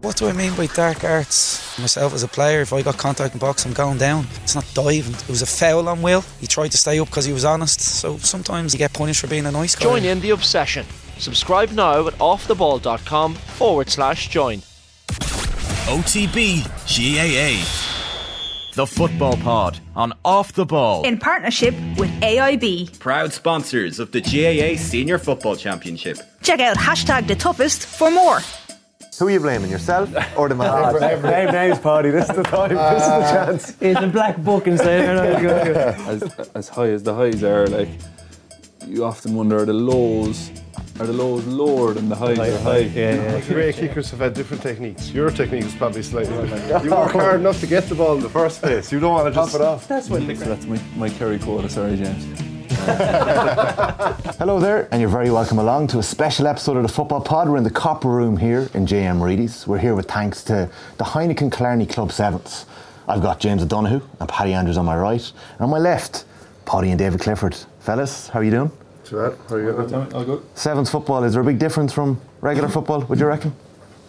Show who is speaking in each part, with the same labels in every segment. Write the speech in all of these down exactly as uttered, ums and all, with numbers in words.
Speaker 1: What do I mean by dark arts? Myself as a player, if I got contact in box, I'm going down. It's not diving. It was a foul on Will. He tried to stay up because he was honest. So sometimes you get punished for being a nice guy.
Speaker 2: Join in the obsession. Subscribe now at offtheball.com forward slash join.
Speaker 3: O T B G A A. The Football Pod on Off the Ball.
Speaker 4: In partnership with A I B.
Speaker 5: Proud sponsors of the G A A Senior Football Championship.
Speaker 4: Check out hashtag the toughest for more.
Speaker 6: Who are you blaming, yourself or the man?
Speaker 7: Oh, name names, Paddy. This is the time. Uh, this is the chance.
Speaker 8: It's a black book instead.
Speaker 9: as, as high as the highs are, like, you often wonder, are the lows are the lows lower than the highs
Speaker 7: high,
Speaker 9: are high?
Speaker 7: Yeah, yeah. Great kickers have had different techniques. Your technique is probably slightly different. You work hard enough to get the ball in the first place. You don't want to just
Speaker 6: top it off.
Speaker 8: That's what.
Speaker 9: So that's my my Kerry quota. Sorry, James.
Speaker 6: Hello there, and you're very welcome along to a special episode of the Football Pod. We're in the Copper Room here in J M Reedy's. We're here with thanks to the Heineken Killarney Club Sevens. I've got James O'Donoghue and Paddy Andrews on my right, and on my left, Paddy and David Clifford. Fellas, how are you doing?
Speaker 7: Too bad. How are you going?
Speaker 9: All good.
Speaker 6: Sevens football, is there a big difference from regular football, would you reckon?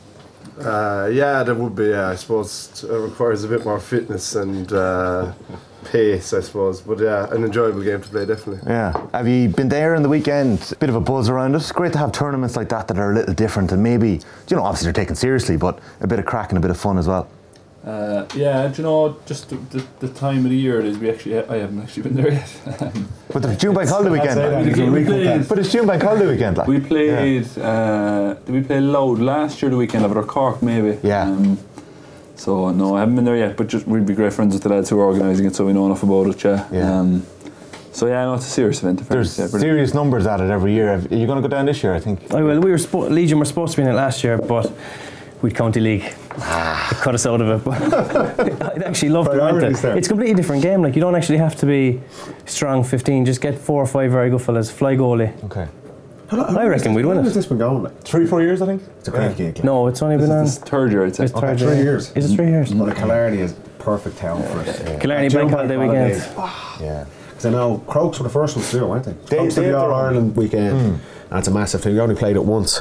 Speaker 7: Uh, yeah, there would be. Uh, I suppose it requires a bit more fitness and uh, pace, I suppose. But yeah, an enjoyable game to play, definitely.
Speaker 6: Yeah. Have you been there in the weekend? Bit of a buzz around it. It's great to have tournaments like that that are a little different and maybe, you know, obviously they're taken seriously, but a bit of crack and a bit of fun as well.
Speaker 9: Uh, yeah, do you know, just the, the, the time of the year it is, we actually, I haven't actually been there yet.
Speaker 6: But the June Bank Holiday weekend.
Speaker 9: We, we played,
Speaker 6: but it's June Bank Holiday weekend, like.
Speaker 9: we played, yeah. uh, did we play Loud last year, the weekend of it, or Cork maybe?
Speaker 6: Yeah.
Speaker 9: Um, so, no, I haven't been there yet, but just we'd be great friends with the lads who are organising it, so we know enough about it, yeah.
Speaker 6: yeah. Um,
Speaker 9: so, yeah, no, it's a serious event.
Speaker 6: There's
Speaker 9: yeah,
Speaker 6: serious numbers at it every year. Are you going to go down this year, I think?
Speaker 8: Oh, well, we were spo- Legion were supposed to be in it last year, but we'd County League. Ah. Cut us out of it. But I'd actually love to rent it. It's a completely different game. Like, you don't actually have to be strong fifteen. Just get four or five very good fellas. Fly goalie.
Speaker 6: Okay.
Speaker 8: How, how I reckon we'd win it.
Speaker 7: How long has this been going? Like?
Speaker 6: Three, four years, I think.
Speaker 7: It's a great game.
Speaker 8: No, it's only
Speaker 9: this
Speaker 8: been on.
Speaker 9: It's third year, I'd say.
Speaker 8: It's
Speaker 7: okay,
Speaker 8: third
Speaker 7: three
Speaker 8: year.
Speaker 7: years.
Speaker 8: Is it three years?
Speaker 10: Well, Killarney is perfect town for it.
Speaker 8: Yeah. Killarney Bank Holiday weekend.
Speaker 10: Yeah. Because I know Crokes were the first ones to do it, weren't they?
Speaker 6: They,
Speaker 10: Crokes
Speaker 6: they
Speaker 10: did the
Speaker 6: had
Speaker 10: All-Ireland weekend,
Speaker 6: Mm.
Speaker 10: and it's a massive thing. We only played it once.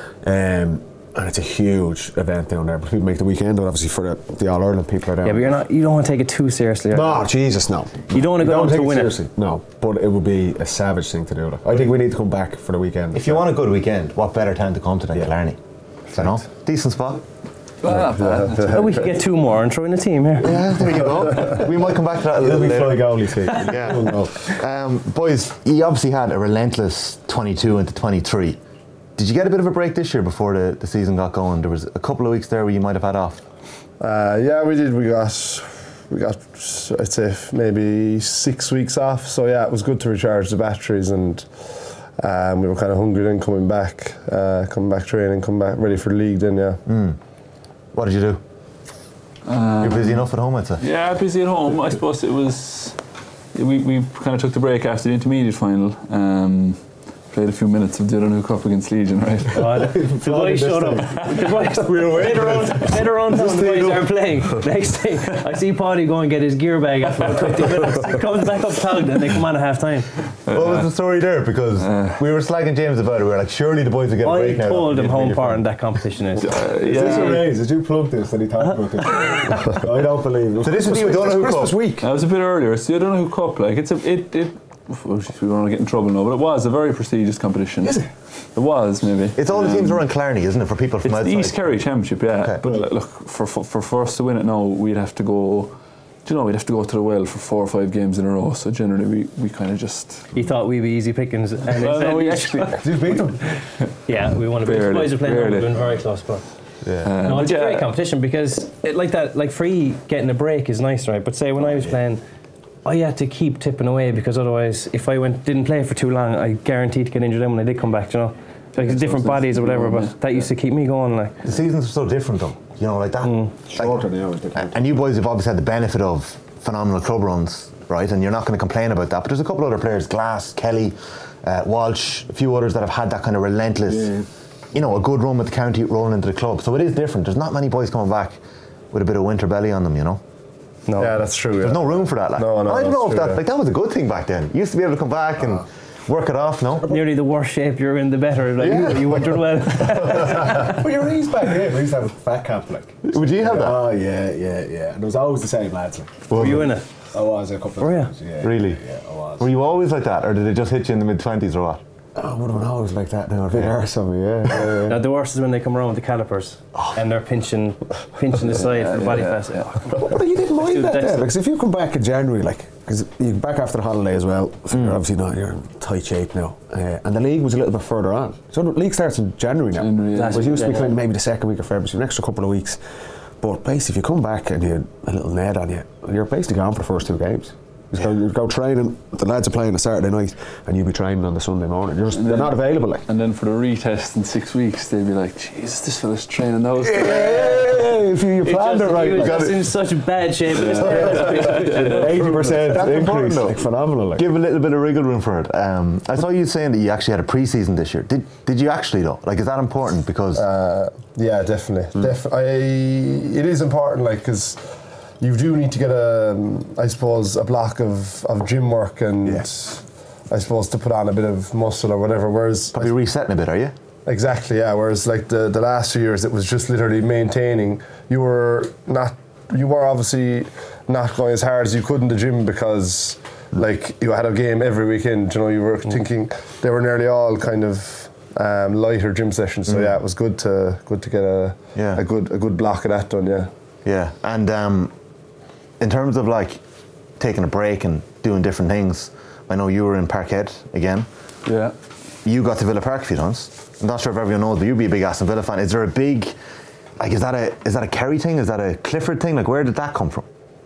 Speaker 10: Um, And it's a huge event down there. But people make the weekend, and obviously for the, the All Ireland people are down.
Speaker 8: Yeah, but you're not. You don't want to take it too seriously.
Speaker 10: No, Jesus, no.
Speaker 8: You don't want to go down to win it.
Speaker 10: Seriously, no. But it would be a savage thing to do. Like. I think we need to come back for the weekend.
Speaker 6: If you want a good weekend, what better time to come to than
Speaker 10: yeah.
Speaker 6: Killarney? You know, decent spot.
Speaker 9: Well, yeah.
Speaker 8: Oh, we could get two more and throw in a team here.
Speaker 6: Yeah, there you go. We might come back to that a little
Speaker 10: It'll be
Speaker 6: later.
Speaker 10: fly goalie team.
Speaker 6: Yeah. um, boys, you obviously had a relentless twenty-two into twenty-three. Did you get a bit of a break this year before the, the season got going? There was a couple of weeks there where you might have had off.
Speaker 7: Uh, yeah, we did. We got, we got, I'd say maybe six weeks off. So yeah, it was good to recharge the batteries, and um, we were kind of hungry then coming back, uh, coming back training, come back ready for the league. Then yeah.
Speaker 6: Mm. What did you do? Um, You're busy enough at home, I'd say.
Speaker 9: Yeah, busy at home. I suppose it was. We we kind of took the break after the intermediate final. Um, Played a few minutes of the O'Donoghue Cup against Legion, right?
Speaker 8: Oh, the, the boys showed up. The boys, we were later on, later on down, the boys are playing. Next thing, I see Paddy go and get his gear bag after about twenty minutes. He comes back up tagged and they come on at half time.
Speaker 6: What was the story there? Because uh, we were slagging James about it. We were like, surely the boys will get a break now.
Speaker 8: I told him how important that competition is.
Speaker 10: Uh, yeah. Is this a raise? Did you plug this and he talked about this? I don't believe it.
Speaker 6: So this was the O'Donoghue Cup.
Speaker 10: Christmas week.
Speaker 9: That was a bit earlier. It's the O'Donoghue Cup. Like, it's a, it, it, oh, geez, we don't want to get in trouble now, but it was a very prestigious competition.
Speaker 10: Is it?
Speaker 9: It was, maybe.
Speaker 6: It's all the teams
Speaker 9: um,
Speaker 6: around Killarney, isn't it, for people from
Speaker 9: it's
Speaker 6: outside?
Speaker 9: It's the East Kerry Championship, yeah.
Speaker 6: Okay.
Speaker 9: But right. look, for, for for us to win it now, we'd have to go. Do you know, we'd have to go to the well for four or five games in a row. So generally, we, we kind of just.
Speaker 8: He thought we'd be easy pickings, and
Speaker 9: well, no, we actually.
Speaker 10: Did you beat them?
Speaker 8: Yeah, we won a bit. The boys are playing. We've been very close, but.
Speaker 6: Yeah.
Speaker 8: Um, no, it's yeah. a great competition because it, like that, like free getting a break is nice, right? But say when I was playing, I had to keep tipping away because otherwise, if I went didn't play for too long, I guaranteed to get injured. Then when I did come back, you know, like different bodies or whatever. But yeah. that used to keep me going. Like
Speaker 6: the seasons are so different, though. You know, like that.
Speaker 10: Mm. Shorter now.
Speaker 6: And, and you boys have obviously had the benefit of phenomenal club runs, right? And you're not going to complain about that. But there's a couple other players, Glass, Kelly, uh, Walsh, a few others that have had that kind of relentless. Yeah. You know, a good run with the county rolling into the club. So it is different. There's not many boys coming back with a bit of winter belly on them, you know.
Speaker 7: No. Yeah, that's true.
Speaker 6: There's
Speaker 7: yeah.
Speaker 6: no room for that. Like.
Speaker 7: No, no.
Speaker 6: I don't know if
Speaker 7: true,
Speaker 6: that
Speaker 7: yeah.
Speaker 6: like that was a good thing back then. You used to be able to come back and work it off, no?
Speaker 8: Nearly the worse shape you're in, the better. Like,
Speaker 10: Yeah.
Speaker 8: you, you weren't doing well.
Speaker 10: But your knees back here. We used to have a fat camp, like.
Speaker 6: Would you have that?
Speaker 10: Oh yeah, yeah, yeah. And it was always the same lads. Like.
Speaker 8: Were you in it?
Speaker 10: I was a couple of
Speaker 8: Were you?
Speaker 10: times. Yeah,
Speaker 6: Really?
Speaker 10: Yeah, I was.
Speaker 6: Were you always like that, or did it just hit you in the mid twenties, or what?
Speaker 10: I would have been always like that now. A bit arse on me, yeah. yeah, yeah.
Speaker 8: Now the worst is when they come around with the calipers and they're pinching, pinching the side for body fat. Oh,
Speaker 10: But you didn't
Speaker 8: Let's do
Speaker 10: mind
Speaker 8: the
Speaker 10: that
Speaker 8: next
Speaker 10: then,
Speaker 8: one.
Speaker 10: because if you come back in January, like, because you come back after the holiday as well, so you're obviously not, you're in tight shape now. Uh, and the league was a little bit further on. So the league starts in January now.
Speaker 9: January, yeah.
Speaker 10: But it used to be
Speaker 8: Yeah.
Speaker 10: kind of maybe the second week of February, so an extra couple of weeks. But basically, if you come back and you had a little Ned on you, you're basically gone for the first two games. You go, you go training, the lads are playing a Saturday night, and you'll be training on the Sunday morning. You're just, they're not available. Like.
Speaker 9: And then for the retest in six weeks, they'd be like, Jesus, this fella's training those.
Speaker 10: Yeah, if you, you planned it right,
Speaker 8: He was
Speaker 10: like,
Speaker 8: just in such bad shape.
Speaker 10: eighty percent
Speaker 6: That's important,
Speaker 10: increase,
Speaker 6: though.
Speaker 10: like phenomenal. Like.
Speaker 6: Give a little bit of wriggle room for it. Um, I saw you saying that you actually had a pre-season this year. Did Did you actually though? Like, is that important? Because
Speaker 7: Uh, yeah, definitely. Def- I, it is important, like, because you do need to get a, um, I suppose, a block of, of gym work and
Speaker 6: Yeah.
Speaker 7: I suppose to put on a bit of muscle or whatever. Whereas
Speaker 6: probably resetting a bit, are you?
Speaker 7: exactly, yeah. Whereas like the, the last few years, it was just literally maintaining. You were not, you were obviously not going as hard as you could in the gym because like you had a game every weekend. You know, you were thinking they were nearly all kind of um, lighter gym sessions. So yeah, it was good to good to get a
Speaker 6: Yeah.
Speaker 7: a good a good block of that done. Yeah.
Speaker 6: Yeah. And um, in terms of like taking a break and doing different things, I know you were in Parkhead again.
Speaker 9: Yeah.
Speaker 6: You got to Villa Park a few times. I'm not sure if everyone knows, but you'd be a big Aston Villa fan. Is there a big, like, is that a is that a Kerry thing? Is that a Clifford thing? Like, where did that come from?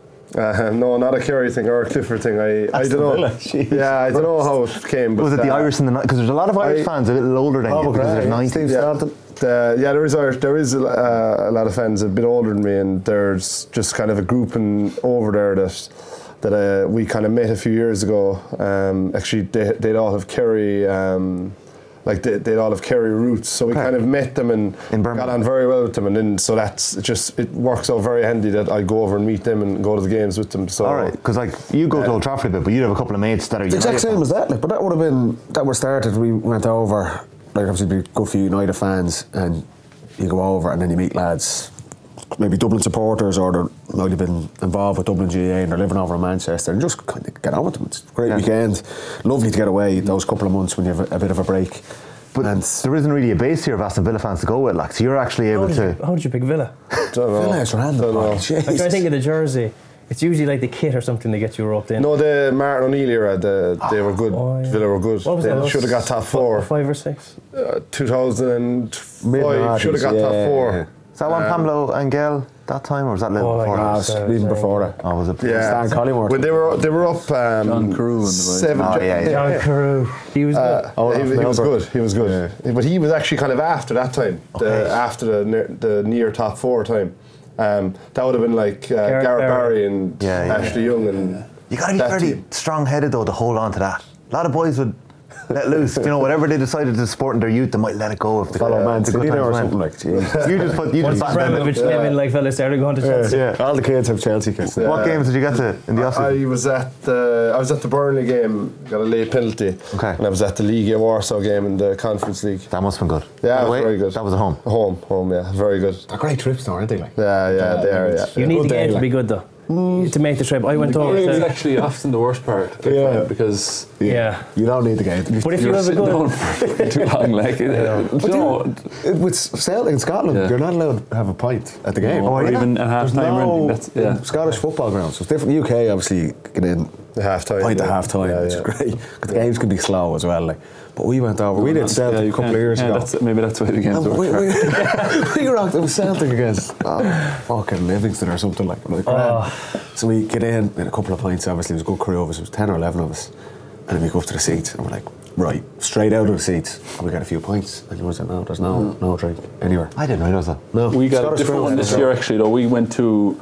Speaker 7: Uh, no, not a Kerry thing or a Clifford thing. I, I
Speaker 6: Aston
Speaker 7: don't know.
Speaker 6: Villa, jeez.
Speaker 7: Yeah, I don't know how it came. But
Speaker 6: Was it the
Speaker 7: uh,
Speaker 6: Irish in the night? Because there's a lot of Irish
Speaker 7: I-
Speaker 6: fans a little older than you because they're nineties.
Speaker 7: Yeah, the, yeah, there is Irish, there is a, uh, a lot of fans a bit older than me, and there's just kind of a grouping over there that that uh, we kind of met a few years ago. Um, actually, they they'd all have Kerry. Um, like they, they'd all have Kerry roots, so we
Speaker 6: Okay.
Speaker 7: kind of met them and
Speaker 6: In
Speaker 7: got on very well with them, and then so that's it just it works out very handy that I go over and meet them and go to the games with them. So
Speaker 6: All right, because like you go to
Speaker 7: Uh,
Speaker 6: Old Trafford a bit, but you'd have a couple of mates that are
Speaker 10: The exact
Speaker 6: United
Speaker 10: same
Speaker 6: fans.
Speaker 10: as that, like, but that would have been that was started. We went over, like obviously be good for United fans, and you go over and then you meet lads, maybe Dublin supporters, or they're might have been involved with Dublin G A A and they're living over in Manchester, and just kind of get on with them. It's a great
Speaker 6: Yeah.
Speaker 10: weekend, lovely to get away those couple of months when you have a, a bit of a break.
Speaker 6: But
Speaker 10: and
Speaker 6: there isn't really a base here of Aston Villa fans to go with, like, so you're actually
Speaker 8: How
Speaker 6: able
Speaker 8: did,
Speaker 6: to.
Speaker 8: you, how did you pick Villa?
Speaker 7: don't know.
Speaker 10: Villa is random.
Speaker 7: Don't know.
Speaker 10: like,
Speaker 8: I'm trying to
Speaker 10: Jesus.
Speaker 8: think of the jersey. It's usually like the kit or something that gets you roped in.
Speaker 7: No, the Martin O'Neill era, the, they were good.
Speaker 8: Oh, yeah.
Speaker 7: Villa were good.
Speaker 8: What was
Speaker 7: They
Speaker 8: that?
Speaker 7: should have got top four.
Speaker 8: Five or six?
Speaker 7: Uh, two thousand five
Speaker 10: Mid-noughties,
Speaker 7: should have got top
Speaker 10: yeah,
Speaker 7: four.
Speaker 10: yeah.
Speaker 6: Is that one
Speaker 7: Um,
Speaker 6: Pamelo and Gale that time, or was that a little
Speaker 8: Oh,
Speaker 6: before?
Speaker 8: like
Speaker 10: Ah,
Speaker 6: that?
Speaker 10: it's
Speaker 8: Uh,
Speaker 10: even
Speaker 8: uh,
Speaker 10: before that.
Speaker 6: Oh, was it?
Speaker 7: Yeah,
Speaker 10: Stan Collymore.
Speaker 7: When they were they were up um,
Speaker 9: John Carew and the boys.
Speaker 7: seven.
Speaker 6: Oh, yeah, yeah.
Speaker 8: John Carew. He was
Speaker 7: Uh,
Speaker 8: good.
Speaker 10: Oh,
Speaker 7: he, he was
Speaker 10: Melbourne.
Speaker 7: good. He was good. But he was actually kind of after that time,
Speaker 6: Okay.
Speaker 7: the, after the near, the near top four time. Um, that would have been like uh,
Speaker 8: Gareth
Speaker 7: Gareth
Speaker 8: Barry.
Speaker 7: Barry and
Speaker 6: Yeah, yeah,
Speaker 7: Ashley Young and
Speaker 6: You got to be
Speaker 7: that
Speaker 6: fairly
Speaker 7: team.
Speaker 6: strong-headed though to hold on to that. A lot of boys would let loose. You know, whatever they decided to support in their youth, they might let it go if the,
Speaker 10: Follow
Speaker 6: uh,
Speaker 10: Man
Speaker 6: the good
Speaker 10: City
Speaker 6: times
Speaker 10: or
Speaker 6: went.
Speaker 10: something like. Jeez.
Speaker 6: You just put you
Speaker 8: Once
Speaker 6: just backed them.
Speaker 8: Abramovich came in, like fellas started going to Chelsea.
Speaker 6: Yeah.
Speaker 10: All the kids have Chelsea kits.
Speaker 7: Yeah.
Speaker 6: What games did you get to in the off
Speaker 7: I was at the I was at the Burnley game, got a late penalty.
Speaker 6: Okay.
Speaker 7: And I was at the League Warsaw game in the Conference League.
Speaker 6: That must have been good.
Speaker 7: Yeah,
Speaker 6: By
Speaker 7: it
Speaker 6: the
Speaker 7: was
Speaker 6: way,
Speaker 7: very good.
Speaker 6: That was at home.
Speaker 7: Home, home, yeah, very good.
Speaker 10: They're great trips though, aren't they? Like.
Speaker 7: Yeah, yeah, they are. Yeah.
Speaker 8: You need
Speaker 10: Good
Speaker 8: the
Speaker 10: day,
Speaker 8: game to
Speaker 10: like.
Speaker 8: be good though. To make the trip. I went
Speaker 9: The
Speaker 8: over
Speaker 9: game is
Speaker 8: to,
Speaker 9: actually often the worst part. I
Speaker 10: Yeah.
Speaker 9: find, because
Speaker 8: yeah.
Speaker 10: You don't need the game.
Speaker 8: But if you
Speaker 9: you're
Speaker 8: have a
Speaker 9: sitting down
Speaker 8: good,
Speaker 9: for too long, like it,
Speaker 10: But
Speaker 9: you know,
Speaker 10: you- with Celtic in Scotland,
Speaker 9: Yeah.
Speaker 10: you're not allowed to have a pint at the game.
Speaker 9: No, or
Speaker 10: are you?
Speaker 9: even at
Speaker 10: There's
Speaker 9: half-time or
Speaker 10: no
Speaker 9: anything, that's- yeah.
Speaker 10: in Scottish football grounds. So it's different. U K obviously get in
Speaker 7: The half time.
Speaker 10: pint
Speaker 7: yeah.
Speaker 10: at half time,
Speaker 7: Yeah,
Speaker 10: which
Speaker 7: yeah.
Speaker 10: is great. Because the games can be slow as well. Like, but we went over. We did Celtic
Speaker 9: yeah, you
Speaker 10: a couple
Speaker 9: can't-
Speaker 10: of years
Speaker 9: yeah,
Speaker 10: ago.
Speaker 9: That's, maybe that's why the games
Speaker 10: And
Speaker 9: are
Speaker 10: we,
Speaker 9: worse.
Speaker 10: we, we rocked. It was Celtic against oh, fucking Livingston or something like that.
Speaker 8: Oh.
Speaker 10: So we get in in a couple of pints. Obviously, it was a good crew of us. It was ten or eleven of us, and then we go up to the seats and we're like, right, straight out of the seats, and we got a few pints. And you was like, no, there's no no drink anywhere.
Speaker 6: I didn't realise that.
Speaker 10: No,
Speaker 9: We got a
Speaker 10: Scottish
Speaker 9: different
Speaker 10: crew
Speaker 9: one
Speaker 10: went
Speaker 9: this
Speaker 10: as
Speaker 9: year
Speaker 10: well.
Speaker 9: actually though. We went to,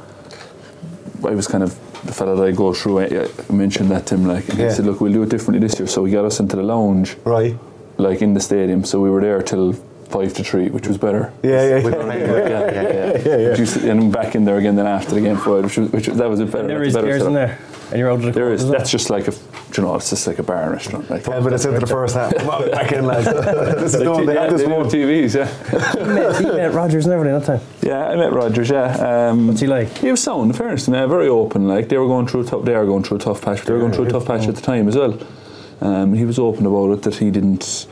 Speaker 9: I was kind of the fella that I go through, I I mentioned that to him, like, and he
Speaker 10: Yeah.
Speaker 9: said, look, we'll do it differently this year. So he got us into the lounge,
Speaker 10: Right.
Speaker 9: like in the stadium. So we were there till five to three, which was better.
Speaker 10: Yeah, yeah,
Speaker 6: With-
Speaker 10: yeah.
Speaker 6: yeah,
Speaker 9: Yeah, yeah, yeah.
Speaker 10: Yeah, yeah.
Speaker 9: Which was- and back in there again then after the game five, which was, which was, that was a better.
Speaker 8: there
Speaker 9: that's
Speaker 8: is
Speaker 9: a better
Speaker 8: beers
Speaker 9: setup.
Speaker 8: in there, and you're out of the
Speaker 9: There
Speaker 8: club
Speaker 9: is.
Speaker 8: as well.
Speaker 9: That's just like a you know, it's just like a bar and restaurant. Like,
Speaker 10: ten minutes into the first half. Come on, back in, lads. This is the one. They have this one.
Speaker 9: T Vs, yeah.
Speaker 8: You met, you met Rogers and everything that time.
Speaker 9: Yeah, I met Rogers. Yeah. Um,
Speaker 8: What's he like?
Speaker 9: He was sound. In fairness, to me, very open. Like they were going through. Tough, they are going through a tough patch. But they were going through a tough patch at the time as well. Um, he was open about it that he didn't.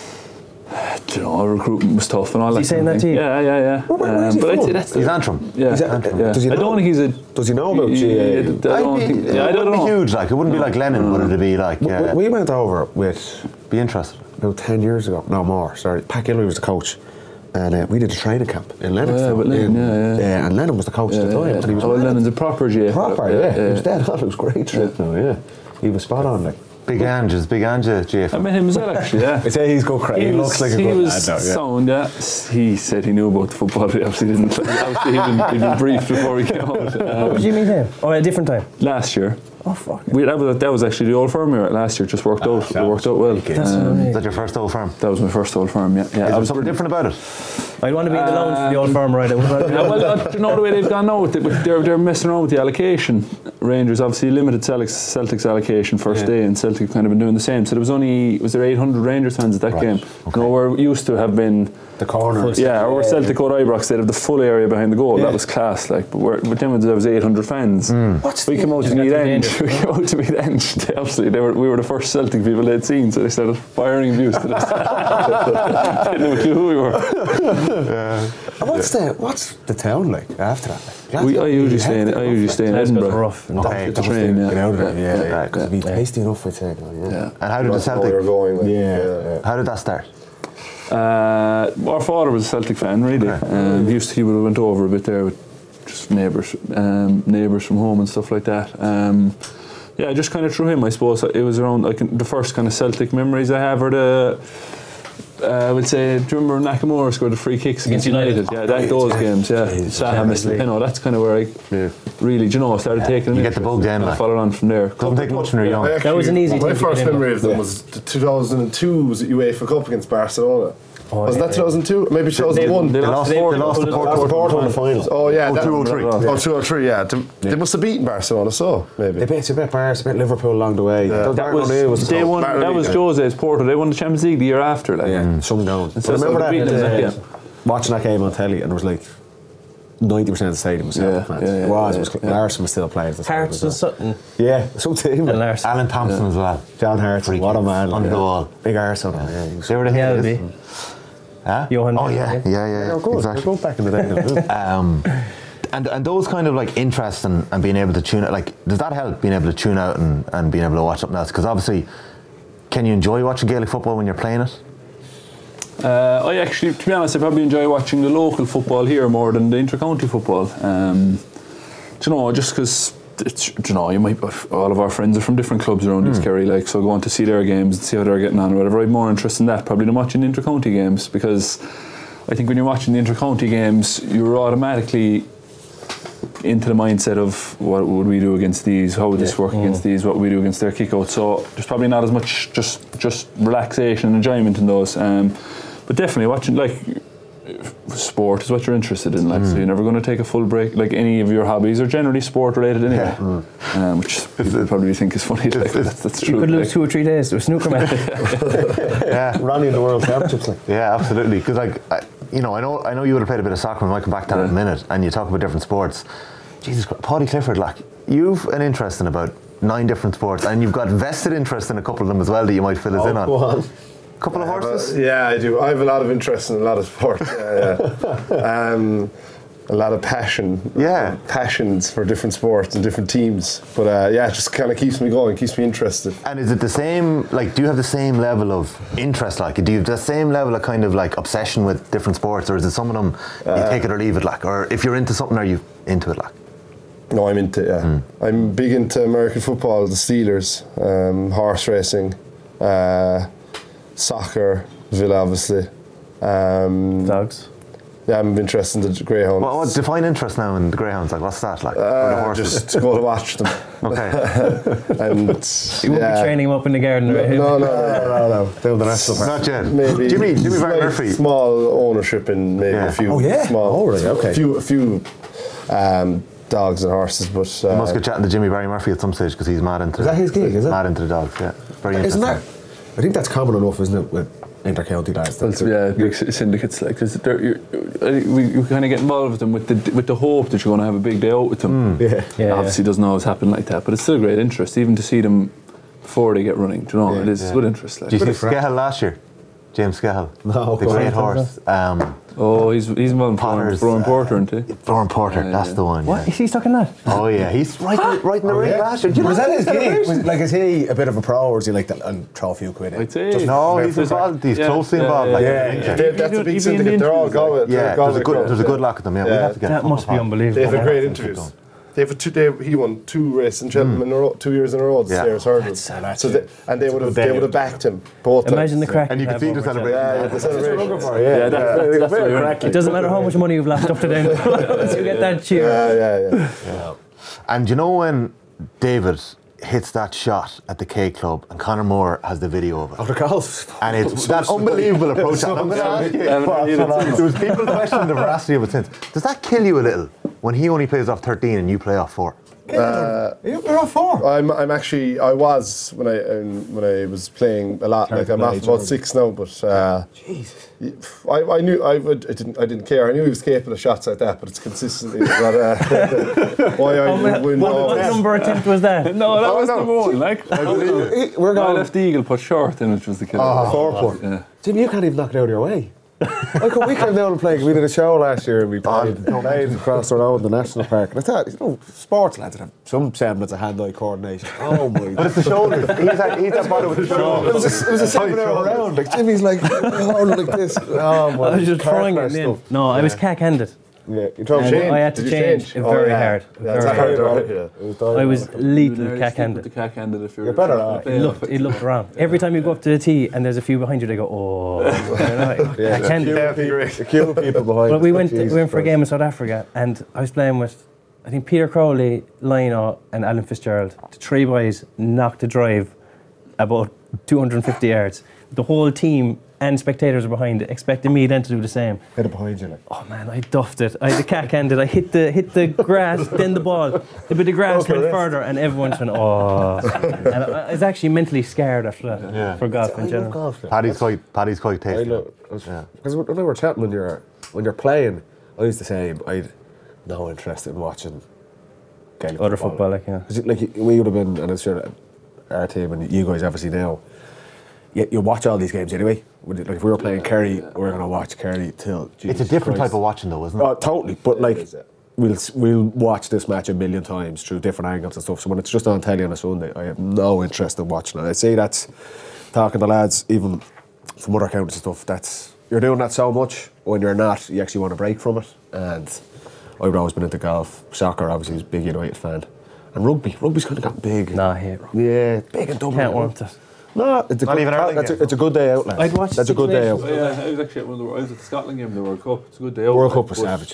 Speaker 9: You know, recruitment was tough and all
Speaker 8: Is
Speaker 9: that.
Speaker 8: he saying that to you?
Speaker 9: Yeah, yeah, yeah.
Speaker 10: Where, where is
Speaker 9: Um,
Speaker 10: he
Speaker 9: but
Speaker 10: from?
Speaker 9: I'd say that's
Speaker 6: He's
Speaker 9: the-
Speaker 6: Antrim.
Speaker 9: Yeah,
Speaker 10: He's Antrim.
Speaker 9: yeah.
Speaker 10: Does he
Speaker 9: I
Speaker 10: know?
Speaker 9: don't think he's a.
Speaker 10: Does he know about G A A?
Speaker 9: I don't
Speaker 6: I'd be-
Speaker 9: think.
Speaker 6: it
Speaker 9: Yeah, I
Speaker 6: wouldn't
Speaker 9: don't
Speaker 6: be
Speaker 9: know.
Speaker 6: huge, like it wouldn't be like Lennon, would it be like
Speaker 10: We-
Speaker 6: uh,
Speaker 10: We went over with
Speaker 6: be interested?
Speaker 10: about ten years ago. No more. Sorry, Pat Gilroy was the coach, and uh, we did a training camp in Lennox.
Speaker 9: Oh, yeah, with Lennon, yeah, yeah.
Speaker 10: and Lennon was the coach
Speaker 9: Yeah,
Speaker 10: at the time.
Speaker 9: yeah.
Speaker 10: And he was
Speaker 9: Oh,
Speaker 10: mad.
Speaker 9: Lennon's a proper G A.
Speaker 10: proper, yeah. He was dead. It was great trip. Yeah. No, yeah, he was spot on. Like,
Speaker 6: Big Ange, is Big Ange a G F?
Speaker 9: I met him as well, actually. Yeah.
Speaker 10: I say he's go crazy. He,
Speaker 9: He
Speaker 10: looks
Speaker 9: was,
Speaker 10: like a
Speaker 9: he
Speaker 10: good
Speaker 9: was
Speaker 10: lad. Though, yeah.
Speaker 9: sound, yeah. He said he knew about the football, but he obviously didn't. Obviously, he'd been, he'd been briefed before he came out. Um,
Speaker 8: Did you meet him? Oh, at a different time.
Speaker 9: last year.
Speaker 8: Oh fuck.
Speaker 9: We, that, was, that was actually the Old Firm we were at last year. It just worked out. It worked out well.
Speaker 8: That's
Speaker 9: Um,
Speaker 8: amazing.
Speaker 6: Is that your first Old Firm?
Speaker 9: that was my first Old Firm, yeah. yeah
Speaker 6: Is
Speaker 9: I
Speaker 6: there
Speaker 9: was
Speaker 6: something different about it?
Speaker 8: I'd want to be in the lounge for the Old Firm right. I would want to be-
Speaker 9: Yeah, well, uh, do you know the way they've gone now with it? With- They're, they're messing around with the allocation. Rangers obviously limited Celtics, Celtics allocation first day, and Celtic have kind of been doing the same. So there was only, was there eight hundred Rangers fans at that
Speaker 6: Right,
Speaker 9: game?
Speaker 6: okay.
Speaker 9: No, we're used to have been,
Speaker 10: The corner.
Speaker 9: yeah, or Celtic or Ibrox, they'd have the full area behind the goal. That was class, like. But we're, with them, there was eight hundred fans.
Speaker 10: What's
Speaker 9: We
Speaker 10: the-
Speaker 9: came out to
Speaker 8: Just got
Speaker 9: meet
Speaker 8: to the
Speaker 9: End.
Speaker 8: end.
Speaker 9: We came out to meet End. They absolutely, they were, we were the first Celtic people they'd seen, so they started firing abuse to us. Didn't know a clue who we were.
Speaker 10: And what's the what's the town like after that? Like,
Speaker 9: We, I
Speaker 10: Glasgow,
Speaker 9: usually
Speaker 10: you
Speaker 9: stay in,
Speaker 10: have to
Speaker 9: I
Speaker 10: go
Speaker 9: usually
Speaker 10: for
Speaker 9: stay in
Speaker 8: Glasgow's
Speaker 9: Edinburgh.
Speaker 8: rough.
Speaker 6: Okay.
Speaker 9: Get the train, yeah.
Speaker 10: Get out of
Speaker 9: Yeah,
Speaker 10: it, yeah,
Speaker 9: yeah,
Speaker 10: because it'd be
Speaker 9: yeah.
Speaker 10: tasty enough, I'd say. Yeah.
Speaker 9: Yeah.
Speaker 6: And how did the
Speaker 7: Know where
Speaker 6: Celtic?
Speaker 7: you're going. Like,
Speaker 10: Yeah.
Speaker 6: How did that start?
Speaker 9: Uh, our father was a Celtic fan, really. Um, he used to, he would have went over a bit there with just neighbours, um, neighbours from home and stuff like that. Um, yeah, just kind of through him, I suppose. It was around like the first kind of Celtic memories I have are the. Uh, I would say, do you remember Nakamura scored the free kicks against,
Speaker 8: Against United?
Speaker 9: United? Yeah, that, those games, yeah. Saha missed the penalty. That's kind of where I really, do you know, started taking.
Speaker 6: You get the bug then,
Speaker 9: and I
Speaker 6: like.
Speaker 9: followed on from there.
Speaker 6: Doesn't take much when you're young.
Speaker 7: I
Speaker 8: That was an easy
Speaker 7: My
Speaker 8: thing to
Speaker 7: first
Speaker 8: get in
Speaker 7: memory
Speaker 8: with.
Speaker 7: of them was the two thousand two was at UEFA Cup against Barcelona.
Speaker 8: Oh,
Speaker 7: Wasn't
Speaker 8: yeah,
Speaker 7: that two thousand two? Maybe two thousand one.
Speaker 9: They
Speaker 6: They lost, they lost the Porto.
Speaker 10: Porto in the final.
Speaker 7: Oh yeah,
Speaker 6: Oh,
Speaker 7: that-
Speaker 6: two oh three.
Speaker 7: Oh, two oh three, yeah. They, they must have beaten Barcelona, so maybe.
Speaker 10: They beat, they beat Paris, they beat Liverpool along the way.
Speaker 7: Yeah.
Speaker 9: That was,
Speaker 10: was
Speaker 9: they won,
Speaker 7: Barry
Speaker 9: that was
Speaker 7: League.
Speaker 9: Jose's Porto. They won the Champions League the year after. Like.
Speaker 10: yeah, some down.
Speaker 9: so
Speaker 10: But I remember
Speaker 9: they beat them,
Speaker 10: that,
Speaker 9: yeah.
Speaker 10: uh, watching that game on telly, and there was like ninety percent of the stadium was Celtic
Speaker 9: Yeah,
Speaker 10: fans.
Speaker 9: yeah, yeah,
Speaker 10: it was.
Speaker 9: yeah,
Speaker 10: it was
Speaker 9: yeah.
Speaker 10: Larson was still playing. at the time
Speaker 8: Hearts
Speaker 10: as
Speaker 8: and
Speaker 10: well.
Speaker 8: Sutton
Speaker 10: Yeah, some team.
Speaker 8: and Larson.
Speaker 6: Alan Thompson as well.
Speaker 10: John Hart,
Speaker 6: Free
Speaker 10: what a
Speaker 6: kick.
Speaker 10: man.
Speaker 6: Under
Speaker 10: yeah.
Speaker 6: the wall.
Speaker 10: Big Arsenal. Yeah, he was
Speaker 6: They were the
Speaker 8: Yeah,
Speaker 6: hitters.
Speaker 8: it'd be.
Speaker 6: Huh?
Speaker 8: Johan
Speaker 6: Oh yeah,
Speaker 8: Cruyff.
Speaker 6: yeah, yeah,
Speaker 10: They
Speaker 6: yeah.
Speaker 10: were good.
Speaker 6: Exactly.
Speaker 10: They were good back in the day.
Speaker 6: Um, and and those kind of like interests and, and being able to tune out, like, does that help being able to tune out and, and being able to watch something else? Because obviously, can you enjoy watching Gaelic football when you're playing it?
Speaker 9: Uh, I actually, to be honest, I probably enjoy watching the local football here more than the inter-county football. Um, do you know, just because, you know, you might, all of our friends are from different clubs around
Speaker 6: Hmm.
Speaker 9: East Kerry, like, so going to see their games and see how they're getting on or whatever. I'm more interested in that probably than watching the inter-county games, because I think when you're watching the inter-county games, you're automatically into the mindset of what would we do against these, how would this work against these, what would we do against their kick out. So there's probably not as much just just relaxation and enjoyment in those. Um, but definitely watching, like, sport is what you're interested in, like, so you're never going to take a full break. Like, any of your hobbies are generally sport related anyway, um, which people probably think is funny. Like, that's, that's
Speaker 8: You
Speaker 9: true.
Speaker 8: could lose
Speaker 9: like.
Speaker 8: two or three days to a snooker match.
Speaker 6: Yeah,
Speaker 10: Ronnie in the World Championships. Like.
Speaker 6: yeah, absolutely. Because like, I, you know, I know, I know you would have played a bit of soccer. We might come back to that in a minute. And you talk about different sports. Jesus Christ, Paddy Clifford, like, you've an interest in about nine different sports, and you've got vested interest in a couple of them as well that you might fill us in on.
Speaker 10: Go on.
Speaker 6: Couple of
Speaker 7: I have a-
Speaker 6: horses.
Speaker 7: yeah, I do. I have a lot of interest in a lot of sport. Yeah, yeah. um, a lot of passion.
Speaker 6: Yeah.
Speaker 7: Passions for different sports and different teams. But uh, yeah, it just kind of keeps me going, keeps me interested.
Speaker 6: And is it the same, like, do you have the same level of interest, like, do you have the same level of kind of, like, obsession with different sports, or is it some of them, you
Speaker 7: Uh,
Speaker 6: take it or leave it, like, or if you're into something, are you into it, like?
Speaker 7: No, I'm into it, yeah. I'm big into American football, the Steelers, um, horse racing, uh, soccer, Villa, obviously. Um,
Speaker 8: Dogs.
Speaker 7: Yeah, I'm interested in the Greyhounds.
Speaker 6: What, what define interest now in the Greyhounds, like, what's that, like, or the
Speaker 7: Uh,
Speaker 6: horses?
Speaker 7: just to go to watch them.
Speaker 6: Okay.
Speaker 7: And
Speaker 8: You won't
Speaker 7: yeah.
Speaker 8: be training him up in the garden, right?
Speaker 7: No, no, no, no, no.
Speaker 10: Down the national park.
Speaker 6: Not yet.
Speaker 7: Maybe
Speaker 6: Jimmy, Jimmy Van
Speaker 7: slight
Speaker 6: Murphy.
Speaker 7: Small ownership in maybe
Speaker 6: Yeah.
Speaker 7: a few.
Speaker 10: Oh, yeah?
Speaker 7: Small,
Speaker 10: Oh, right, okay.
Speaker 7: A few, a few um, dogs and horses, but uh,
Speaker 6: You must get chatting to Jimmy Barry Murphy at some stage because he's mad into
Speaker 10: Is that his gig, is it?
Speaker 6: Mad into the dogs, yeah. Very
Speaker 10: Isn't
Speaker 6: interesting.
Speaker 10: that? I think that's common enough, isn't it, with inter-county lads?
Speaker 9: Well, yeah, big syndicates like because we you kind of get involved with them with the with the hope that you're going to have a big day out with them.
Speaker 10: Mm. Yeah.
Speaker 8: Yeah,
Speaker 9: Obviously, it doesn't always happen like that, but it's still a great interest, even to see them before they get running. Do you know,
Speaker 10: Yeah,
Speaker 9: it is
Speaker 6: yeah.
Speaker 9: good interest. Like.
Speaker 6: Did you see Skehill last year? James Skehill.
Speaker 10: No,
Speaker 6: the
Speaker 10: go
Speaker 6: great
Speaker 10: on.
Speaker 6: horse. Um,
Speaker 9: Oh, he's he's involved in
Speaker 6: Potter's,
Speaker 9: Brian
Speaker 6: uh,
Speaker 9: Porter, isn't he?
Speaker 6: Brian Porter,
Speaker 9: Yeah,
Speaker 6: that's
Speaker 9: yeah.
Speaker 6: the one.
Speaker 8: What?
Speaker 6: Yeah.
Speaker 8: Is he stuck in that?
Speaker 6: Oh yeah, he's right, in, right in the ring last year. Do you
Speaker 10: Was
Speaker 6: know
Speaker 10: that his
Speaker 6: that
Speaker 10: gig?
Speaker 6: celebration?
Speaker 10: Was, like, is he a bit of a pro, or is he like that and throw a few quid in?
Speaker 9: I'd say.
Speaker 10: Just
Speaker 6: No,
Speaker 10: for-
Speaker 6: he's
Speaker 10: for-
Speaker 6: involved. He's
Speaker 9: Yeah,
Speaker 6: closely
Speaker 9: yeah,
Speaker 6: involved.
Speaker 9: yeah,
Speaker 6: like,
Speaker 10: yeah,
Speaker 6: yeah,
Speaker 10: yeah.
Speaker 7: They- that's a
Speaker 9: He'd
Speaker 7: big
Speaker 9: be in the
Speaker 7: syndicate. They're all
Speaker 9: interviews, like-
Speaker 7: going.
Speaker 6: Yeah,
Speaker 7: they're
Speaker 6: there's a
Speaker 7: going
Speaker 6: good,
Speaker 7: across,
Speaker 6: there's a good
Speaker 7: yeah.
Speaker 6: lock at them. Yeah, we
Speaker 7: Yeah.
Speaker 6: have to get.
Speaker 8: That must be unbelievable.
Speaker 7: They have a
Speaker 8: Yeah.
Speaker 7: great interviews. They have a two, they, he won two races in Cheltenham in a row, two years in a row. The
Speaker 6: Yeah.
Speaker 7: Stairs Hurdle.
Speaker 10: that's
Speaker 7: So
Speaker 10: it.
Speaker 7: they, and they would have
Speaker 10: Good
Speaker 7: they would have
Speaker 10: day.
Speaker 7: backed him both
Speaker 8: Imagine the
Speaker 7: times.
Speaker 8: crack.
Speaker 6: And you
Speaker 8: he'd
Speaker 6: can
Speaker 8: have
Speaker 6: see
Speaker 8: over
Speaker 6: the
Speaker 8: in
Speaker 6: celebration.
Speaker 8: Cheltenham.
Speaker 7: Yeah, the celebration.
Speaker 10: Yeah,
Speaker 9: Yeah, that's,
Speaker 10: very,
Speaker 9: that's
Speaker 10: very
Speaker 9: what
Speaker 10: cracky.
Speaker 8: It doesn't matter how much money you've left up to them. Once you get that cheer.
Speaker 7: Yeah, yeah, yeah.
Speaker 6: And you know when David hits that shot at the K Club and Conor Moore has the video of it?
Speaker 10: Oh, the golf.
Speaker 6: And it's that unbelievable approach. And I'm going to ask you, there was people questioning the veracity of it since. Does that kill you a little when he only plays off thirteen and you play off four?
Speaker 10: Uh, You're off four.
Speaker 7: I'm I'm actually I was when I um, when I was playing a lot. Like I'm off about six now, but uh,
Speaker 10: Jesus.
Speaker 7: I, I knew I, would, I didn't I didn't care. I knew he was capable of shots like that, but it's consistently not, uh, why I
Speaker 8: Oh, man,
Speaker 7: win
Speaker 8: what, what
Speaker 7: always.
Speaker 8: number attempt was that?
Speaker 9: No, that
Speaker 7: Oh,
Speaker 9: was
Speaker 7: no.
Speaker 9: number one. Like,
Speaker 10: We're
Speaker 9: I
Speaker 10: going.
Speaker 9: left the eagle put short in, which was the killer.
Speaker 10: Oh, four point.
Speaker 9: Yeah.
Speaker 10: Jimmy, you can't even knock it out of your way. Like when we came down and played, we did a show last year and we played, played across the road in the national park. And I thought, you know, sports lads have some semblance of hand-eye coordination. Oh my!
Speaker 6: But it's the shoulders. He's that, he's that body with the
Speaker 10: It
Speaker 6: shoulders.
Speaker 10: was a, it was a seven-hour round. Like Jimmy's like holding like this. Oh my!
Speaker 8: I was just
Speaker 10: car
Speaker 8: throwing
Speaker 10: crash
Speaker 8: it in.
Speaker 10: stuff.
Speaker 8: No, I was cack-handed.
Speaker 10: Yeah, you throw
Speaker 8: And
Speaker 10: change.
Speaker 8: I had to
Speaker 7: Did you
Speaker 8: change,
Speaker 7: change?
Speaker 8: it
Speaker 7: Oh,
Speaker 8: very
Speaker 7: yeah.
Speaker 8: hard.
Speaker 7: Yeah,
Speaker 8: very
Speaker 7: it's
Speaker 8: hard.
Speaker 7: hard, yeah.
Speaker 8: I was
Speaker 9: You
Speaker 8: lethal
Speaker 9: nearly
Speaker 8: cack-handed.
Speaker 9: stick with the cack-handed if you're.
Speaker 10: You're better
Speaker 9: trying
Speaker 10: at
Speaker 9: to
Speaker 10: it.
Speaker 8: It
Speaker 9: play
Speaker 8: looked,
Speaker 9: off
Speaker 8: it looked wrong. Every time you go up to the tee and there's a few behind you, they go, oh. I can't.
Speaker 10: The cute people behind.
Speaker 8: But we
Speaker 10: us,
Speaker 8: went, we
Speaker 10: Jesus
Speaker 8: went for a
Speaker 10: Christ.
Speaker 8: game in South Africa and I was playing with, I think, Peter Crowley, Lionel and Alan Fitzgerald. The three boys knocked the drive about two hundred fifty yards. The whole team and spectators were behind it, expecting me then to do the same.
Speaker 10: Hit it behind you, like.
Speaker 8: Oh man, I duffed it. I had the cack-handed. I hit the hit the grass, then the ball. The bit of grass
Speaker 10: Okay,
Speaker 8: went
Speaker 10: rest.
Speaker 8: further, and everyone went, oh. And I I was actually mentally scared after that
Speaker 6: Yeah.
Speaker 8: for golf
Speaker 10: I
Speaker 8: in
Speaker 10: love
Speaker 8: general.
Speaker 10: golf. now.
Speaker 6: Paddy's quite, Paddy's quite
Speaker 10: I
Speaker 6: tasty.
Speaker 10: love because
Speaker 6: Yeah.
Speaker 10: when we were chatting when you're when you're playing, I was the same. I'd no interest in watching Gaelic
Speaker 8: Other football, like, yeah.
Speaker 10: 'Cause it- like we would have been, and I'm sure our team and you guys obviously now. You, you watch all these games anyway. Would it- Like if we were playing Kerry, we're gonna watch Kerry till.
Speaker 6: It's a
Speaker 10: Jesus
Speaker 6: different
Speaker 10: Christ.
Speaker 6: type of watching though, isn't it?
Speaker 10: Oh, totally. But like,
Speaker 7: is, yeah.
Speaker 10: we'll we'll watch this match a million times through different angles and stuff. So when it's just on telly on a Sunday, I have no interest in watching it. I say that's talking to lads, even from other counties and stuff. That's you're doing that so much. When you're not, you actually want to break from it. And I've always been into golf, soccer. Obviously, was a big United fan, and rugby. Rugby's kind of got big.
Speaker 8: Nah, I hate rugby.
Speaker 10: Yeah, big and double.
Speaker 8: Can't want it.
Speaker 10: No, it's a
Speaker 6: Not
Speaker 10: good,
Speaker 6: even Ireland
Speaker 10: that's a,
Speaker 6: game.
Speaker 10: it's a good day out, lads.
Speaker 8: I'd watch
Speaker 10: That's a
Speaker 8: Six
Speaker 10: good day
Speaker 8: Nations.
Speaker 10: out.
Speaker 9: Oh, yeah, I was actually at one of the, I was at the Scotland game, the World Cup. It's a good day out.
Speaker 10: World
Speaker 9: like,
Speaker 10: Cup was
Speaker 9: but-
Speaker 10: savage.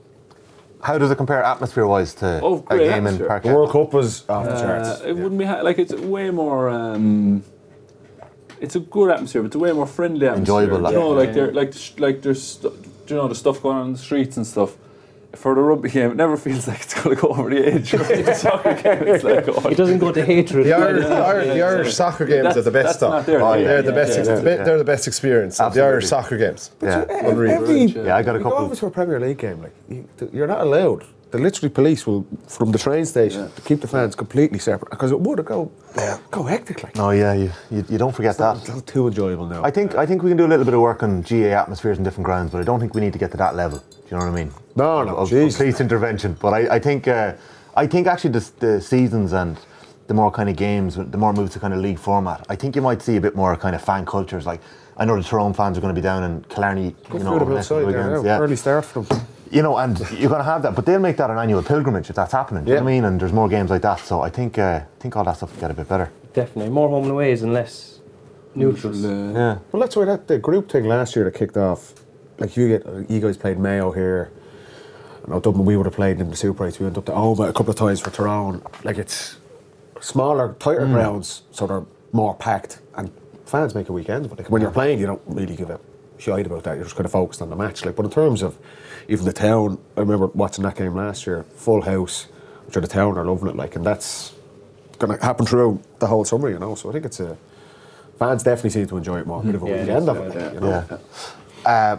Speaker 6: How does it compare atmosphere-wise to
Speaker 9: Oh,
Speaker 6: a
Speaker 9: great
Speaker 6: game in
Speaker 9: atmosphere.
Speaker 6: Park?
Speaker 10: The World Cup was off the
Speaker 9: Uh,
Speaker 10: charts.
Speaker 9: it wouldn't be ha- like it's way more. Um, it's a good atmosphere, but it's a way more friendly atmosphere.
Speaker 6: Enjoyable,
Speaker 9: Do you know,
Speaker 6: like-
Speaker 9: like there, like, the sh- like there's, stu- do you know, the stuff going on in the streets and stuff. For the rugby game, it never feels like it's going to go over the edge. Right? The soccer game, it's like, oh,
Speaker 8: It doesn't go to hatred.
Speaker 7: The Irish, the Irish, the Irish soccer games
Speaker 9: That's-
Speaker 7: are the best
Speaker 9: that's
Speaker 7: stuff.
Speaker 9: not there,
Speaker 6: Oh,
Speaker 9: yeah,
Speaker 7: They're
Speaker 6: yeah,
Speaker 7: the best.
Speaker 6: yeah,
Speaker 7: ex-
Speaker 6: yeah,
Speaker 7: the-
Speaker 6: yeah.
Speaker 7: They're the best experience. of The
Speaker 6: Absolutely.
Speaker 7: Irish soccer games.
Speaker 6: Yeah.
Speaker 7: Unreal.
Speaker 10: Every,
Speaker 6: Yeah, I got a
Speaker 10: you
Speaker 6: couple-
Speaker 10: go over to a Premier League game, like you, you're not allowed. The literally police will from the train station to keep the fans completely separate because it would go go hectic. Like
Speaker 6: Oh yeah, you, you, you don't forget that.
Speaker 10: it's not too enjoyable now.
Speaker 6: I think I think we can do a little bit of work on G A atmospheres in different grounds, but I don't think we need to get to that level. Do you know what I mean?
Speaker 10: No, no,
Speaker 6: Of, of
Speaker 10: jeez.
Speaker 6: police intervention. But I, I think uh, I think actually the, the seasons and the more kind of games, the more moves to kind of league format. I think you might see a bit more kind of fan cultures. Like I know the Tyrone fans are going to be down in Killarney,
Speaker 10: Good
Speaker 6: you know,
Speaker 10: for
Speaker 6: over
Speaker 10: them
Speaker 6: the next
Speaker 10: outside
Speaker 6: couple of
Speaker 10: there,
Speaker 6: weekends.
Speaker 10: yeah.
Speaker 6: Yeah.
Speaker 10: Early start for them.
Speaker 6: You know, and you're going to have that, but they'll make that an annual pilgrimage if that's happening. Do you know what I mean? And there's more games like that, so I think uh, I think all that stuff will get a bit better.
Speaker 8: Definitely. More home and aways and less neutrals.
Speaker 9: uh,
Speaker 6: Yeah.
Speaker 10: Well, that's why that the group thing last year that kicked off. Like you get, you guys played Mayo here. I know Dublin, we would have played in the Super eights. We went up to Oma a couple of times for Tyrone. Like it's smaller, tighter grounds, so they're more packed, and fans make a weekend. But like when you're playing, you don't really give a shied about that. You're just kind of focused on the match. Like, but in terms of even the town, I remember watching that game last year, full house, which are the town are loving it. Like, and that's going to happen throughout the whole summer, you know. So I think it's a fans definitely seem to enjoy it more. A bit of a
Speaker 6: Yeah,
Speaker 10: weekend of
Speaker 6: yeah,
Speaker 10: it,
Speaker 6: yeah.
Speaker 10: you know.
Speaker 6: Yeah. Uh,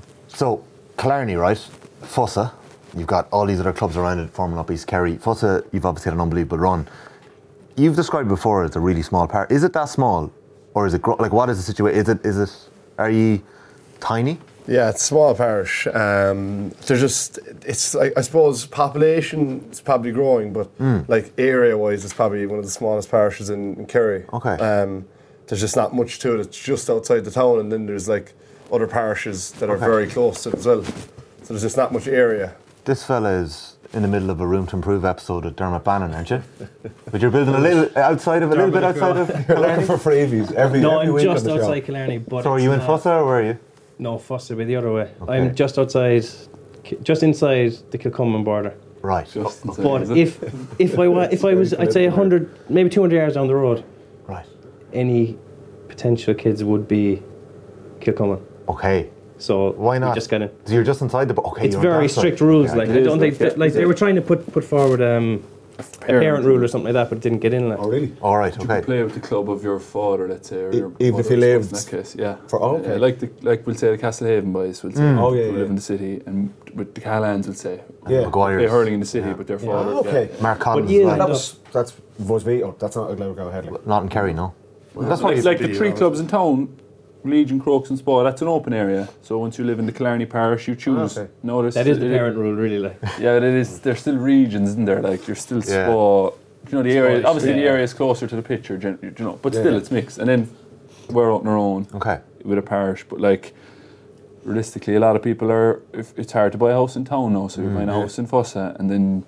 Speaker 6: so Killarney, right? Fossa. You've got all these other clubs around it forming up East Kerry. Fossa, you've obviously had an unbelievable run. You've described it before as a really small parish. Is it that small, or is it gro- like what is the situation? Is it is it? Are you tiny?
Speaker 7: Yeah, it's a small parish. Um, they're just, it's like, I suppose population is probably growing, but
Speaker 6: Mm.
Speaker 7: like area-wise, it's probably one of the smallest parishes in, in Kerry.
Speaker 6: Okay.
Speaker 7: Um, there's just not much to it. It's just outside the town, and then there's like other parishes that are
Speaker 6: Okay.
Speaker 7: very close to it as well. So there's just not much area.
Speaker 6: This fella is in the middle of a Room to Improve episode with Dermot Bannon, aren't you? But you're building a little outside of a little bit outside of.
Speaker 10: You're looking for freebies every,
Speaker 8: No,
Speaker 10: every
Speaker 8: I'm
Speaker 10: week
Speaker 8: just
Speaker 10: on the
Speaker 8: outside
Speaker 10: show.
Speaker 8: Killarney. But
Speaker 6: So are
Speaker 8: it's
Speaker 6: you in
Speaker 8: not-
Speaker 6: Fossa or where are you?
Speaker 8: No, Fossa be the other way.
Speaker 6: Okay.
Speaker 8: I'm just outside, just inside the Kilcummin border.
Speaker 6: Right.
Speaker 9: Just inside,
Speaker 8: But
Speaker 9: is it?
Speaker 8: if if I wa- if I was, I'd say one hundred, maybe two hundred yards down the road.
Speaker 6: Right.
Speaker 8: Any potential kids would be Kilcummin.
Speaker 6: Okay.
Speaker 8: So
Speaker 6: Why not?
Speaker 8: We just got in.
Speaker 6: So you're just inside the. bo- Okay.
Speaker 8: It's
Speaker 6: you're on
Speaker 8: very
Speaker 6: that side.
Speaker 8: strict rules.
Speaker 6: Yeah,
Speaker 8: like
Speaker 9: it
Speaker 8: I
Speaker 9: is,
Speaker 8: don't think
Speaker 9: like,
Speaker 8: that, like they were trying to put put forward um, a
Speaker 9: Parent
Speaker 8: parent rule or something like that, but it didn't get in. Like.
Speaker 10: Oh, really?
Speaker 6: All right.
Speaker 9: You
Speaker 6: okay.
Speaker 9: could play with the club of your father, let's say, or
Speaker 10: E-
Speaker 9: your
Speaker 10: even if he
Speaker 9: mother, I suppose,
Speaker 10: lived
Speaker 9: in that case, yeah.
Speaker 10: for- oh, okay.
Speaker 9: Yeah, like the like we'll say the Castlehaven boys will say
Speaker 6: Mm.
Speaker 10: Oh, yeah,
Speaker 9: who
Speaker 10: yeah.
Speaker 9: live in the city, and with the Callans will say
Speaker 10: Yeah.
Speaker 6: Maguire's.
Speaker 9: play hurling in the city, but their
Speaker 8: Yeah.
Speaker 9: father.
Speaker 10: Ah, okay.
Speaker 6: Mark Collins.
Speaker 8: yeah,
Speaker 6: as
Speaker 10: That
Speaker 6: well.
Speaker 10: was, that's was veto. That's not allowed to go ahead. Like.
Speaker 6: Not in Kerry, no.
Speaker 9: Yeah.
Speaker 6: That's why
Speaker 9: Like,
Speaker 6: you
Speaker 9: like the three clubs in town, Legion, Crokes, and Spa. That's an open area. So once you live in the Killarney parish, you choose.
Speaker 10: okay.
Speaker 9: No, there's
Speaker 8: That is the
Speaker 9: it-
Speaker 8: parent rule, really. Like.
Speaker 9: Yeah, it is. There's still regions, isn't there? Like you're still
Speaker 6: Yeah.
Speaker 9: Spa. You know the area. Obviously, the
Speaker 8: yeah.
Speaker 9: area is closer to the picture. gen- You know, but
Speaker 10: Yeah,
Speaker 9: still,
Speaker 10: yeah.
Speaker 9: it's mixed. And then we're out on our own
Speaker 6: Okay.
Speaker 9: with a parish. But like realistically, a lot of people are. If it's hard to buy a house in town now, so you're buying a house in Fossa, and then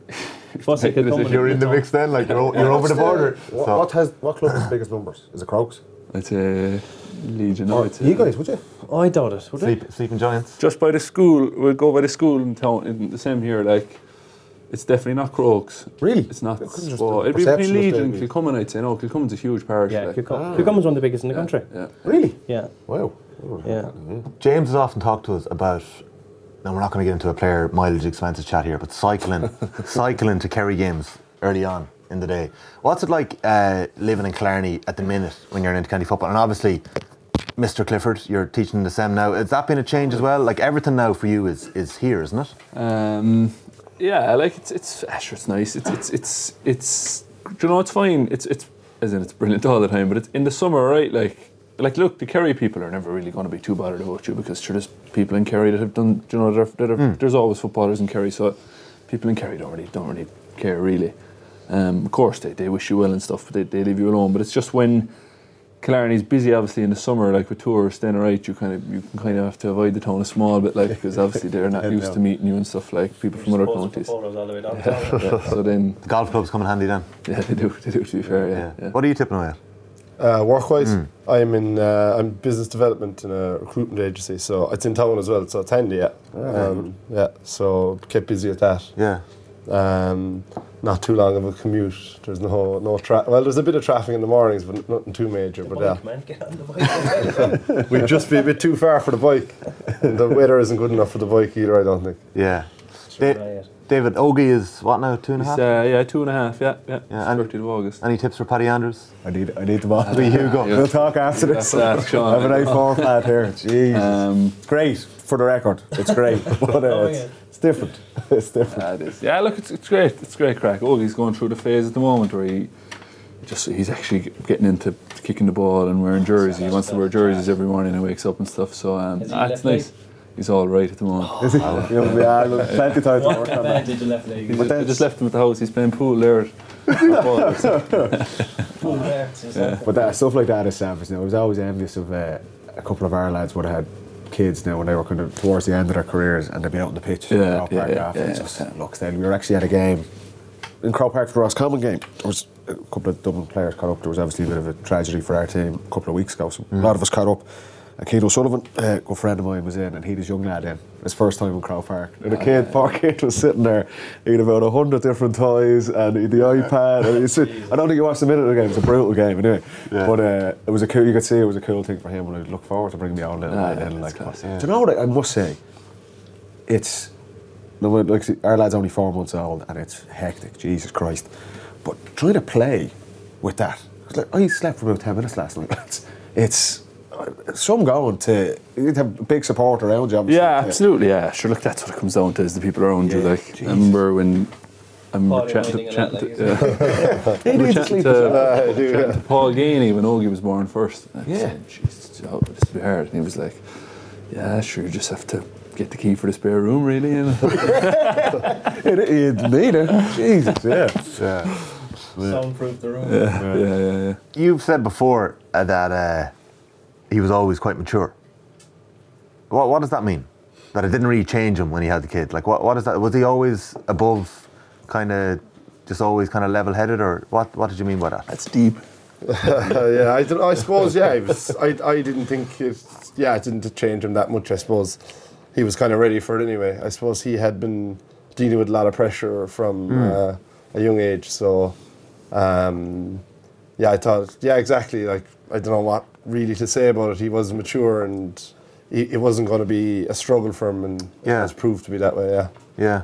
Speaker 8: Fossa, Kilcummin.
Speaker 6: You're in the mix then, like you're, o- you're over the border.
Speaker 10: What,
Speaker 6: So-
Speaker 10: what has what club has the biggest numbers? Is it Crokes?
Speaker 9: I'd say Legion.
Speaker 10: Or
Speaker 9: No, it's
Speaker 10: you guys, would you?
Speaker 8: Oh, I doubt it. Would
Speaker 6: Sleep, sleeping giants.
Speaker 9: just by the school. We'll go by the school in town. In the same here, like. It's definitely not Crokes.
Speaker 10: Really?
Speaker 9: It's not.
Speaker 10: It couldn't just
Speaker 9: Spa.
Speaker 10: be
Speaker 9: It'd be
Speaker 10: perception
Speaker 9: between
Speaker 10: of
Speaker 9: Legion and
Speaker 10: Davy.
Speaker 9: Kilcummin, I'd say. No, Kilcummin's a huge parish.
Speaker 8: Yeah,
Speaker 9: like.
Speaker 8: Kilcummin. Kilcummin's one of the biggest in the country.
Speaker 9: Yeah.
Speaker 10: Really?
Speaker 8: Yeah,
Speaker 10: Wow.
Speaker 8: yeah.
Speaker 6: James has often talked to us about. Now we're not going to get into a player mileage expenses chat here, but cycling, cycling to Kerry games early on in the day. What's it like uh, living in Killarney at the minute when you're into county football? And obviously, Mister Clifford, you're teaching the S E M now. Has that been a change as well? Like everything now for you is is here, isn't it?
Speaker 9: Um, yeah, like it's it's ah, sure, it's nice. It's it's it's it's do you know it's fine. It's it's as in it's brilliant all the time. But it's in the summer, right? Like like look, the Kerry people are never really going to be too bothered about you because sure, there's people in Kerry that have done. Do you know, that are, that are,
Speaker 6: Mm.
Speaker 9: there's always footballers in Kerry, so people in Kerry don't really don't really care really. Um, of course, they, they wish you well and stuff, but they, they leave you alone. But it's just when Killarney's busy, obviously in the summer, like with tourists, then alright, you kind of you can kind of have to avoid the town a small bit, like because obviously they're not used to meeting you and stuff like people from other counties. Yeah, so then,
Speaker 6: The golf clubs come in handy then.
Speaker 9: yeah, they do, they do. To be fair, yeah. yeah.
Speaker 6: What are you tipping away at?
Speaker 7: Uh, work-wise,
Speaker 6: Mm.
Speaker 7: I'm in uh, I'm business development in a recruitment agency, so it's in town as well, so it's handy, yeah. Um, yeah, so kept busy at that.
Speaker 6: Yeah.
Speaker 7: Um, not too long of a commute. There's no no tra- well, there's a bit of traffic in the mornings, but nothing too major. But yeah,
Speaker 8: Man, get on the bike.
Speaker 7: we'd just be a bit too far for the bike. The weather isn't good enough for the bike either, I don't think.
Speaker 6: Yeah. Da- David, Ogie is what now, two and a
Speaker 9: It's,
Speaker 6: half?
Speaker 9: uh, yeah, two and a half. Yeah, yeah.
Speaker 6: Yeah, and-
Speaker 9: thirtieth of August.
Speaker 6: Any tips for Paddy Andrews?
Speaker 10: I need I need the ball.
Speaker 6: Be Hugo.
Speaker 9: yeah.
Speaker 10: We'll talk after this.
Speaker 9: That's that, Sean.
Speaker 10: I have a nice four pad here. Jeez.
Speaker 9: Um,
Speaker 10: It's great for the record. It's great, but uh, it's, it's different. It's different.
Speaker 9: Yeah, it is. Yeah, look, it's, it's great. It's great crack. Oh, he's going through the phase at the moment where he just he's actually getting into kicking the ball and wearing jerseys. He wants to wear jerseys every morning and wakes up and stuff. So um,
Speaker 8: Is he
Speaker 9: ah, it's
Speaker 8: left
Speaker 9: nice. He's all right at the moment.
Speaker 10: Is it? You'll be ah, look, plenty of time to work on that.
Speaker 8: Did you left leg?
Speaker 9: He's
Speaker 10: But
Speaker 9: just, I
Speaker 10: that's-
Speaker 9: just left him at the house. He's playing pool there.
Speaker 8: Yeah.
Speaker 10: But that, stuff like that is savage. Now, I was always envious of uh, a couple of our lads would have had kids now when they were kind of towards the end of their careers and they'd be out on the pitch. in
Speaker 9: Yeah,
Speaker 10: Croke
Speaker 9: yeah,
Speaker 10: Park
Speaker 9: yeah,
Speaker 10: after.
Speaker 9: yeah,
Speaker 10: It's just
Speaker 9: yeah.
Speaker 10: looks then. We were actually at a game in Croke Park for the Roscommon game. There was a couple of Dublin players caught up. There was obviously a bit of a tragedy for our team a couple of weeks ago. So a lot of us caught up. And Keith O'Sullivan, a good friend of mine, was in, and he was young lad in. His first time in Crow Park. And the kid, poor kid, was sitting there. He had about a hundred different toys and he had the iPad. And he's, I don't think you watched a minute of the game. It's a brutal game, anyway. Yeah. But uh, it was a cool. You could see it was a cool thing for him. And I look forward to bringing me on little
Speaker 9: ah,
Speaker 10: lad
Speaker 9: yeah,
Speaker 10: in. Like,
Speaker 9: class,
Speaker 10: yeah. Do you know what I, I must say? It's like our lad's only four months old, and it's hectic. Jesus Christ! But trying to play with that, like I slept for about ten minutes last night. It's, it's some going to you need to have a big support around you.
Speaker 9: Yeah, absolutely. Yeah, sure. Look, that's what it comes down to: is the people around yeah, you. Like,
Speaker 10: geez.
Speaker 9: I remember when I remember chatting to, chatting to, yeah. he needs to sleep to, uh, do, yeah. to Paul Ganey when Ogie was born first. And
Speaker 10: yeah,
Speaker 9: saying, Jesus, oh, this will be hard. And he was like, "Yeah, sure. You just have to get the key for the spare room, really." You know?
Speaker 10: it, you need it. Jesus, yeah.
Speaker 7: yeah.
Speaker 8: Soundproof the room.
Speaker 9: Yeah, yeah, yeah. yeah, yeah.
Speaker 6: You've said before uh, that uh, he was always quite mature. What what does that mean? That it didn't really change him when he had the kid. Like what what is that? Was he always above, kind of, just always kind of level-headed, or what? What did you mean by that?
Speaker 9: That's deep.
Speaker 7: yeah, I, don't, I suppose. Yeah, it was, I I didn't think it. Yeah, it didn't change him that much. I suppose he was kind of ready for it anyway. I suppose he had been dealing with a lot of pressure from mm. uh, a young age. So, um, yeah, I thought. Yeah, exactly. Like I don't know what really to say about it. He was mature and. It wasn't going to be a struggle for him, and yeah. it has proved to be that way, yeah.
Speaker 6: Yeah.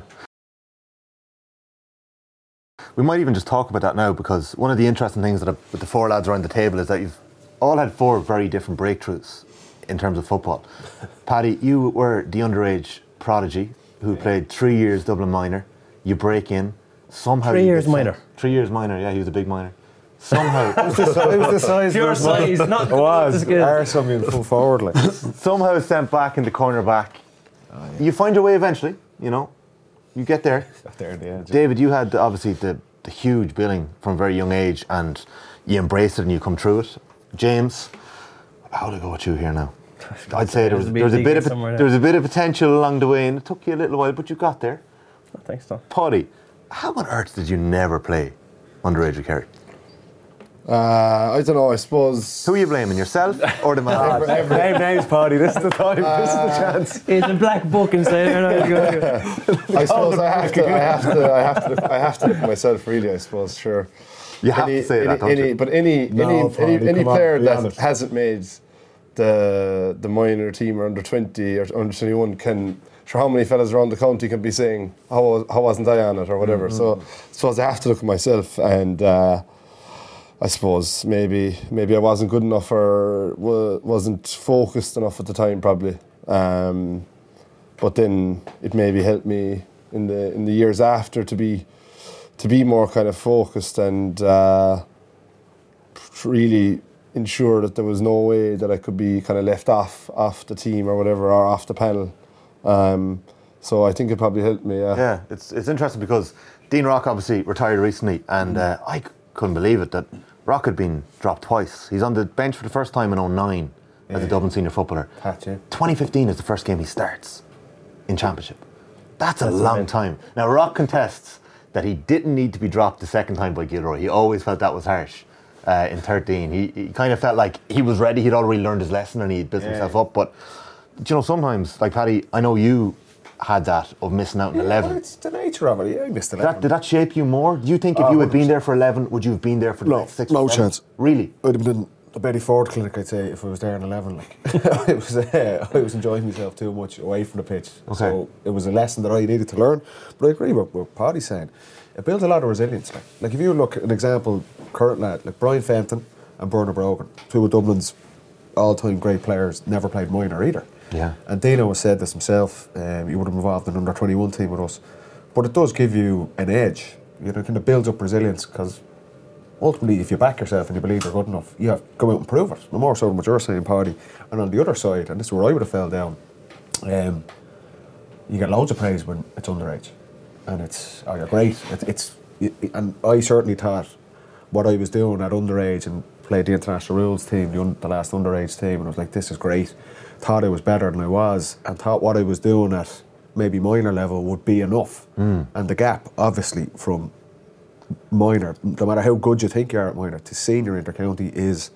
Speaker 6: We might even just talk about that now, because one of the interesting things that with the four lads around the table is that you've all had four very different breakthroughs in terms of football. Paddy, you were the underage prodigy who played three years Dublin minor. You break in, somehow...
Speaker 8: Three years minor.
Speaker 6: Three years minor, yeah, he was a big minor. Somehow
Speaker 10: it, was the, it was the size.
Speaker 8: Pure size, not
Speaker 10: it was. Arsome being full forward, like
Speaker 6: somehow sent back in the corner back. Oh, yeah. You find your way eventually, you know. You get there.
Speaker 10: Got there in the end.
Speaker 6: David, you had obviously the, the huge billing from a very young age, and you embraced it and you come through it. James, how would I go with you here now? I'd say there was, there was a bit of there was a bit of potential along the way, and it took you a little while, but you got there.
Speaker 8: Oh, thanks, Tom.
Speaker 6: Paddy, how on earth did you never play underage with Kerry?
Speaker 7: Uh, I don't know, I suppose...
Speaker 6: Who are you blaming, yourself or the man?
Speaker 10: Name names, Paddy, this is the time, uh, this is the chance.
Speaker 8: It's a black book inside there.
Speaker 7: I suppose I have, to, I, have to, I, have to, I have to look at myself, really, I suppose, sure.
Speaker 6: You have
Speaker 7: any,
Speaker 6: to say
Speaker 7: any,
Speaker 6: that, don't
Speaker 7: any,
Speaker 6: you?
Speaker 7: But any,
Speaker 10: no,
Speaker 7: any,
Speaker 10: Paddy,
Speaker 7: any, any player
Speaker 10: on,
Speaker 7: that
Speaker 10: honest.
Speaker 7: hasn't made the the minor team or under twenty or under twenty-one can... Sure, how many fellas around the county can be saying, how, how wasn't I on it, or whatever. Mm-hmm. So I suppose I have to look at myself, and... Uh, I suppose maybe maybe I wasn't good enough or w- wasn't focused enough at the time, probably. Um, but then it maybe helped me in the in the years after to be to be more kind of focused and uh, really ensure that there was no way that I could be kind of left off off the team or whatever, or off the panel. Um, so I think it probably helped me. Yeah,
Speaker 6: yeah. It's it's interesting because Dean Rock obviously retired recently, and uh, I. couldn't believe it that Rock had been dropped twice. He's on the bench for the first time in oh nine yeah. as a Dublin senior footballer.
Speaker 10: Pat, yeah.
Speaker 6: twenty fifteen is the first game he starts in Championship. That's, That's a long amazing. time. Now Rock contests that he didn't need to be dropped the second time by Gilroy. He always felt that was harsh uh, in thirteen. He, he kind of felt like he was ready. He'd already learned his lesson and he'd built yeah. himself up. But you know, sometimes, like Paddy, I know you had that of missing out in
Speaker 10: yeah,
Speaker 6: eleven.
Speaker 10: Well, it's the nature of it. Yeah, I missed eleven.
Speaker 6: Did that, did that shape you more? Do you think if oh, you had been there for eleven, would you have been there for the
Speaker 10: no,
Speaker 6: next six?
Speaker 10: No
Speaker 6: seven?
Speaker 10: chance.
Speaker 6: Really?
Speaker 10: I'd have been a Betty Ford clinic, I'd say, if I was there in eleven. Like, it was, uh, I was enjoying myself too much away from the pitch.
Speaker 6: Okay.
Speaker 10: So it was a lesson that I needed to learn. But I agree with what Paddy's saying. It built a lot of resilience. Like, like if you look at an example, current lad, like Brian Fenton and Bernard Brogan, two of Dublin's all-time great players, never played minor either.
Speaker 6: Yeah.
Speaker 10: And Dino has said this himself, um, he would have involved in an under twenty-one team with us. But it does give you an edge. You know, it kind of builds up resilience, because ultimately if you back yourself and you believe you're good enough, you have to go out and prove it. No more so than what you're saying, Paddy. And on the other side, and this is where I would have fell down, um, you get loads of praise when it's underage. And it's, oh, you're great. It, it's, it, and I certainly thought what I was doing at underage and played the international rules team, the, un, the last underage team, and I was like, this is great. Thought I was better than I was, and thought what I was doing at maybe minor level would be enough.
Speaker 6: Mm.
Speaker 10: And the gap, obviously, from minor, no matter how good you think you are at minor, to senior inter-county is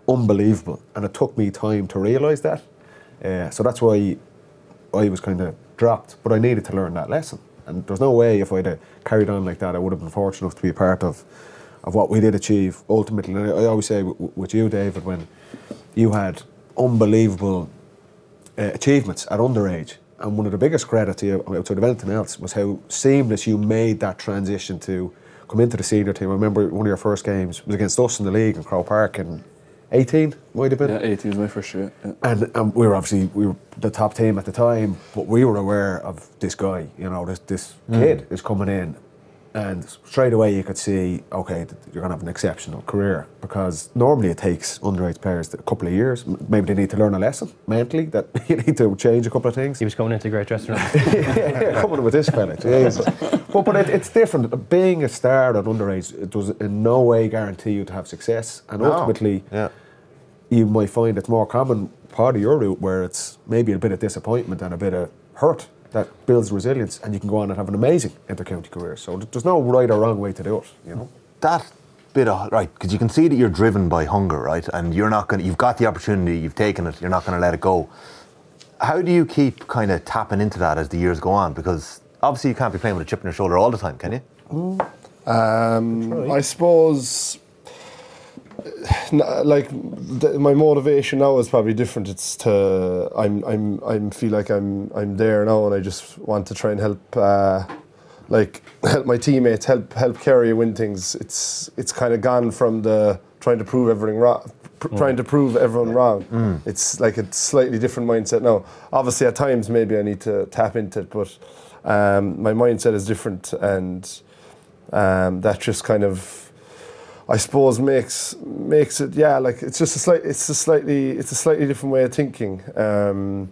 Speaker 10: unbelievable, and it took me time to realise that. Uh, so that's why I was kind of dropped, but I needed to learn that lesson. And there's no way if I'd have carried on like that, I would have been fortunate enough to be a part of of what we did achieve ultimately. And I, I always say w- with you, David, when you had unbelievable uh, achievements at underage, and one of the biggest credit to you, outside of anything else, was how seamless you made that transition to come into the senior team. I remember one of your first games was against us in the league in Crow Park in eighteen, might have been.
Speaker 9: Yeah, eighteen was my first year. Yeah.
Speaker 10: And, and we were obviously we were the top team at the time, but we were aware of this guy. You know, this this
Speaker 6: Mm.
Speaker 10: kid is coming in, and straight away you could see, okay, th- you're going to have an exceptional career, because normally it takes underage players a couple of years. M- Maybe they need to learn a lesson mentally, that you need to change a couple of things.
Speaker 8: He was coming into a great dressing room.
Speaker 10: yeah, yeah, coming with this fella. Jesus. But, but it, it's different. Being a star at underage, it does in no way guarantee you to have success. And
Speaker 6: No.
Speaker 10: ultimately,
Speaker 6: Yeah.
Speaker 10: you might find it's more common part of your route where it's maybe a bit of disappointment and a bit of hurt that builds resilience, and you can go on and have an amazing inter-county career. So th- there's no right or wrong way to do it, you know.
Speaker 6: That bit of, right, because you can see that you're driven by hunger, right? And you're not going to, you've got the opportunity, you've taken it, you're not going to let it go. How do you keep kind of tapping into that as the years go on? Because obviously you can't be playing with a chip on your shoulder all the time, can you?
Speaker 7: Um, I suppose, n- like th- my motivation now is probably different. It's to I'm I'm I'm feel like I'm I'm there now, and I just want to try and help, uh, like help my teammates, help help Kerry win things. It's it's kind of gone from the trying to prove everything wrong, pr- trying to prove everyone wrong.
Speaker 6: Mm.
Speaker 7: It's like a slightly different mindset now. Obviously, at times maybe I need to tap into it, but um, my mindset is different, and um, that just kind of, I suppose, makes makes it yeah like it's just a slight it's a slightly it's a slightly different way of thinking. Um,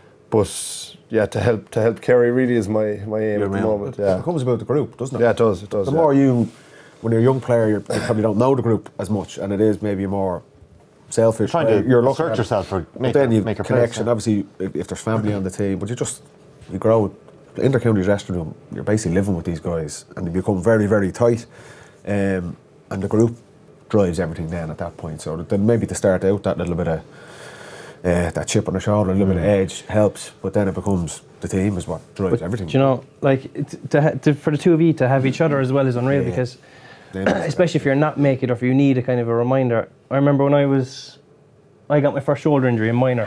Speaker 7: but yeah, to help to help Kerry really is my my aim
Speaker 10: Your
Speaker 7: at the
Speaker 10: main-
Speaker 7: moment.
Speaker 10: It
Speaker 7: Yeah,
Speaker 10: becomes about the group, doesn't it?
Speaker 7: Yeah, it does. It does.
Speaker 10: The
Speaker 7: yeah.
Speaker 10: more you, when you're a young player, you're, you probably don't know the group as much, and it is maybe more selfish.
Speaker 6: Trying to
Speaker 10: where you're looking
Speaker 6: search
Speaker 10: at it.
Speaker 6: yourself for-
Speaker 10: But
Speaker 6: make
Speaker 10: then
Speaker 6: a-
Speaker 10: you
Speaker 6: make a
Speaker 10: connection.
Speaker 6: place, yeah.
Speaker 10: Obviously, if, if there's family on the team, but you just you grow. Inter-county dressing room, you're basically living with these guys, and you become very, very tight. Um, and the group drives everything then at that point. So then maybe to start out, that little bit of uh, that chip on the shoulder, a little bit of edge helps, but then it becomes the team is what drives
Speaker 8: But,
Speaker 10: everything.
Speaker 8: do you know, like it, to, ha- to, for the two of you to have each other as well is unreal,
Speaker 10: Yeah.
Speaker 8: because
Speaker 10: Then it's-
Speaker 8: especially if you're not making it or if you need a kind of a reminder. I remember when I was, I got my first shoulder injury in minor,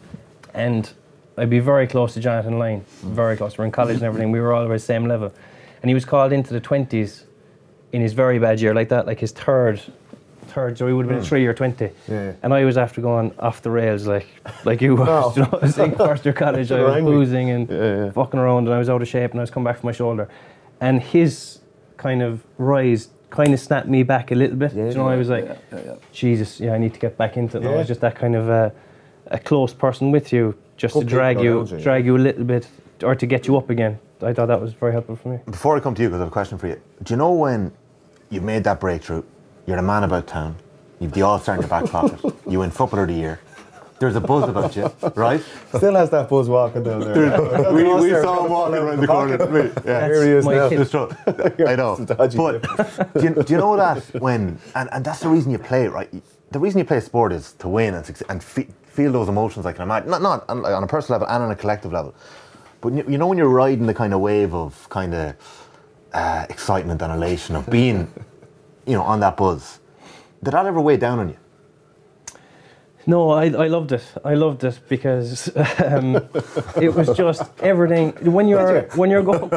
Speaker 8: and I'd be very close to Jonathan Lyne, very close. We're in college and everything. We were all always same level, and he was called into the twenties in his very bad year, like that, like his third, third. So he would have been a three or twenty,
Speaker 10: Yeah.
Speaker 8: and I was after going off the rails, like like you was.
Speaker 10: No.
Speaker 8: You know, I was in first year college. I
Speaker 10: You're
Speaker 8: was
Speaker 10: angry.
Speaker 8: boozing and
Speaker 10: Yeah, yeah.
Speaker 8: fucking around, and I was out of shape, and I was coming back from my shoulder, and his kind of rise kind of snapped me back a little bit.
Speaker 10: Yeah,
Speaker 8: you know, I was like,
Speaker 9: yeah, yeah, yeah.
Speaker 8: Jesus, yeah, I need to get back into it. And I
Speaker 10: Yeah.
Speaker 8: was just that kind of uh, a close person with you, just
Speaker 10: Good
Speaker 8: to drag
Speaker 10: people
Speaker 8: you,
Speaker 10: around you,
Speaker 8: drag you a little bit, or to get you up again. I thought that was very helpful for me.
Speaker 6: Before I come to you, because I have a question for you. Do you know when you've made that breakthrough, you're the man about town, you've the All-Star in your back pocket, you win Footballer of the Year, there's a buzz about you, right?
Speaker 10: Still has that buzz walking down there.
Speaker 6: we we saw him walking around the corner. Yeah.
Speaker 10: Here he is
Speaker 8: my
Speaker 10: now.
Speaker 8: kid.
Speaker 6: It's true. I know.
Speaker 10: Dodgy.
Speaker 6: But do you, do you know that when, and, and that's the reason you play, right? The reason you play sport is to win and, succeed, and fe- feel those emotions, I can imagine. Not, not on, like, on a personal level and on a collective level. But you, you know when you're riding the kind of wave of kind of uh, excitement and elation of being, you know, on that buzz. Did that ever weigh down on you?
Speaker 8: No, I, I loved it. I loved it because um, it was just everything. When you're when you're going,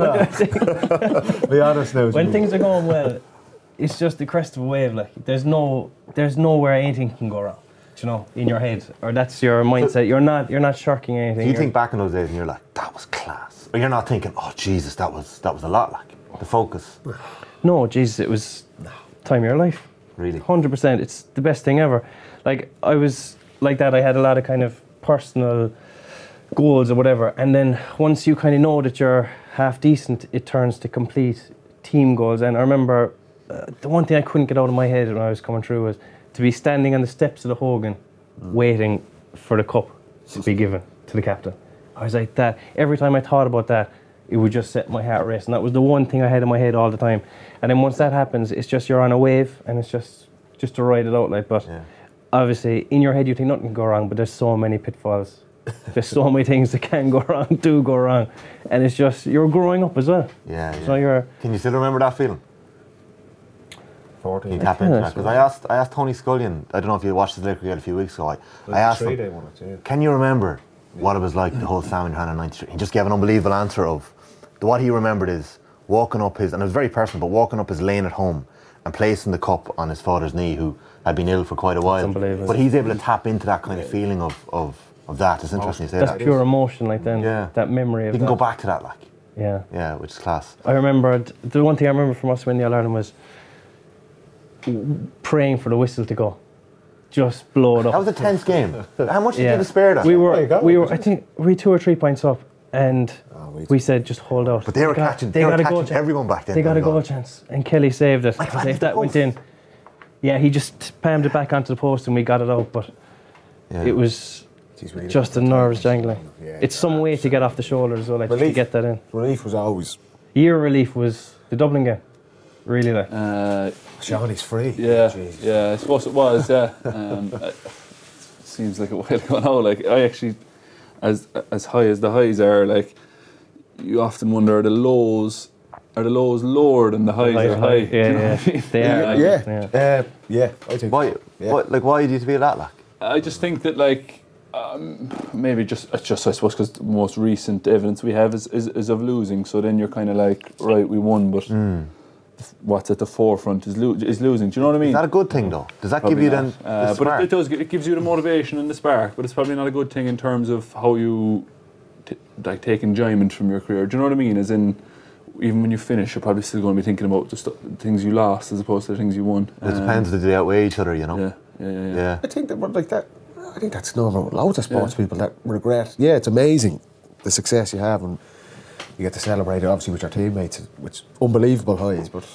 Speaker 10: Be honest now.
Speaker 8: when
Speaker 10: Jimmy.
Speaker 8: things are going well, it's just the crest of a wave. Like there's no there's nowhere anything can go wrong. You know, in your head, or that's your mindset. You're not you're not shirking anything.
Speaker 6: Do you
Speaker 8: You're-
Speaker 6: think back in those days and you're like, that was class? Or you're not thinking, oh Jesus, that was that was a lot, like the focus.
Speaker 8: No, Jesus, it was time of your life.
Speaker 6: Really?
Speaker 8: one hundred percent. It's the best thing ever. Like, I was like that. I had a lot of kind of personal goals or whatever. And then once you kind of know that you're half decent, it turns to complete team goals. And I remember uh, the one thing I couldn't get out of my head when I was coming through was to be standing on the steps of the Hogan waiting for the cup to be given to the captain. I was like that. Every time I thought about that, it would just set my heart racing. That was the one thing I had in my head all the time. And then once that happens, it's just you're on a wave, and it's just just to ride it out like. But
Speaker 6: Yeah.
Speaker 8: obviously in your head you think nothing can go wrong, but there's so many pitfalls. There's so many things that can go wrong, do go wrong, and it's just you're growing up as well.
Speaker 6: Yeah, yeah.
Speaker 8: So you're.
Speaker 6: Can you still remember that feeling?
Speaker 10: fourteen.
Speaker 6: You tap into that because I asked, I asked Tony Scullion. I don't know if you watched the Liverpool game a few weeks ago. I, I asked him,
Speaker 10: They won it, yeah.
Speaker 6: can you remember what it was like to hold Sam in your hand in ninety-three? He just gave an unbelievable answer of what he remembered is walking up his, and it was very personal, but walking up his lane at home and placing the cup on his father's knee, who had been ill for quite a while.
Speaker 8: Unbelievable.
Speaker 6: But he's able to tap into that kind of feeling of of, of that. It's interesting you say
Speaker 8: That's
Speaker 6: that.
Speaker 8: pure emotion, like then.
Speaker 6: Yeah.
Speaker 8: That memory of
Speaker 6: You can
Speaker 8: that.
Speaker 6: go back to that, like.
Speaker 8: Yeah.
Speaker 6: Yeah, which is class.
Speaker 8: I remember the one thing I remember from us winning the All Ireland was praying for the whistle to go, just blow it up.
Speaker 6: That was a tense game. How much did
Speaker 8: Yeah.
Speaker 6: you despair that?
Speaker 8: We were, we were. I think we two or three points up, and we said just hold out.
Speaker 6: But they were
Speaker 8: got-
Speaker 6: catching- they were
Speaker 8: got a
Speaker 6: catching
Speaker 8: goal chance.
Speaker 6: everyone back then,
Speaker 8: They got a
Speaker 6: Donegal.
Speaker 8: goal chance, and Kelly saved it.
Speaker 6: Like,
Speaker 8: Because
Speaker 6: right
Speaker 8: if that
Speaker 6: in the
Speaker 8: went in, yeah, he just palmed it back onto the post, and we got it out. But
Speaker 6: Yeah.
Speaker 8: it was
Speaker 10: Jeez, really
Speaker 8: just the nerves jangling.
Speaker 10: Yeah.
Speaker 8: It's some way to get off the shoulders as well, like to
Speaker 10: Relief.
Speaker 8: get that in.
Speaker 10: Relief was always.
Speaker 8: Year relief was the Dublin game, really like.
Speaker 9: Uh,
Speaker 10: Johnny's free.
Speaker 9: Yeah,
Speaker 10: Jeez.
Speaker 9: yeah, I suppose it was. Yeah, um, it seems like a while ago now. Like I actually, as as high as the highs are, like you often wonder, are the lows are the lows lower than the highs
Speaker 8: High-
Speaker 9: are
Speaker 8: high,
Speaker 9: high?
Speaker 8: yeah,
Speaker 9: Do you know
Speaker 8: yeah.
Speaker 9: what I mean?
Speaker 8: They are.
Speaker 10: Yeah,
Speaker 8: Yeah.
Speaker 10: yeah, uh, yeah. I think.
Speaker 6: Why,
Speaker 10: Yeah.
Speaker 6: what, like, why do you feel that, like?
Speaker 9: I just think that like um, maybe just it's just I suppose because the most recent evidence we have is, is, is of losing. So then you're kind of like, right, we won, but what's at the forefront is lo- is losing. Do you know what I mean?
Speaker 6: Is that a good thing, though? Does that
Speaker 9: Probably
Speaker 6: give you
Speaker 9: not.
Speaker 6: then
Speaker 9: Uh,
Speaker 6: the
Speaker 9: but it,
Speaker 6: spark?
Speaker 9: it does. It gives you the motivation and the spark. But it's probably not a good thing in terms of how you t- like take enjoyment from your career. Do you know what I mean? As in, even when you finish, you're probably still going to be thinking about the st- things you lost as opposed to the things you won.
Speaker 6: It depends if they outweigh each other, you know?
Speaker 9: Yeah, yeah, yeah. yeah.
Speaker 6: Yeah.
Speaker 10: I think that we're like that. I think that's normal. Loads of sports people that regret. Yeah, it's amazing the success you have, and you get to celebrate it obviously with your teammates, which unbelievable highs. But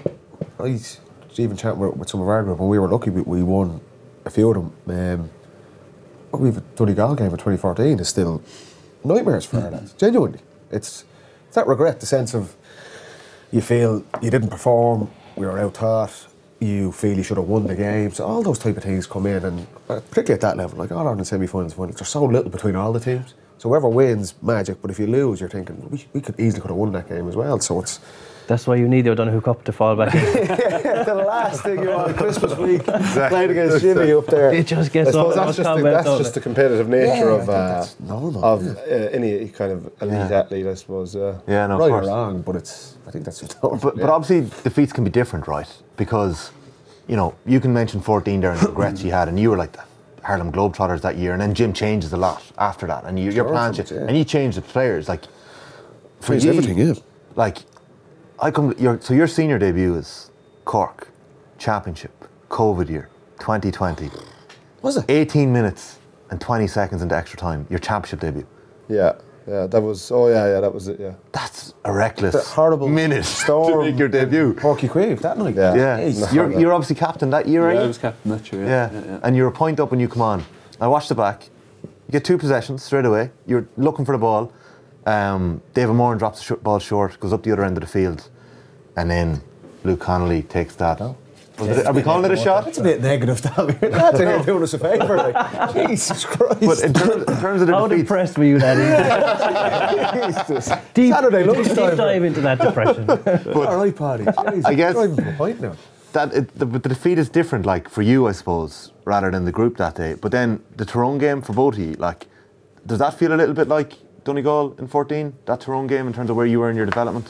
Speaker 10: I was even chatting with, with some of our group, and we were lucky we, we won a few of them. Um, but we've a Donegal game in twenty fourteen is still nightmares for our lads. Genuinely, it's it's that regret, the sense of you feel you didn't perform, we were out taught. You feel you should have won the game. So all those type of things come in, and uh, particularly at that level, like all Ireland semi-finals, finals, there's so little between all the teams. So whoever wins, magic. But if you lose, you're thinking we, we could easily could have won that game as well. So it's
Speaker 8: That's why you need the O'Donoghue Cup to fall back in.
Speaker 10: the last thing you want Christmas week playing against Jimmy up there.
Speaker 8: It just
Speaker 7: I
Speaker 8: gets
Speaker 7: suppose
Speaker 8: up.
Speaker 7: that's just, the, that's just the competitive nature
Speaker 10: Yeah,
Speaker 7: of,
Speaker 10: I think
Speaker 7: uh,
Speaker 10: that's normal,
Speaker 7: of
Speaker 10: yeah.
Speaker 7: uh, any kind of elite
Speaker 6: Yeah.
Speaker 7: athlete, I suppose. Yeah.
Speaker 6: Yeah, no, of
Speaker 10: Right or
Speaker 6: course.
Speaker 10: wrong, but it's I think that's just normal.
Speaker 6: But,
Speaker 10: yeah.
Speaker 6: but obviously defeats can be different, right? Because, you know, you can mention fourteen there and the regrets you had, and you were like the Harlem Globetrotters that year, and then Jim changes a lot after that, and you, your
Speaker 10: Sure,
Speaker 6: plans,
Speaker 10: so much, yeah.
Speaker 6: and you change the players. Like, for
Speaker 10: Changed
Speaker 6: you,
Speaker 10: everything, yeah.
Speaker 6: Like, I come. Your, so your senior debut is Cork, Championship, COVID year, twenty twenty.
Speaker 10: Was it?
Speaker 6: eighteen minutes and twenty seconds into extra time. Your championship debut.
Speaker 7: Yeah, yeah, that was, oh yeah, yeah, that was it, yeah.
Speaker 6: That's a reckless
Speaker 10: The horrible
Speaker 6: minute
Speaker 10: storm
Speaker 6: to make your debut.
Speaker 10: Porky Quave that night.
Speaker 7: Yeah.
Speaker 6: Yeah,
Speaker 10: Jeez.
Speaker 6: you're, you're obviously captain that year,
Speaker 9: Yeah,
Speaker 6: right?
Speaker 9: I was captain that year.
Speaker 6: Yeah.
Speaker 9: Yeah, yeah, yeah.
Speaker 6: And you're a point up when you come on. I watched the back. You get two possessions straight away. You're looking for the ball. Um, David Moran drops the sh- ball short, goes up the other end of the field, and then Luke Connolly takes that. Was it, are we calling it a shot?
Speaker 10: That's a bit negative, Tommy. That's here doing us a favour. Like, Jesus Christ.
Speaker 6: But in terms, in terms of the
Speaker 8: How
Speaker 6: defeats,
Speaker 8: depressed were you that
Speaker 10: Jesus.
Speaker 8: evening? Deep,
Speaker 10: Saturday
Speaker 8: deep
Speaker 10: lunchtime.
Speaker 8: dive into that depression.
Speaker 10: All right, Paddy. Jeez,
Speaker 6: I guess-
Speaker 10: driving from a point now.
Speaker 6: that it, the, but the defeat is different, like for you, I suppose, rather than the group that day. But then the Tyrone game for both of you, like, does that feel a little bit like Donegal in fourteen? That Tyrone game in terms of where you were in your development?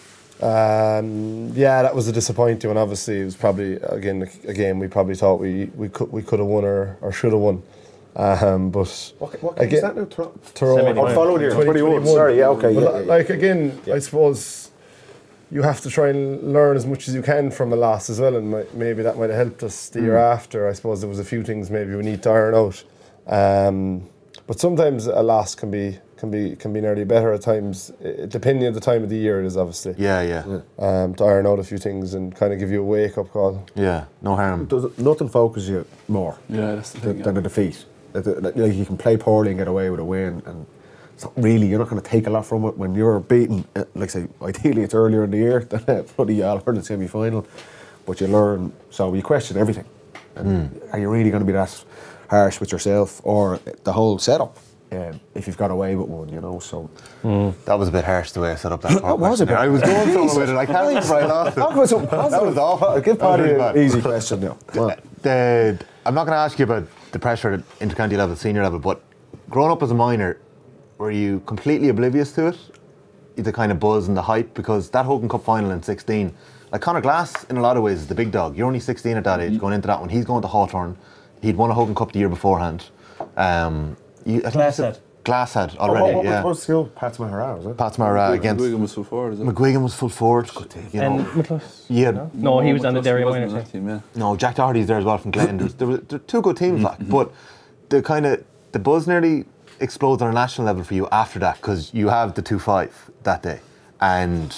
Speaker 7: Um, yeah, that was a disappointing one. Obviously, it was probably again a game we probably thought we, we could we could have won or, or should have won. Um, but
Speaker 10: What, what game is that now? Tyrone?
Speaker 7: Tyrone,
Speaker 10: I'm following you.
Speaker 7: twenty
Speaker 10: twenty-one.
Speaker 7: twenty-one.
Speaker 10: Sorry, yeah, okay.
Speaker 7: But
Speaker 10: Yeah,
Speaker 7: li-
Speaker 10: yeah,
Speaker 7: like again, I suppose you have to try and learn as much as you can from a loss as well, and mi- maybe that might have helped us the year after. I suppose there was a few things maybe we need to iron out. Um, but sometimes a loss can be can be can be nearly better at times, eh, depending on the time of the year it is, obviously.
Speaker 6: Yeah, yeah,
Speaker 7: Um, to iron out a few things and kind of give you a wake up call.
Speaker 6: yeah. No harm.
Speaker 10: Does, nothing focuses you more
Speaker 9: Yeah, that's the
Speaker 10: than,
Speaker 9: thing.
Speaker 10: than a defeat. That- that- that, Like you can play poorly and get away with a win, and it's not really, you're not going to take a lot from it when you're beaten. uh, Like say, ideally it's earlier in the year than a bloody All Ireland semi-final, but you learn. So you question everything. And mm. are you really going to be that harsh with yourself or the whole setup? Um, if you've got away with one, you know, so
Speaker 6: mm. that was a bit harsh the way I set up that.
Speaker 10: That was a bit.
Speaker 6: I was going somewhere with it. I can't remember right off.
Speaker 10: That was that was awful. Give Paddy an easy question now.
Speaker 6: The, the, I'm not going to ask you about the pressure at intercounty level, senior level, but growing up as a minor, were you completely oblivious to it? The kind of buzz and the hype, because that Hogan Cup final in sixteen, like Conor Glass in a lot of ways is the big dog. You're only sixteen at that age, mm. going into that one. He's going to Hawthorn. He'd won a Hogan Cup the year beforehand. Um, You,
Speaker 8: Glass had.
Speaker 6: Glass had already,
Speaker 10: oh, what,
Speaker 6: yeah.
Speaker 10: What was skill? Pats Mahara, was it?
Speaker 6: Pats Mahara against...
Speaker 9: McGuigan was full forward, is it?
Speaker 6: McGuigan was full forward. You know.
Speaker 8: And McCluskey?
Speaker 6: Yeah.
Speaker 8: No, no he was on the Derry minor
Speaker 9: team. Yeah.
Speaker 6: No, Jack Doherty's there as well from Glen. There were, there were two good teams, like, but the kind of... The buzz nearly explodes on a national level for you after that, because you have the two five that day. And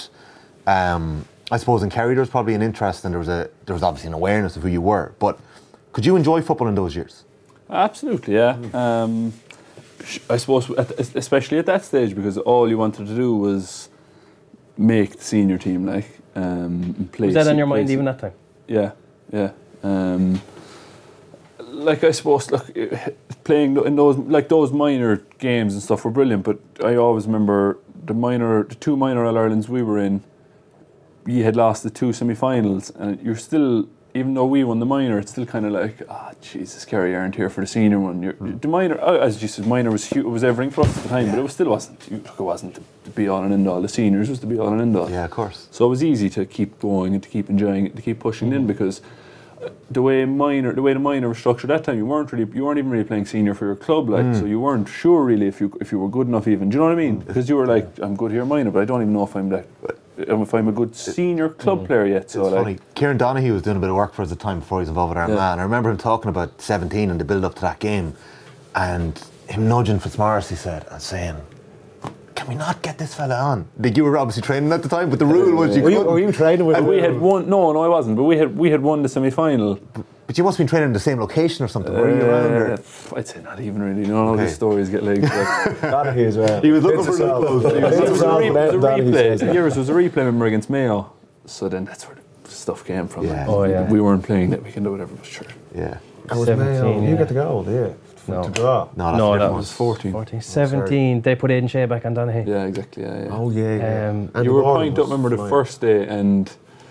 Speaker 6: um, I suppose in Kerry there was probably an interest and there was a there was obviously an awareness of who you were. But could you enjoy football in those years?
Speaker 9: Absolutely, yeah. Um, I suppose, at, especially at that stage, because all you wanted to do was make the senior team, like um, play.
Speaker 8: Was that on your mind even that time?
Speaker 9: Yeah, yeah. Um, like I suppose, look, playing in those like those minor games and stuff were brilliant. But I always remember the minor, the two minor All Irelands we were in. You had lost the two semi-finals, and you're still. Even though we won the minor, it's still kind of like, ah, oh, Jesus, Kerry aren't here for the senior one. You're, mm. The minor, oh, as you said, minor was huge, it was everything for us at the time, yeah. but it was still wasn't. It wasn't the be all and end all. The seniors was the be all and end all.
Speaker 6: Yeah, of course.
Speaker 9: So it was easy to keep going and to keep enjoying it, to keep pushing mm. in, because the way minor, the way the minor was structured that time, you weren't really, you weren't even really playing senior for your club, like, mm. so you weren't sure really if you if you were good enough even. Do you know what I mean? Because you were like, I'm good here minor, but I don't even know if I'm that. If I'm a good senior club mm. player yet. So
Speaker 6: it's
Speaker 9: like,
Speaker 6: funny. Kieran Donaghy was doing a bit of work for us at the time before he was involved with Armagh. Yeah. And I remember him talking about seventeen and the build up to that game, and him nudging Fitzmaurice, he said, and saying, "Can we not get this fella on?" Like, you were obviously training at the time, but the rule was you
Speaker 10: were
Speaker 6: couldn't.
Speaker 10: You, were you training with?
Speaker 9: And we had won. No, no, I wasn't. But we had we had won the semi final.
Speaker 6: But you must have been training in the same location or something. Were uh, you around? Or?
Speaker 9: I'd say not even really. None of okay. these stories get legs.
Speaker 10: Donaghy as well.
Speaker 6: He was looking for loopholes.
Speaker 9: It was a replay. Yours was a replay, remember, against Mayo. So then that's where the stuff came from.
Speaker 6: Yeah.
Speaker 8: Oh yeah.
Speaker 9: We weren't playing that. We can do whatever. But sure.
Speaker 6: Yeah.
Speaker 10: I was Mayo.
Speaker 8: Yeah.
Speaker 10: You got the goal, yeah.
Speaker 8: No.
Speaker 10: To draw.
Speaker 6: No,
Speaker 9: no that was fourteen.
Speaker 8: fourteen. seventeen. They put Aidan Shea back on Donaghy.
Speaker 9: Yeah, exactly. Yeah, yeah.
Speaker 10: Oh yeah. yeah.
Speaker 8: Um,
Speaker 10: and
Speaker 9: you were point up. Remember the fine. first day and.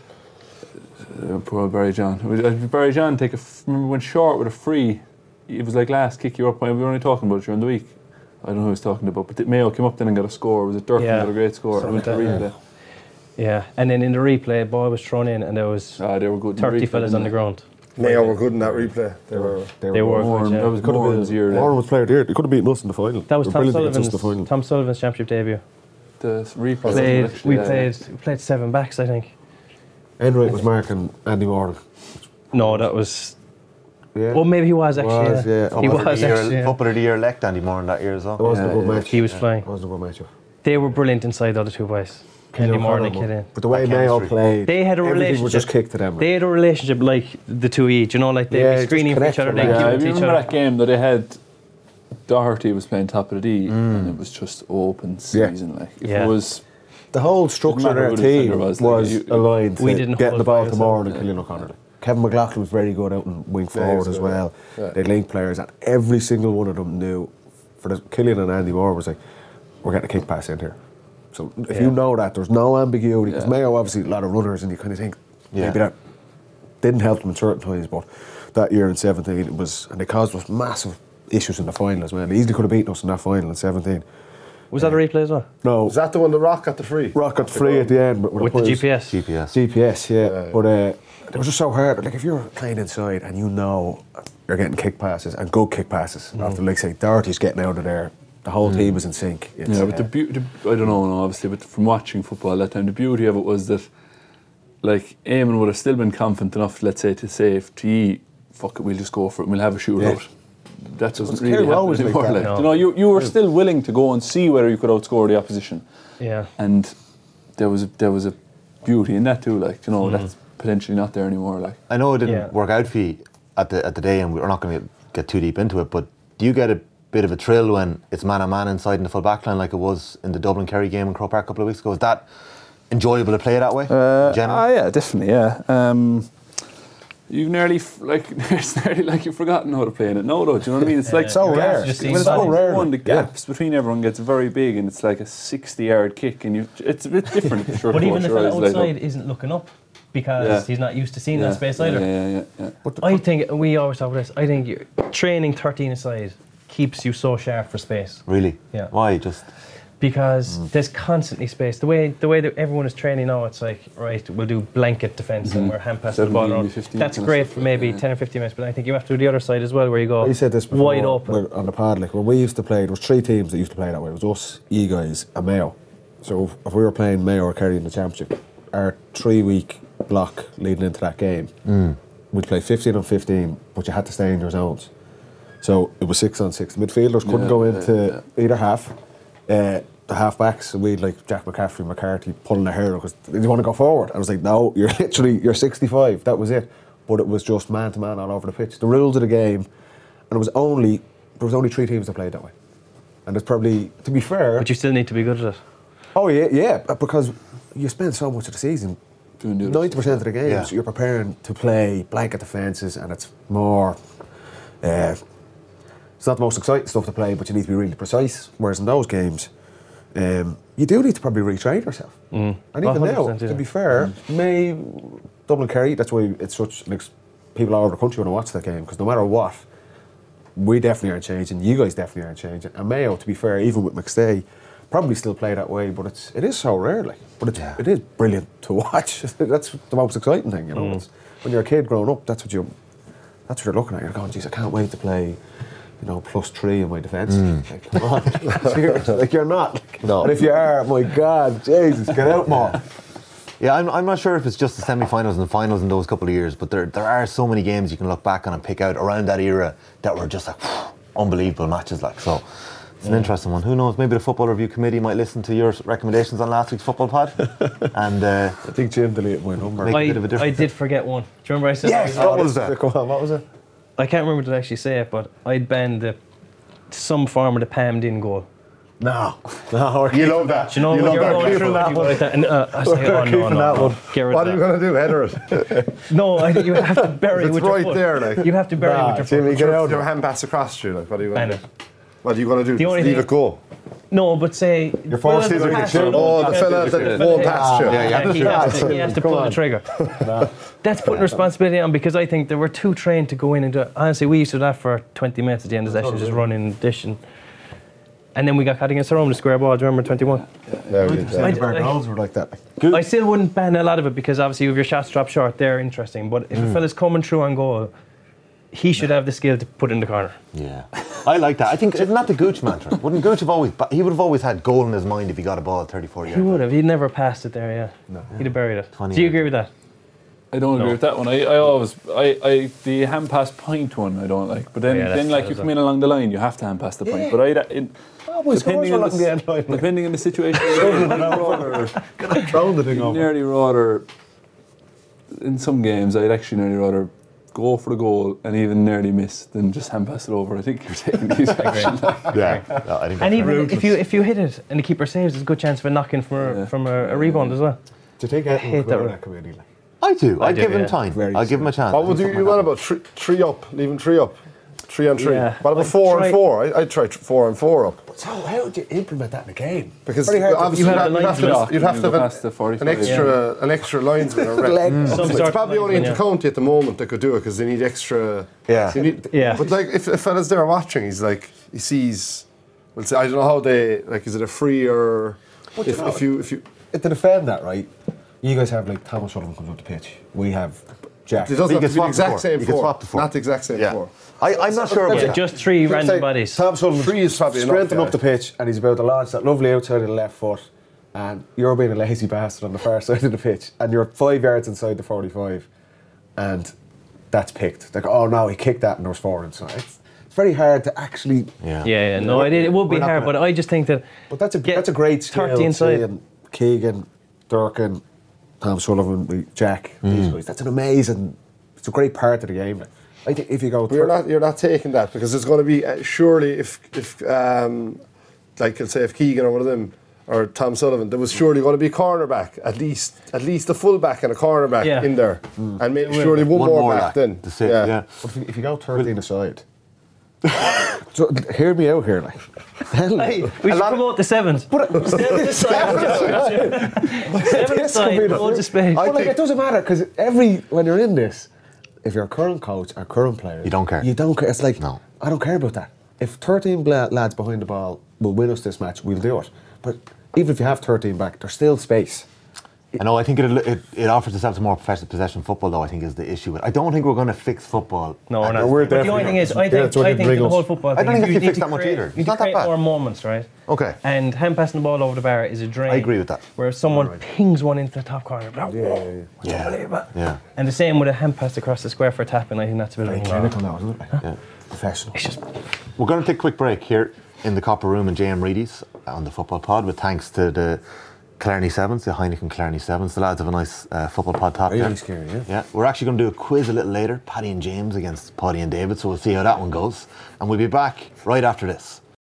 Speaker 9: Uh, poor Barry John. Uh, Barry John take a f- remember went short with a free. It was like last kick you up. We were only talking about it during the week. I don't know who he was talking about, but the Mayo came up then and got a score. It was a Durkin
Speaker 8: yeah.
Speaker 9: got a great score. And went to replay.
Speaker 8: Yeah. yeah, and then in the replay, ball was thrown in, and there was
Speaker 9: ah, they were good
Speaker 8: thirty
Speaker 9: replay,
Speaker 8: fellas on the ground.
Speaker 7: Mayo were good in that replay. They were.
Speaker 8: They were. They were
Speaker 9: Warren,
Speaker 8: good, yeah.
Speaker 9: That was Warren's year.
Speaker 10: Warren was player there. They could have beaten us in the final.
Speaker 8: That was Tom Sullivan's,
Speaker 10: the final.
Speaker 8: Tom Sullivan's championship debut.
Speaker 9: The replay.
Speaker 8: Played,
Speaker 9: actually,
Speaker 8: we
Speaker 9: yeah,
Speaker 8: played.
Speaker 9: yeah.
Speaker 8: We played seven backs, I think.
Speaker 10: Enright was marking Andy Moore.
Speaker 8: No, that was.
Speaker 10: Yeah.
Speaker 8: Well, maybe he was actually.
Speaker 10: Was, yeah.
Speaker 8: yeah. He was actually. Yeah.
Speaker 6: Footballer of the year elect Andy Moore in that year as well.
Speaker 10: It wasn't
Speaker 6: yeah,
Speaker 10: a good
Speaker 6: yeah.
Speaker 10: match.
Speaker 8: He was
Speaker 10: yeah.
Speaker 8: flying.
Speaker 10: It wasn't a good match.
Speaker 8: They were brilliant inside the other two boys. Andy Moore and Kid in.
Speaker 10: But the way Mayo played,
Speaker 8: they had a relationship.
Speaker 10: Was just kicked to them.
Speaker 8: They had a relationship like the two each, you know, like they'd
Speaker 10: yeah,
Speaker 8: be screening for each other. They
Speaker 9: yeah,
Speaker 8: give it to each
Speaker 9: remember
Speaker 8: other.
Speaker 9: that game that they had. Doherty was playing top of the D, mm. and it was just open season. Yeah. Like if
Speaker 8: yeah.
Speaker 9: it was.
Speaker 10: The whole structure of their team was, was like, aligned to
Speaker 8: we didn't
Speaker 10: getting the ball to Moore and
Speaker 9: yeah.
Speaker 10: Killian O'Connor. Yeah. Kevin McLaughlin was very good out in wing forward as well.
Speaker 7: Yeah.
Speaker 10: They linked players, and every single one of them knew. For the Killian and Andy Moore was like, we're getting a kick pass in here. So if
Speaker 8: yeah.
Speaker 10: you know that, there's no ambiguity. Because
Speaker 9: yeah.
Speaker 10: Mayo obviously a lot of runners, and you kind of think
Speaker 6: yeah.
Speaker 10: maybe that didn't help them in certain times. But that year in seventeen, it was, and they caused us massive issues in the final as well. They easily could have beaten us in that final in seventeen.
Speaker 8: Was that a replay as well?
Speaker 10: No.
Speaker 7: Was that the one that Rock got the free?
Speaker 10: Rock got the free at the end. But
Speaker 8: with the G P S?
Speaker 6: G P S.
Speaker 10: G P S, yeah.
Speaker 7: yeah, yeah.
Speaker 10: But uh, it was just so hard. Like, if you're playing inside and you know you're getting kick passes, and good kick passes, mm. after, like, say, Doherty's getting out of there, the whole mm. team was in sync. It's,
Speaker 9: yeah, but uh, the beauty, I don't know, no, obviously, but from watching football that time, the beauty of it was that, like, Eamon would have still been confident enough, let's say, to say, if to ye, fuck it, we'll just go for it and we'll have a shootout. Yeah. That doesn't so really happen anymore. Like, like, no. You know, you, you were still willing to go and see whether you could outscore the opposition.
Speaker 8: Yeah.
Speaker 9: And there was a, there was a beauty in that too. Like, you know, mm. that's potentially not there anymore. Like,
Speaker 6: I know it didn't
Speaker 8: yeah.
Speaker 6: work out for you at the at the day, and we're not going to get too deep into it. But do you get a bit of a thrill when it's man on man inside in the full back line, like it was in the Dublin Kerry game in Croke Park a couple of weeks ago? Is that enjoyable to play that way?
Speaker 9: Uh, ah, yeah, definitely. Yeah. Um, You've nearly, f- like, it's nearly like you've forgotten how to play in it. No, though, do you know what I mean? It's like
Speaker 10: so rare.
Speaker 8: Just
Speaker 9: When
Speaker 8: seems
Speaker 9: it's
Speaker 10: so
Speaker 9: one,
Speaker 10: rare.
Speaker 9: one, the
Speaker 10: Yeah.
Speaker 9: gaps between everyone gets very big, and it's like a sixty-yard kick, and you, it's a bit different. if you're
Speaker 8: But even
Speaker 9: close
Speaker 8: the
Speaker 9: your
Speaker 8: fella
Speaker 9: eyes, like,
Speaker 8: outside isn't looking up because
Speaker 9: Yeah.
Speaker 8: he's not used to seeing
Speaker 9: yeah,
Speaker 8: that space
Speaker 9: yeah,
Speaker 8: either.
Speaker 9: Yeah, yeah, yeah.
Speaker 10: But the,
Speaker 8: I think we always talk about this. I think you're, training thirteen aside keeps you so sharp for space
Speaker 6: Really?
Speaker 8: Yeah.
Speaker 6: Why? Just
Speaker 8: because there's constantly space. The way the way that everyone is training now, it's like right, we'll do blanket defence and we're hand passing the ball
Speaker 9: seventeen,
Speaker 8: around.
Speaker 9: fifteen
Speaker 8: That's
Speaker 9: kind of
Speaker 8: great
Speaker 9: stuff,
Speaker 8: for maybe
Speaker 9: yeah.
Speaker 8: ten or fifteen minutes, but I think you have to do the other side as well, where you go
Speaker 10: you said this before,
Speaker 8: wide open.
Speaker 10: we're on the pod. Like when we used to play, there was three teams that used to play that way. It was us, you guys, and Mayo. So if, if we were playing Mayo or Kerry in the championship, our three-week block leading into that game,
Speaker 6: Mm.
Speaker 10: we'd play fifteen on fifteen, but you had to stay in your zones. So it was six on six. The midfielders couldn't
Speaker 9: Yeah,
Speaker 10: go
Speaker 9: yeah,
Speaker 10: into either half. Uh, the half backs, we'd like Jack McCaffrey, McCarthy pulling their hair because they want to go forward. I was like, no, you're literally you're sixty-five. That was it. But it was just man to man all over the pitch. The rules of the game, and it was only there was only three teams that played that way. And it's probably, to be fair,
Speaker 8: But you still need to be good at it.
Speaker 10: oh yeah, yeah, because you spend so much of the season.
Speaker 9: Doing the other
Speaker 10: Ninety percent of the games,
Speaker 6: Yeah.
Speaker 10: you're preparing to play blanket defences, and it's more. Uh, it's not the most exciting stuff to play, but you need to be really precise. Whereas in those games, um, you do need to probably retrain yourself.
Speaker 8: Mm.
Speaker 10: And even
Speaker 8: one
Speaker 10: now,
Speaker 8: hundred percent,
Speaker 10: to
Speaker 8: yeah.
Speaker 10: be fair, May, Dublin Kerry, that's why it's such, like, people all over the country want to watch that game, because no matter what, we definitely aren't changing, you guys definitely aren't changing. And Mayo, to be fair, even with McStay, probably still play that way, but it's, it is so rare, like, but it's,
Speaker 6: Yeah.
Speaker 10: it is brilliant to watch. That's the most exciting thing, you know.
Speaker 8: Mm.
Speaker 10: It's, when you're a kid growing up, that's what you, that's what you're looking at. You're going, geez, I can't wait to play, you know, plus three in my defence. Like, come on, seriously, like you're not. Like,
Speaker 6: No.
Speaker 10: And if you are, my God, Jesus, get out more.
Speaker 6: Yeah, I'm, I'm not sure if it's just the semi-finals and the finals in those couple of years, but there there are so many games you can look back on and pick out around that era that were just like unbelievable matches. Like so, it's an interesting one. Who knows? Maybe the Football Review Committee might listen to your recommendations on last week's football pod, and uh,
Speaker 10: I think Jim deleted my number.
Speaker 6: Make a
Speaker 8: I,
Speaker 6: bit of a difference.
Speaker 8: I did forget one. Do you remember I said?
Speaker 6: Yes,
Speaker 8: I,
Speaker 6: what was that?
Speaker 10: Come on, what was it?
Speaker 8: I can't remember to actually say it, but I'd banned the some form of the palmed in goal.
Speaker 10: No, no,
Speaker 7: You love that.
Speaker 8: Do you know
Speaker 7: you
Speaker 8: when
Speaker 7: love
Speaker 8: you're
Speaker 7: that.
Speaker 8: going
Speaker 7: Keep
Speaker 8: through
Speaker 7: that
Speaker 8: it,
Speaker 7: one.
Speaker 8: like that, and uh, I say,
Speaker 7: We're
Speaker 8: oh no,
Speaker 7: keeping
Speaker 8: no,
Speaker 7: that
Speaker 8: no,
Speaker 7: one.
Speaker 8: get rid
Speaker 7: What
Speaker 8: of
Speaker 7: are you
Speaker 8: that.
Speaker 7: going to do? Header it.
Speaker 8: No, I think you have to bury
Speaker 7: It's
Speaker 8: with your
Speaker 7: right
Speaker 8: foot.
Speaker 7: there, like.
Speaker 8: You have to bury
Speaker 7: Nah,
Speaker 8: with your
Speaker 7: Jimmy,
Speaker 8: foot.
Speaker 7: get out. Your hand pass across to you. Like, what are you going
Speaker 8: Ban
Speaker 7: to
Speaker 8: it.
Speaker 7: do? What are you going to do?
Speaker 8: The only
Speaker 7: Leave
Speaker 8: thing-
Speaker 7: it go.
Speaker 8: No, but say
Speaker 10: Your force
Speaker 8: well,
Speaker 10: is a
Speaker 8: pass
Speaker 10: good
Speaker 8: it,
Speaker 7: Oh, the
Speaker 8: yeah,
Speaker 7: fella
Speaker 8: the
Speaker 7: that
Speaker 8: fella-
Speaker 7: won't pass you.
Speaker 6: Yeah, yeah.
Speaker 8: he has to, he has to
Speaker 10: Come
Speaker 8: pull the
Speaker 10: on.
Speaker 8: trigger. That's putting responsibility on, because I think they were too trained to go in and do it. Honestly, we used to do that for twenty minutes at the end of the session, just running, dishing. And then we got caught against the Rome, the square ball. Do you remember twenty-one?
Speaker 7: Yeah, we did that.
Speaker 8: I-
Speaker 10: Our
Speaker 8: I-
Speaker 10: goals were like that.
Speaker 8: I still wouldn't ban a lot of it, because obviously if your shots drop short, they're interesting. But if a fella's coming through on goal, he should have the skill to put it in the corner.
Speaker 6: yeah, I like that. I think isn't that the Gooch mantra? Wouldn't Gooch have always? But he would have always had goal in his mind if he got a ball at thirty-four yards.
Speaker 8: He would have. He'd never passed it there, yeah.
Speaker 10: No.
Speaker 8: He'd have buried it.
Speaker 6: twenty
Speaker 8: Do you
Speaker 6: yards.
Speaker 8: agree with that?
Speaker 9: I don't agree
Speaker 8: No.
Speaker 9: with that one. I, I always, I, I, the hand pass point one I don't like. But then,
Speaker 8: Yeah, that's-
Speaker 9: then like
Speaker 8: that
Speaker 9: you
Speaker 8: is
Speaker 9: come
Speaker 8: a-
Speaker 9: in along the line, you have to hand pass the point. But I, it,
Speaker 10: my scores
Speaker 9: depending,
Speaker 10: were
Speaker 9: on
Speaker 10: along the end
Speaker 9: the,
Speaker 10: line.
Speaker 9: depending on the situation, I'd rather,
Speaker 10: Thrown the thing
Speaker 9: I'd
Speaker 10: over.
Speaker 9: nearly rather, in some games, I'd actually nearly rather go for the goal and even nearly miss than just hand pass it over. I think you're taking these actions.
Speaker 6: Yeah, no, I think.
Speaker 8: And
Speaker 6: that's
Speaker 8: even
Speaker 6: right.
Speaker 8: if you if you hit it and the keeper saves, there's a good chance of a knock-in from a,
Speaker 9: Yeah.
Speaker 8: from a, a rebound as well.
Speaker 10: Do you think
Speaker 8: hate
Speaker 10: Edmund would
Speaker 8: that
Speaker 10: go
Speaker 8: one.
Speaker 10: that committee? Like?
Speaker 6: I do.
Speaker 8: I
Speaker 6: I'd
Speaker 8: do,
Speaker 6: give him
Speaker 8: yeah.
Speaker 6: time.
Speaker 10: Very
Speaker 6: I'll give him a chance.
Speaker 7: What would you, you want about three, three up? Leaving three up? Three on three?
Speaker 8: Yeah.
Speaker 7: What about
Speaker 8: I'd
Speaker 7: four
Speaker 8: try-
Speaker 7: and four? I, I'd try tr- four and four up.
Speaker 10: So how would you implement that in a game?
Speaker 7: Because
Speaker 10: Very hard to-
Speaker 7: obviously
Speaker 8: You
Speaker 7: you'd
Speaker 8: have
Speaker 7: have,
Speaker 8: the
Speaker 7: you'd have
Speaker 8: lines
Speaker 7: to,
Speaker 9: block
Speaker 7: you'd have
Speaker 9: and
Speaker 7: to
Speaker 9: you go
Speaker 7: have
Speaker 9: past the
Speaker 7: an,
Speaker 9: forty-five.
Speaker 7: an extra an extra linesman or rep.
Speaker 10: Leg-
Speaker 8: Some
Speaker 7: It's
Speaker 8: sort
Speaker 7: probably
Speaker 8: of
Speaker 7: only
Speaker 8: linesman,
Speaker 7: Intercounty at the moment that could do it because they need extra.
Speaker 6: Yeah.
Speaker 7: they need-
Speaker 8: Yeah.
Speaker 7: But like if a fella's there watching, he's like he sees. Well, say, I don't know how they like. Is it a free or
Speaker 10: What
Speaker 7: if,
Speaker 10: you know?
Speaker 7: if you if you
Speaker 10: To defend that, right? You guys have like Thomas Sullivan comes up the pitch. We have Jack.
Speaker 7: it doesn't
Speaker 6: You
Speaker 7: have
Speaker 6: can
Speaker 7: to be the
Speaker 6: swap the
Speaker 7: exact
Speaker 6: four.
Speaker 7: same
Speaker 6: You can
Speaker 7: four,
Speaker 6: swap the four.
Speaker 7: not the exact same
Speaker 6: Yeah.
Speaker 7: four.
Speaker 6: I, I'm not sure about
Speaker 8: Yeah,
Speaker 6: that.
Speaker 8: just three
Speaker 10: Let's
Speaker 8: random
Speaker 10: say
Speaker 8: bodies.
Speaker 10: Tom Sullivan
Speaker 7: Three is probably enough,
Speaker 10: sprinting
Speaker 7: yeah.
Speaker 10: up the pitch, and he's about to launch that lovely outside of the left foot, and you're being a lazy bastard on the far side of the pitch, and you're five yards inside the forty-five, and that's picked. Like, oh no, he kicked that, and there was four inside. It's, it's very hard to actually.
Speaker 6: Yeah.
Speaker 8: Yeah, yeah, no, it, it would be
Speaker 10: We're not
Speaker 8: hard,
Speaker 10: gonna-
Speaker 8: but I just think that.
Speaker 10: But that's a
Speaker 8: Get
Speaker 10: that's a great skill.
Speaker 8: thirty inside.
Speaker 10: seeing Keegan, Durkin, Tom Sullivan, Jack, these guys. That's an amazing. It's a great part of the game. I think if you go,
Speaker 7: But you're not you're not taking that because there's going to be uh, surely if if um, like let's say if Keegan or one of them or Tom Sullivan, there was surely going to be a cornerback, at least at least a fullback and a cornerback
Speaker 8: Yeah.
Speaker 7: in there, and maybe surely one,
Speaker 6: One
Speaker 7: more,
Speaker 6: more
Speaker 7: back
Speaker 6: back.
Speaker 7: then.
Speaker 6: That's it,
Speaker 7: yeah.
Speaker 6: yeah.
Speaker 10: But if you, if you go thirteen aside, so, hear me out here, like.
Speaker 8: Hey, we should promote the sevens. Seven aside. Seven aside, loads of space.
Speaker 10: But like, it doesn't matter because every when you're in this, if you're a current coach or current player,
Speaker 6: You don't care.
Speaker 10: You don't care. It's like
Speaker 6: No.
Speaker 10: I don't care about that. If thirteen bla- lads behind the ball will win us this match, we'll do it. But even if you have thirteen back, there's still space.
Speaker 6: I know. I think it, it it offers itself to more professional possession football, though. I think is the issue. With I don't think we're going to fix football.
Speaker 8: No, we're
Speaker 6: And
Speaker 8: not.
Speaker 10: we're
Speaker 8: but the
Speaker 10: definitely
Speaker 8: only thing
Speaker 10: not.
Speaker 8: is, I
Speaker 10: Yeah,
Speaker 8: think,
Speaker 10: that's what
Speaker 8: I
Speaker 10: it
Speaker 8: think the
Speaker 10: brings
Speaker 8: whole
Speaker 10: us.
Speaker 8: football
Speaker 6: I
Speaker 8: thing,
Speaker 6: don't think
Speaker 8: you
Speaker 6: you
Speaker 8: need
Speaker 6: fix
Speaker 8: to
Speaker 6: that much
Speaker 8: create-
Speaker 6: either.
Speaker 8: You
Speaker 6: It's
Speaker 8: need to
Speaker 6: not that
Speaker 8: create
Speaker 6: bad.
Speaker 8: more moments, right?
Speaker 6: Okay.
Speaker 8: And hand passing the ball over the bar is a drain.
Speaker 6: I agree with that.
Speaker 8: Where someone pings one into the top corner. Blah,
Speaker 10: Yeah, yeah, yeah.
Speaker 6: Yeah.
Speaker 8: Unbelievable.
Speaker 6: Yeah.
Speaker 8: And the same with a hand pass across the square for a tap, and I think that's a bit
Speaker 10: Very
Speaker 8: of
Speaker 10: clinical now, isn't it?
Speaker 6: Yeah.
Speaker 10: Professional.
Speaker 8: It's just
Speaker 6: We're going to take a quick break here in the Copper Room in J M Reedy's on the Football Pod, with thanks to the Killarney Sevens, the Heineken Killarney Sevens. The lads have a nice uh, Football Pod top
Speaker 10: Really
Speaker 6: there.
Speaker 10: scary, yeah.
Speaker 6: Yeah, we're actually going to do a quiz a little later, Paddy and James against Paddy and David, so we'll see how that one goes. And we'll be back right after this.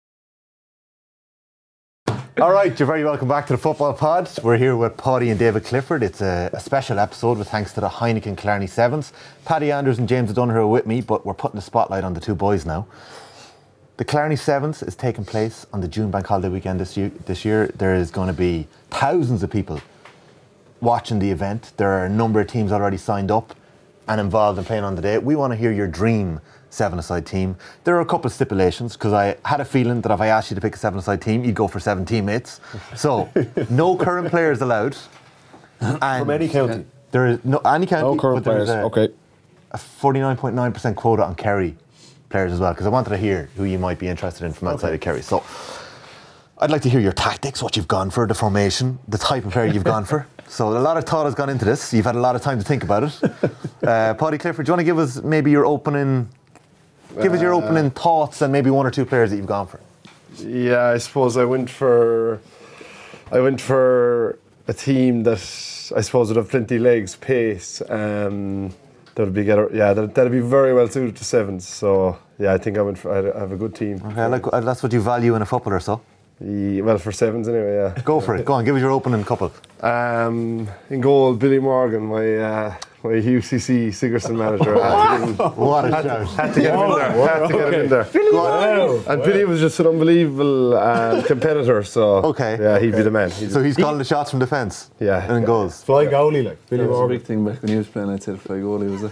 Speaker 6: All right, you're very welcome back to the Football Pod. We're here with Paddy and David Clifford. It's a, a special episode with thanks to the Heineken Killarney Sevens. Paddy Anders and James O'Donoghue are with me, but we're putting the spotlight on the two boys now. The Killarney Sevens is taking place on the June Bank Holiday weekend this year. This year, there is going to be thousands of people watching the event. There are a number of teams already signed up and involved in playing on the day. We want to hear your dream seven-a-side team. There are a couple of stipulations, because I had a feeling that if I asked you to pick a seven-a-side team, you'd go for seven teammates. So, no current players allowed. And
Speaker 10: From any county.
Speaker 6: there is no any county.
Speaker 10: No current
Speaker 6: but there is
Speaker 10: players.
Speaker 6: a-
Speaker 10: Okay.
Speaker 6: a forty-nine point nine percent quota on Kerry players as well, because I wanted to hear who you might be interested in from outside
Speaker 10: Okay.
Speaker 6: of Kerry. So I'd like to hear your tactics, what you've gone for, the formation, the type of player you've gone for. So a lot of thought has gone into this. You've had a lot of time to think about it. Uh, Paddy Clifford, do you want to give us maybe your opening, give us your opening thoughts and maybe one or two players that you've gone for?
Speaker 7: Yeah, I suppose I went for I went for a team that I suppose would have plenty of legs, pace. Um, that would be get yeah, that that'd be very well suited to sevens. So yeah, I think I went for I have a good team.
Speaker 6: Okay, I like, uh, that's what you value in a footballer, so
Speaker 7: Yeah, well, for sevens anyway. Yeah.
Speaker 6: go for it. Go on, give us your opening couple.
Speaker 7: Um, in goal, Billy Morgan, my uh, my U C C Sigerson manager. I had to get him,
Speaker 6: What a
Speaker 7: had,
Speaker 6: shout.
Speaker 7: had to get him in there. Had to get him in there.
Speaker 6: Go on.
Speaker 7: And Billy was just an unbelievable um, competitor. So
Speaker 6: Okay.
Speaker 7: yeah, he'd be the man. He'd
Speaker 6: So he's calling the shots from defence
Speaker 7: Yeah.
Speaker 6: and in goals.
Speaker 10: Fly goalie, like.
Speaker 9: That was a big thing back when he was playing. I'd say the fly goalie was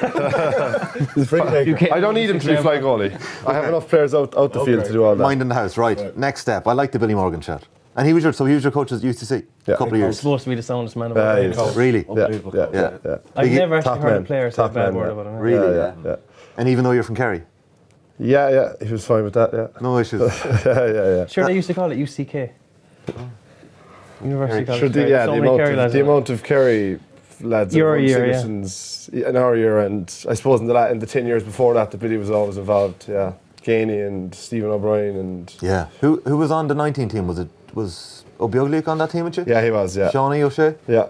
Speaker 9: it.
Speaker 10: He's free taker.
Speaker 7: I don't need him to be fly goalie. I have enough players out, out the field to do all that.
Speaker 6: Mind in the house, right. Next step. I like the Billy Morgan shot. And he was your, so he was your coach at U C C?
Speaker 7: Yeah.
Speaker 6: A couple of years.
Speaker 8: supposed to be the soundest man of
Speaker 7: Yeah,
Speaker 8: all
Speaker 7: he is.
Speaker 8: time.
Speaker 6: Really?
Speaker 7: Yeah, yeah, yeah, yeah.
Speaker 8: I've
Speaker 6: Big-
Speaker 8: never actually
Speaker 7: top
Speaker 8: heard
Speaker 7: man.
Speaker 8: a player say a
Speaker 7: Top
Speaker 8: bad
Speaker 7: man,
Speaker 8: word
Speaker 7: yeah.
Speaker 8: about him.
Speaker 6: Really?
Speaker 7: Yeah, yeah, yeah.
Speaker 6: And even though you're from Kerry?
Speaker 7: Yeah, yeah, he was fine with that, yeah.
Speaker 6: No issues.
Speaker 7: yeah, yeah, yeah.
Speaker 8: Sure, they used to call it U C K. University College
Speaker 7: Sure, the,
Speaker 8: Kerry.
Speaker 7: yeah,
Speaker 8: so
Speaker 7: the
Speaker 8: many
Speaker 7: amount,
Speaker 8: Kerry
Speaker 7: of,
Speaker 8: lads
Speaker 7: the
Speaker 8: in it.
Speaker 7: amount of Kerry lads that
Speaker 8: Your
Speaker 7: won
Speaker 8: year, yeah.
Speaker 7: Sigerson's in our year, and I suppose in the la- in the ten years before that, the Billy was always involved. Yeah, Gainey and Stephen O'Brien, and
Speaker 6: Yeah. Who who was on the nineteen team? Was it was Obioglik on that team with you?
Speaker 7: yeah, he was. Yeah,
Speaker 6: Shawnee O'Shea?
Speaker 7: yeah.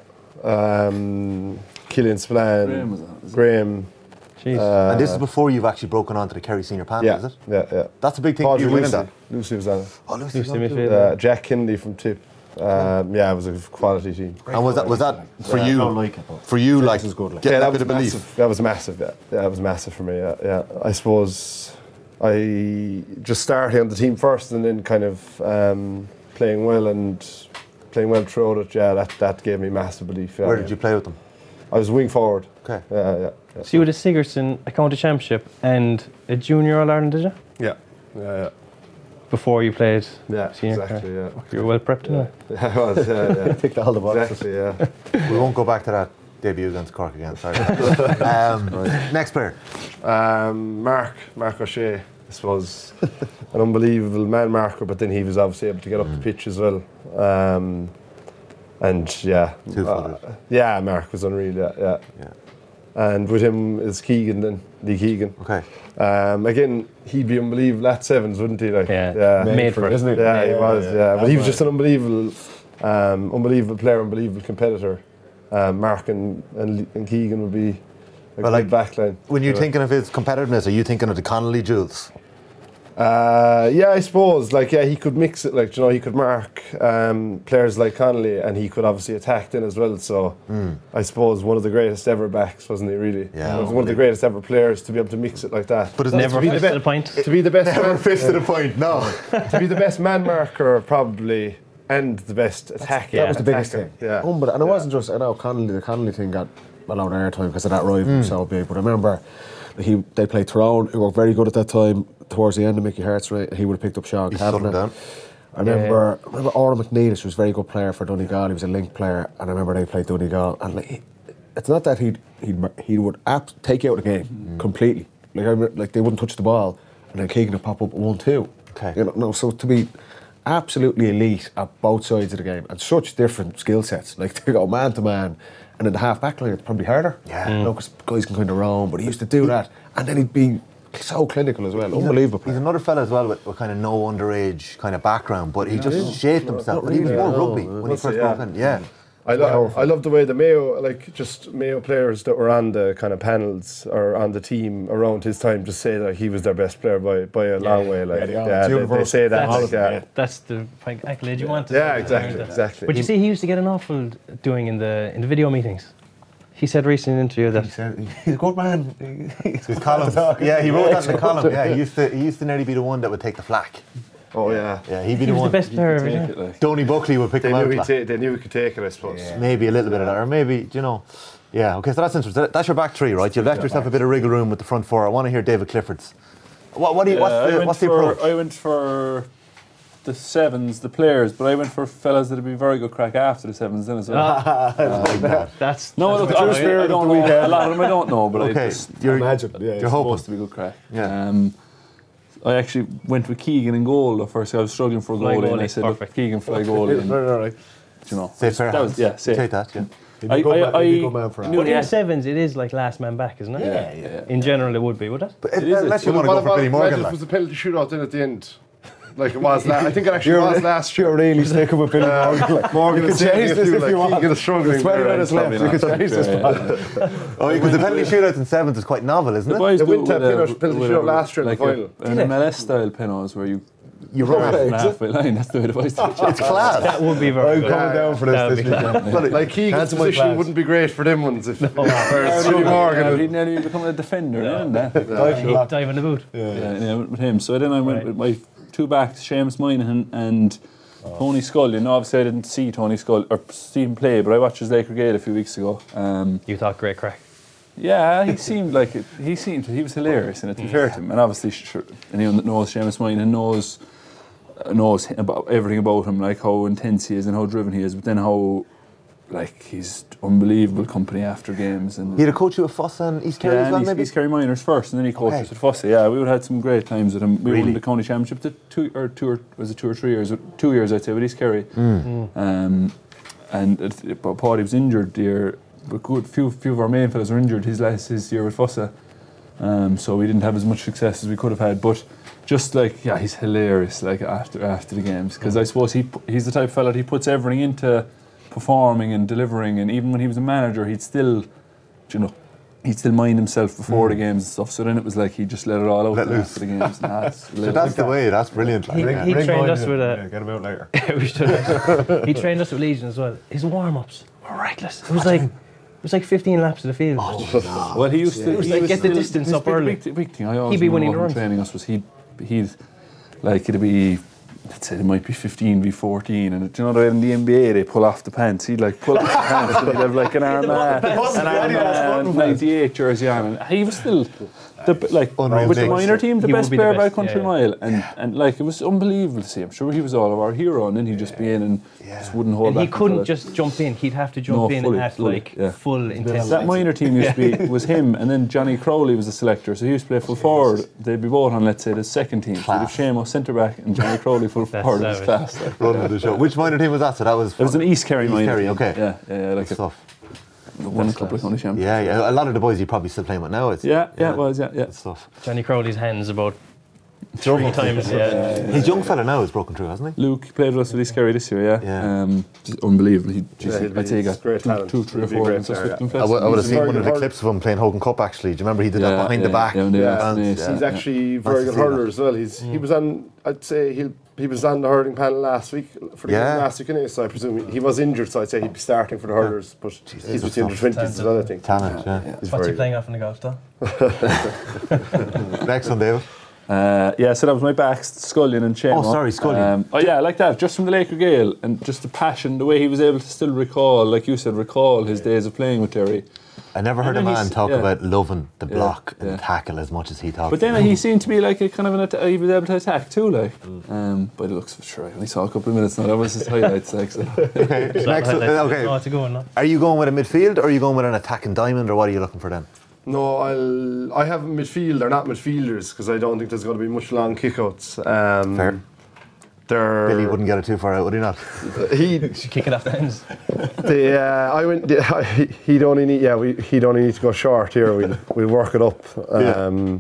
Speaker 7: Um, Killian Spillane,
Speaker 9: Graham was on it, was it?
Speaker 7: Graham.
Speaker 8: Jeez.
Speaker 7: uh,
Speaker 6: and this is before you've actually broken onto the Kerry senior panel,
Speaker 7: yeah,
Speaker 6: is it?
Speaker 7: yeah, yeah.
Speaker 6: That's a big thing
Speaker 7: Paul
Speaker 6: for you winning
Speaker 7: Lucy,
Speaker 6: that.
Speaker 7: Lucy was on it.
Speaker 6: Oh, Lucy.
Speaker 8: Lucy
Speaker 6: was on it.
Speaker 8: midfielder.
Speaker 7: Uh, Jack Kennedy from Tip. Um, yeah, it was a quality team.
Speaker 6: And was that was that for
Speaker 10: I
Speaker 6: you?
Speaker 10: don't like it, but
Speaker 6: For you, like
Speaker 10: is good, like.
Speaker 6: getting
Speaker 7: yeah,
Speaker 6: that
Speaker 7: that
Speaker 6: bit
Speaker 7: was
Speaker 6: of belief.
Speaker 7: massive. That was massive. Yeah, yeah, that was massive for me. Yeah, yeah. I suppose I just started on the team first, and then kind of um, playing well and playing well throughout it. Yeah, that, that gave me massive belief. Yeah,
Speaker 6: Where
Speaker 7: yeah.
Speaker 6: did you play with them?
Speaker 7: I was wing forward.
Speaker 6: Okay.
Speaker 7: Yeah, yeah, yeah.
Speaker 8: So you were the Sigerson a county championship and a junior All Ireland, did you?
Speaker 7: Yeah, yeah, yeah.
Speaker 8: Before you played
Speaker 7: Yeah,
Speaker 8: senior.
Speaker 7: exactly. Yeah,
Speaker 8: You were well prepped,
Speaker 7: yeah.
Speaker 8: yeah.
Speaker 7: yeah. I was. Yeah, yeah.
Speaker 10: Ticked all the boxes.
Speaker 7: Exactly. Yeah.
Speaker 6: We won't go back to that debut against Cork again, sorry. um, next player.
Speaker 7: Um, Mark, Mark O'Shea, I suppose, an unbelievable man marker, but then he was obviously able to get up the pitch as well. Um, and yeah,
Speaker 6: Two-footed.
Speaker 7: uh, yeah, Mark was unreal. Yeah, yeah.
Speaker 6: Yeah.
Speaker 7: And with him is Keegan then, Lee Keegan.
Speaker 6: Okay.
Speaker 7: Um, again, he'd be unbelievable at sevens, wouldn't he? Like,
Speaker 8: Yeah.
Speaker 7: yeah,
Speaker 8: Made Made for for it. it.
Speaker 10: Isn't it?
Speaker 7: yeah, he was. Yeah, but he was
Speaker 10: That's
Speaker 7: just an unbelievable, um, unbelievable player, unbelievable competitor. Um, Mark and, and Lee- and Keegan would be a
Speaker 6: Well,
Speaker 7: good
Speaker 6: like,
Speaker 7: backline.
Speaker 6: When you're
Speaker 7: Yeah.
Speaker 6: thinking of his competitiveness, are you thinking of the Connolly Jules?
Speaker 7: Uh, yeah, I suppose. Like, yeah, he could mix it. Like, you know, he could mark um, players like Connolly, and he could obviously attack then as well. So,
Speaker 6: Mm.
Speaker 7: I suppose one of the greatest ever backs, wasn't he? Really,
Speaker 6: Yeah.
Speaker 7: He was one of the greatest ever players to be able to mix it like that.
Speaker 6: But it's
Speaker 8: Never
Speaker 7: to be the
Speaker 8: fisted
Speaker 7: be-
Speaker 8: a point.
Speaker 7: To be the best,
Speaker 6: Never
Speaker 7: man,
Speaker 6: fisted a point. No.
Speaker 7: to be the best man marker, probably, and the best attacker.
Speaker 10: That was the biggest
Speaker 7: attacker.
Speaker 10: thing.
Speaker 7: Yeah.
Speaker 10: Um, but, and it
Speaker 7: Yeah.
Speaker 10: wasn't just, I know Connolly, the Connolly thing got a lot of airtime because of that rival was so big. But I remember he they played Tyrone, who were very good at that time, towards the end of Mickey Hart's right, and he would have picked up Sean
Speaker 6: He shut him
Speaker 10: Kavanagh.
Speaker 6: down.
Speaker 10: I remember, I remember Oran McNeilis was a very good player for Donegal. He was a link player, and I remember they played Donegal. And like, he, it's not that he'd, he'd he would ab- take you out of the game
Speaker 6: Mm.
Speaker 10: completely. Like, I remember, like they wouldn't touch the ball, and then Keegan would pop up one two.
Speaker 6: Okay.
Speaker 10: You know, no, so to be absolutely elite at both sides of the game, and such different skill sets. Like to go man to man, and in the half back line, it's probably harder.
Speaker 6: Yeah.
Speaker 10: You know, because guys can kind of roam, but he used to do that, and then he'd be so clinical as well.
Speaker 6: He's a-
Speaker 10: Unbelievable.
Speaker 6: He's
Speaker 10: player.
Speaker 6: another fella as well with, with kind of no underage kind of background, but he just shaped himself.
Speaker 10: Not
Speaker 6: And he was
Speaker 10: really,
Speaker 6: more
Speaker 10: no.
Speaker 6: rugby when he
Speaker 7: That's it,
Speaker 6: first
Speaker 7: yeah.
Speaker 6: broke in. Yeah.
Speaker 7: I, lo- I love the way the Mayo, like just Mayo players that were on the kind of panels or on the team around his time, just say that he was their best player by, by a long way. Like,
Speaker 10: Yeah, they are.
Speaker 7: yeah,
Speaker 10: It's
Speaker 7: they, they
Speaker 10: universal.
Speaker 7: say that.
Speaker 8: That's,
Speaker 7: Like, yeah.
Speaker 8: that's the like, accolade you want.
Speaker 7: Yeah, exactly, exactly.
Speaker 8: But you see, he used to get an awful doing in the in the video meetings. He said recently in an interview that
Speaker 10: He said, he's a good man.
Speaker 6: His columns. Yeah, he wrote that in the column. Yeah, he used to he used to nearly be the one that would take the flak.
Speaker 7: Oh yeah,
Speaker 6: Yeah, he'd be
Speaker 8: he
Speaker 6: the
Speaker 8: was
Speaker 6: one.
Speaker 8: the best player ever.
Speaker 9: Take
Speaker 8: yeah.
Speaker 9: it, like.
Speaker 6: Donny Buckley would pick
Speaker 7: they
Speaker 6: him
Speaker 7: knew,
Speaker 6: out.
Speaker 7: he ta- they knew he could take it, I suppose.
Speaker 6: Maybe a little bit of that, or maybe, do you know. Yeah, okay, so that's interesting. That- That's your back three, right? You've left yourself a bit of wriggle room with the front four. I want to hear David Clifford's. What, what do you,
Speaker 9: Yeah,
Speaker 6: what's
Speaker 9: I
Speaker 6: the,
Speaker 9: went
Speaker 6: what's the
Speaker 9: for,
Speaker 6: approach?
Speaker 9: I went for the sevens, the players, but I went for fellas that'd be very good crack after the sevens then as well.
Speaker 6: like that.
Speaker 8: That's
Speaker 9: No,
Speaker 8: that's
Speaker 9: look,
Speaker 8: what
Speaker 9: I,
Speaker 8: I-
Speaker 9: I, I don't know. A lot of them I don't know, but
Speaker 6: Okay,
Speaker 9: I just
Speaker 6: you're,
Speaker 10: Imagine. Yeah,
Speaker 6: you're
Speaker 10: it's
Speaker 6: hoping.
Speaker 9: supposed to be good crack.
Speaker 6: Yeah.
Speaker 9: Um, I actually went with Keegan in goal the first. I was struggling for a
Speaker 8: Fly
Speaker 9: goalie, and
Speaker 8: goalie,
Speaker 9: I said, look,
Speaker 8: perfect.
Speaker 9: Keegan fly goalie. And,
Speaker 10: Right, right.
Speaker 9: you know,
Speaker 6: Say fair
Speaker 9: that was,
Speaker 6: hands.
Speaker 9: yeah, say,
Speaker 6: Take that, yeah.
Speaker 10: He'd
Speaker 9: I,
Speaker 10: be good
Speaker 9: I,
Speaker 10: man-
Speaker 9: I,
Speaker 10: he'd be good man for
Speaker 9: I
Speaker 10: that.
Speaker 9: knew
Speaker 8: But
Speaker 9: he
Speaker 8: in
Speaker 9: had-
Speaker 8: sevens, it is like last man back, isn't it?
Speaker 9: Yeah, yeah, yeah.
Speaker 8: In general, it would be, would it?
Speaker 6: But
Speaker 9: It is
Speaker 6: unless
Speaker 9: it.
Speaker 6: you want to
Speaker 7: What
Speaker 6: go for
Speaker 7: about-
Speaker 6: Billy Morgan,
Speaker 7: imagine if
Speaker 6: like.
Speaker 7: it was a penalty shootout then at the end, like it was last. I think it actually was last year.
Speaker 10: You're really sticking with Billy Morgan. Like,
Speaker 7: Morgan
Speaker 10: you
Speaker 7: is
Speaker 10: can change
Speaker 7: saving a
Speaker 10: this
Speaker 7: few,
Speaker 10: if
Speaker 7: like,
Speaker 10: you want.
Speaker 7: Keegan is struggling
Speaker 10: There's twenty
Speaker 7: there,
Speaker 10: minutes
Speaker 9: probably
Speaker 10: left. You
Speaker 9: not.
Speaker 10: can change this.
Speaker 9: Yeah,
Speaker 10: spot.
Speaker 6: Oh, because the penalty shootout in sevens is quite novel, isn't
Speaker 9: The
Speaker 6: it?
Speaker 9: boys
Speaker 7: They
Speaker 9: do
Speaker 7: went
Speaker 9: it
Speaker 7: to
Speaker 9: with a-
Speaker 7: penalty- penalty
Speaker 9: with a-
Speaker 7: shootout last year in the
Speaker 9: like
Speaker 7: final.
Speaker 9: a- An M L S style penalties where you
Speaker 6: You run
Speaker 9: half
Speaker 6: it.
Speaker 9: and halfway line. That's the way the boys do it.
Speaker 6: It's class.
Speaker 8: That would be very
Speaker 10: I'm
Speaker 8: good.
Speaker 10: coming down for
Speaker 8: That
Speaker 10: this
Speaker 8: would
Speaker 10: this
Speaker 8: be
Speaker 10: weekend.
Speaker 7: But like Keegan's
Speaker 10: Cancel my
Speaker 7: position
Speaker 10: plans.
Speaker 7: wouldn't be great for them ones if. Whereas
Speaker 9: Yeah,
Speaker 7: Billy Morgan.
Speaker 9: he'd nearly become a defender, yeah. that.
Speaker 8: Dive, dive in the boot.
Speaker 9: Yeah, yeah, with him. So then I went
Speaker 8: Right.
Speaker 9: with my two backs, Seamus Moynihan and Tony Scully. And obviously I didn't see Tony Scully or see him play, but I watched his Laker Gate a few weeks ago. Um,
Speaker 8: You thought great crack.
Speaker 9: yeah, he seemed like it, he seemed he was hilarious, and it to be fair to him. And obviously, sure, anyone that knows Seamus Moynihan knows uh, knows about everything about him, like how intense he is and how driven he is. But then how like he's unbelievable company after games and.
Speaker 6: He had a coach with Fossa and East Kerry
Speaker 9: Yeah,
Speaker 6: as well,
Speaker 9: and East,
Speaker 6: maybe?
Speaker 9: East Kerry Miners first, and then he coached
Speaker 6: Okay.
Speaker 9: us at Fossey. Yeah, we would have had some great times with him. We
Speaker 6: Really?
Speaker 9: won the county championship the two or two or was it two or three years? Two years, I'd say, with East Kerry.
Speaker 6: Mm.
Speaker 9: Um, and it, but Paddy was injured the year. But good few few of our main fellas were injured his last his year with Fossa. Um, so we didn't have as much success as we could have had. But just like yeah, he's hilarious. Like after after the games, because I suppose he pu- he's the type of fella that he puts everything into performing and delivering. And even when he was a manager, he'd still, you know, he'd still mind himself before the games and stuff. So then it was like he just let it all out
Speaker 6: Let
Speaker 9: then
Speaker 6: loose.
Speaker 9: after the games. Nah, it's a
Speaker 6: So
Speaker 9: little-
Speaker 6: that's the way, that's brilliant. Like,
Speaker 8: He,
Speaker 6: yeah.
Speaker 8: he
Speaker 10: Bring
Speaker 8: trained
Speaker 10: mine
Speaker 8: us
Speaker 10: in.
Speaker 8: with
Speaker 10: Yeah,
Speaker 8: a.
Speaker 10: get him out later.
Speaker 8: We should- he trained us with Legion as well. His warm-ups were reckless. It was like it was like fifteen laps of the field.
Speaker 9: Well, he used to
Speaker 8: It was
Speaker 9: he
Speaker 8: like
Speaker 9: was
Speaker 8: get the
Speaker 9: still-
Speaker 8: distance
Speaker 9: his
Speaker 8: up
Speaker 9: big,
Speaker 8: early.
Speaker 9: Big, big thing I always
Speaker 8: He'd be winning
Speaker 9: remember
Speaker 8: the
Speaker 9: him
Speaker 8: runs.
Speaker 9: training us was he'd he'd like it'd be. Let's say it might be fifteen v fourteen, and do you know the way in the N B A they pull off the pants? He'd like pull off the pants, and he'd have like an Armagh, an Armagh ninety-eight jersey on, and he was still the like
Speaker 6: Unreal
Speaker 9: with the
Speaker 6: thing.
Speaker 9: minor team, the
Speaker 8: He would
Speaker 9: best
Speaker 8: be the
Speaker 9: player by a
Speaker 8: best,
Speaker 9: country
Speaker 8: yeah,
Speaker 9: mile, and and like it was unbelievable to see. I'm sure he was all of our hero, and then he'd just be in and just wouldn't hold
Speaker 8: And
Speaker 9: back.
Speaker 8: he couldn't
Speaker 9: until it-
Speaker 8: just jump in. He'd have to jump
Speaker 9: No,
Speaker 8: in
Speaker 9: fully,
Speaker 8: at
Speaker 9: fully,
Speaker 8: like
Speaker 9: yeah.
Speaker 8: full intensity.
Speaker 9: That minor team used to be was him, and then Johnny Crowley was the selector, so he used to play full forward. They'd be both on, let's say, the second team. So you'd have Seamus centre back and Johnny Crowley full
Speaker 8: That's
Speaker 9: forward. It was
Speaker 8: savage.
Speaker 9: class. Like,
Speaker 6: Run with the show. Which minor team was that? So that was.
Speaker 9: it was an East Kerry
Speaker 6: East
Speaker 9: minor
Speaker 6: Kerry,
Speaker 9: team.
Speaker 6: okay.
Speaker 9: Yeah, yeah, yeah, like
Speaker 6: Good
Speaker 9: a,
Speaker 6: stuff.
Speaker 9: one couple of county champions.
Speaker 6: Yeah, yeah. A lot of the boys you probably still playing with now. It's,
Speaker 9: Yeah, yeah, it was, yeah, yeah.
Speaker 6: Good stuff.
Speaker 8: Johnny Crowley's hands about Three times, yeah.
Speaker 6: His young fella now has broken through, hasn't he?
Speaker 9: Luke played with us with East Kerry this year, yeah.
Speaker 6: Yeah.
Speaker 9: Um, just unbelievable. He, geez,
Speaker 7: Yeah, he'll be-
Speaker 9: I'd say he got
Speaker 7: great
Speaker 9: two,
Speaker 7: talent.
Speaker 9: two, three or
Speaker 7: He'll be
Speaker 9: four.
Speaker 7: great
Speaker 9: and stuff
Speaker 7: player,
Speaker 9: with them
Speaker 6: I would, I would have
Speaker 7: He's
Speaker 6: seen
Speaker 7: very
Speaker 6: one of the
Speaker 7: good
Speaker 6: clips of him playing Hogan Cup actually. Do you remember he did
Speaker 9: Yeah,
Speaker 6: that behind
Speaker 9: yeah,
Speaker 6: the back?
Speaker 9: yeah, when they
Speaker 7: Yeah.
Speaker 9: went
Speaker 7: He's
Speaker 9: to Naas, yeah.
Speaker 7: actually
Speaker 6: Nice
Speaker 7: very
Speaker 6: to
Speaker 7: good
Speaker 6: see that.
Speaker 7: hurler as well. He's he was on. I'd say he he was on the hurling panel last week for the
Speaker 6: Yeah.
Speaker 7: game last week, innit? So I presume he, he was injured. So I'd say he'd be starting for the hurlers, but he's
Speaker 6: that's
Speaker 7: between the
Speaker 6: tough.
Speaker 7: twenties as well. I think.
Speaker 6: Talent, yeah.
Speaker 7: He's
Speaker 8: What's
Speaker 7: very
Speaker 8: he playing off in the golf, though?
Speaker 6: Next one, David.
Speaker 9: Uh, yeah, so that was my back, Scullion and Chamo.
Speaker 6: Oh, sorry, Scullion.
Speaker 9: Um, oh yeah, I like that. Just from the Laker Gale and just the passion, the way he was able to still recall, like you said, recall his days of playing with Terry.
Speaker 6: I never heard a
Speaker 9: And then
Speaker 6: man
Speaker 9: he's-
Speaker 6: talk
Speaker 9: yeah.
Speaker 6: about loving the
Speaker 9: Yeah,
Speaker 6: block and
Speaker 9: yeah.
Speaker 6: the tackle as much as he talked.
Speaker 9: But then he seemed to be like a kind of an atta- he was able to attack too, like. Um, by the looks of it, sure, I only saw a couple of minutes now. That was his highlights, like. So.
Speaker 6: Okay, next one, okay.
Speaker 8: Oh, it's a good one, no?
Speaker 6: Are you going with a midfield or are you going with an attacking diamond or what are you looking for then?
Speaker 7: No, I'll. I have a midfield. They're not midfielders because I don't think there's going to be much long kickouts. Um,
Speaker 6: Fair.
Speaker 7: They're
Speaker 6: Billy wouldn't get it too far out, would he not?
Speaker 7: he.
Speaker 8: Should kick it off the ends.
Speaker 7: The, uh, I went. The, he'd only need. Yeah, we, he'd only need to go short here. We'll we'll work it up. Um,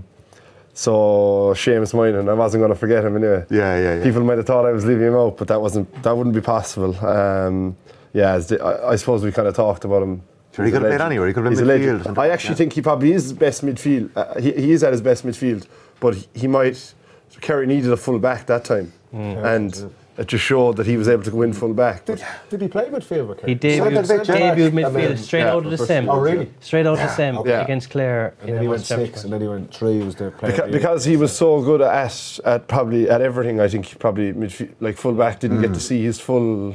Speaker 7: So Seamus Moynihan, I wasn't going to forget him anyway.
Speaker 6: Yeah, yeah, yeah.
Speaker 7: People might have thought I was leaving him out, but that wasn't. That wouldn't be possible. Um, yeah, as the, I, I suppose we kind of talked about him.
Speaker 6: Sure, he
Speaker 7: He's
Speaker 6: could
Speaker 7: a
Speaker 6: have played
Speaker 7: legend.
Speaker 6: anywhere. He could have
Speaker 7: He's
Speaker 6: been
Speaker 7: a
Speaker 6: midfield.
Speaker 7: legend. I actually think he probably is his best midfield. Uh, he, he is at his best midfield, but he, he might. Kerry needed a full back that time, and it just showed that he was able to go in full back.
Speaker 10: Did, did he play midfield with Kerry?
Speaker 8: He debuted, debuted midfield straight
Speaker 7: Yeah.
Speaker 8: out of the Sem.
Speaker 10: Oh, really?
Speaker 8: Straight out of the Sem
Speaker 7: Yeah.
Speaker 8: against Clare.
Speaker 10: And
Speaker 8: in
Speaker 10: then
Speaker 8: the
Speaker 10: he went
Speaker 8: West
Speaker 10: six,
Speaker 8: Championship.
Speaker 10: and then he went three. Was the player
Speaker 7: Beca-
Speaker 10: of the year.
Speaker 7: because he was so good at at probably at everything. I think he probably midfield, like full back didn't get to see his full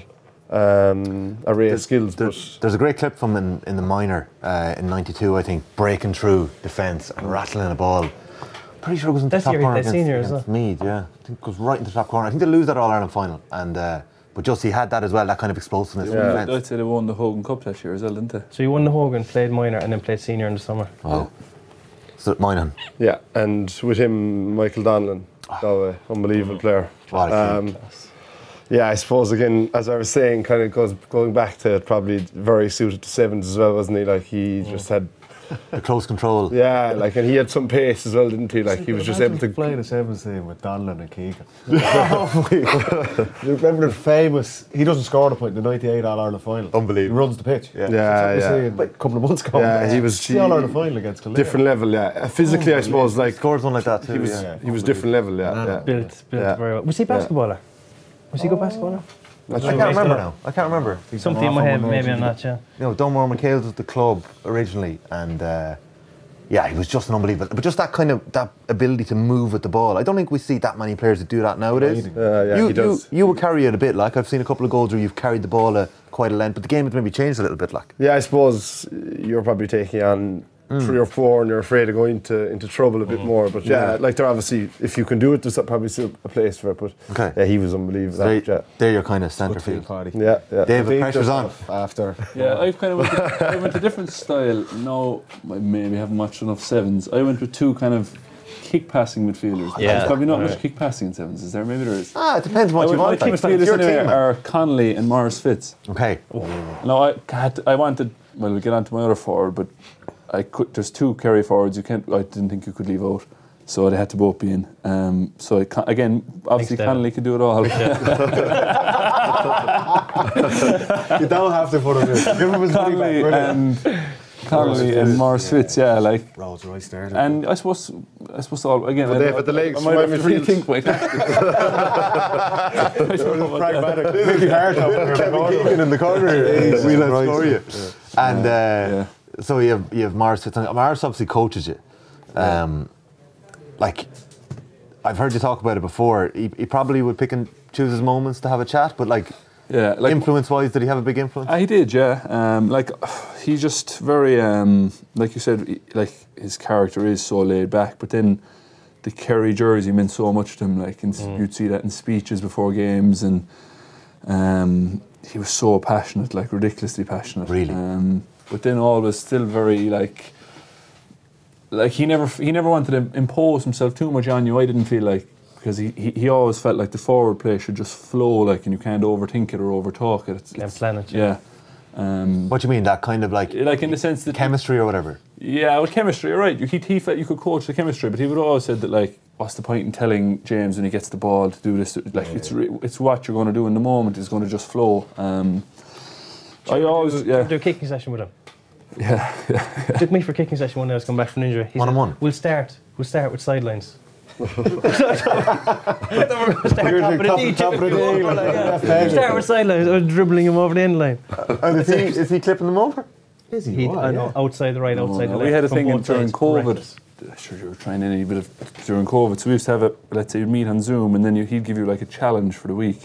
Speaker 7: um, array of skills. But
Speaker 6: There's, there's a great clip from him in, in the minor uh, in ninety-two, I think, breaking through defence and rattling a ball. Pretty sure it was in the
Speaker 8: That's
Speaker 6: top
Speaker 8: your-
Speaker 6: corner
Speaker 8: that's
Speaker 6: against,
Speaker 8: senior, isn't
Speaker 6: against Meath, yeah. I think it goes right into the top corner. I think they lose that All-Ireland final. and uh, But just he had that as well, that kind of explosiveness from
Speaker 7: Yeah.
Speaker 6: defence.
Speaker 9: I'd say they won the Hogan Cup that year as well, didn't they?
Speaker 8: So you won the Hogan, played minor, and then played senior in the summer.
Speaker 6: Wow. So, Moynihan.
Speaker 7: yeah, and with him, Michael Donlan, oh, unbelievable player.
Speaker 6: What a
Speaker 7: Um, yeah, I suppose again, as I was saying, kind of goes going back to probably very suited to sevens as well, wasn't he? Like he just had,
Speaker 6: The close control.
Speaker 7: yeah, like and he had some pace as well, didn't he? Like he was just able to.
Speaker 10: play the sevens team with Donlan and Keegan. Oh my God. You remember the famous? He doesn't score the point in the ninety-eight All Ireland final.
Speaker 6: Unbelievable.
Speaker 10: He runs the pitch.
Speaker 6: Yeah.
Speaker 7: Yeah,
Speaker 10: That's what we
Speaker 7: yeah.
Speaker 10: seen a couple of months ago.
Speaker 7: Yeah, he was-
Speaker 10: It's the All Ireland final against Kildare.
Speaker 7: Different level, yeah. Uh, Physically, I suppose, like
Speaker 6: Scores one like that too.
Speaker 7: he was,
Speaker 6: yeah.
Speaker 7: he was different level, yeah. yeah.
Speaker 8: Built, built
Speaker 7: Yeah.
Speaker 8: very well. Was he a basketballer? Was he a good basketballer?
Speaker 6: I can't remember now. I can't remember.
Speaker 8: Something in my head, maybe I'm not, yeah.
Speaker 6: You know, Dunmore McHale's was the club originally, and uh, yeah, he was just an unbelievable. But just that kind of that ability to move with the ball. I don't think we see that many players that do that nowadays.
Speaker 10: Amazing.
Speaker 7: Uh, yeah,
Speaker 6: you,
Speaker 7: he does.
Speaker 6: You, you will carry it a bit. Like I've seen a couple of goals where you've carried the ball a, quite a length, but the game has maybe changed a little bit. Like
Speaker 7: Yeah, I suppose you're probably taking on three or four, and you're afraid of going into into trouble a bit more. But yeah,
Speaker 6: Yeah.
Speaker 7: like they're obviously, if you can do it, there's probably still a place for it. But
Speaker 6: Okay.
Speaker 7: yeah, he was unbelievable.
Speaker 6: they,
Speaker 7: that, yeah.
Speaker 6: they're your kind of centre
Speaker 10: Good field
Speaker 6: field.
Speaker 10: party.
Speaker 7: yeah, yeah.
Speaker 6: David,
Speaker 10: Beat
Speaker 6: pressure's on.
Speaker 10: yourself After.
Speaker 9: Yeah, I've kind of went to, I went a different style. No, I maybe haven't watched enough sevens. I went with two kind of kick passing midfielders.
Speaker 8: Yeah.
Speaker 9: There's probably not
Speaker 8: Right.
Speaker 9: much kick passing in sevens, is there? Maybe there is.
Speaker 6: Ah, it depends what
Speaker 9: I
Speaker 6: you
Speaker 9: went-
Speaker 6: want.
Speaker 9: my
Speaker 6: Like,
Speaker 9: midfielders
Speaker 6: it's your
Speaker 9: anyway
Speaker 6: team, man.
Speaker 9: are Connolly and Morris Fitz.
Speaker 6: Okay.
Speaker 9: No, I had I wanted. Well, we'll get on to my other forward, but I could. There's two Kerry forwards. You can't. I didn't think you could leave out, so they had to both be in. Um, so I, ca- again, obviously
Speaker 8: David.
Speaker 9: Connolly could do it all.
Speaker 10: You don't have to put him in. Give him his money
Speaker 9: Connolly
Speaker 10: back.
Speaker 9: and Connolly and Morris Fitz. Yeah, like.
Speaker 10: Rolls Royce there.
Speaker 9: And I suppose, I suppose all again.
Speaker 7: But
Speaker 9: I,
Speaker 7: they have the legs
Speaker 9: I
Speaker 7: for
Speaker 9: might
Speaker 7: my
Speaker 9: have to
Speaker 7: midfield.
Speaker 9: rethink my tactics. I don't know about that.
Speaker 10: Pragmatic. Maybe hard
Speaker 6: Kevin Keegan in the corner.
Speaker 10: Jesus
Speaker 6: We'll
Speaker 10: Christ.
Speaker 6: score you. And uh,
Speaker 9: Yeah.
Speaker 6: so you have you have Morris Fitz. Morris obviously coaches you. Um, like I've heard you talk about it before. He, he probably would pick and choose his moments to have a chat, but like,
Speaker 9: Yeah, like
Speaker 6: influence-wise, did he have a big influence?
Speaker 9: Ah, he did, yeah. Um, like he's just very, um, like you said, he- like his character is so laid back. But then the Kerry jersey meant so much to him. Like in, you'd see that in speeches before games, and um, he was so passionate, like ridiculously passionate.
Speaker 6: Really?
Speaker 9: Um, but then always still very like, like he never he never wanted to impose himself too much on you. I didn't feel like. Because he, he, he always felt like the forward play should just flow, like, and you can't overthink it or overtalk it. It's,
Speaker 8: Can't
Speaker 9: it's-
Speaker 8: plan it,
Speaker 9: Yeah. Um,
Speaker 6: What do you mean? That kind of like
Speaker 9: like in the sense that
Speaker 6: chemistry or whatever?
Speaker 9: yeah, with chemistry, you're right. You, he, he felt you could coach the chemistry, but he would always said that like what's the point in telling James when he gets the ball to do this? Like
Speaker 10: Yeah,
Speaker 9: it's
Speaker 10: yeah.
Speaker 9: re- it's what you're going to do in the moment is going to just flow. Um, I always yeah.
Speaker 8: Do a kicking session with him.
Speaker 9: Yeah, yeah.
Speaker 8: Took me for a kicking session one day. I was coming back from injury. He
Speaker 6: One
Speaker 8: said,
Speaker 6: on one?
Speaker 8: We'll start. We'll start with sidelines. I thought we were going to start top of the D,
Speaker 6: top of the
Speaker 8: typical
Speaker 6: D,
Speaker 8: goal,
Speaker 6: like,
Speaker 8: yeah.
Speaker 6: yeah.
Speaker 8: Start with sidelines. I was dribbling him over the end line.
Speaker 6: And is he, is he clipping them over? Is he?
Speaker 8: He,
Speaker 6: Oh,
Speaker 8: I know,
Speaker 6: yeah.
Speaker 8: outside the right, outside
Speaker 9: No,
Speaker 8: the
Speaker 9: no.
Speaker 8: left.
Speaker 9: We had a
Speaker 8: from
Speaker 9: thing in,
Speaker 8: both
Speaker 9: during
Speaker 8: sides.
Speaker 9: COVID.
Speaker 8: Horrendous.
Speaker 9: Sure, you were trying any bit of during COVID. So we used to have a let's say you'd meet on Zoom, and then you, he'd give you like a challenge for the week.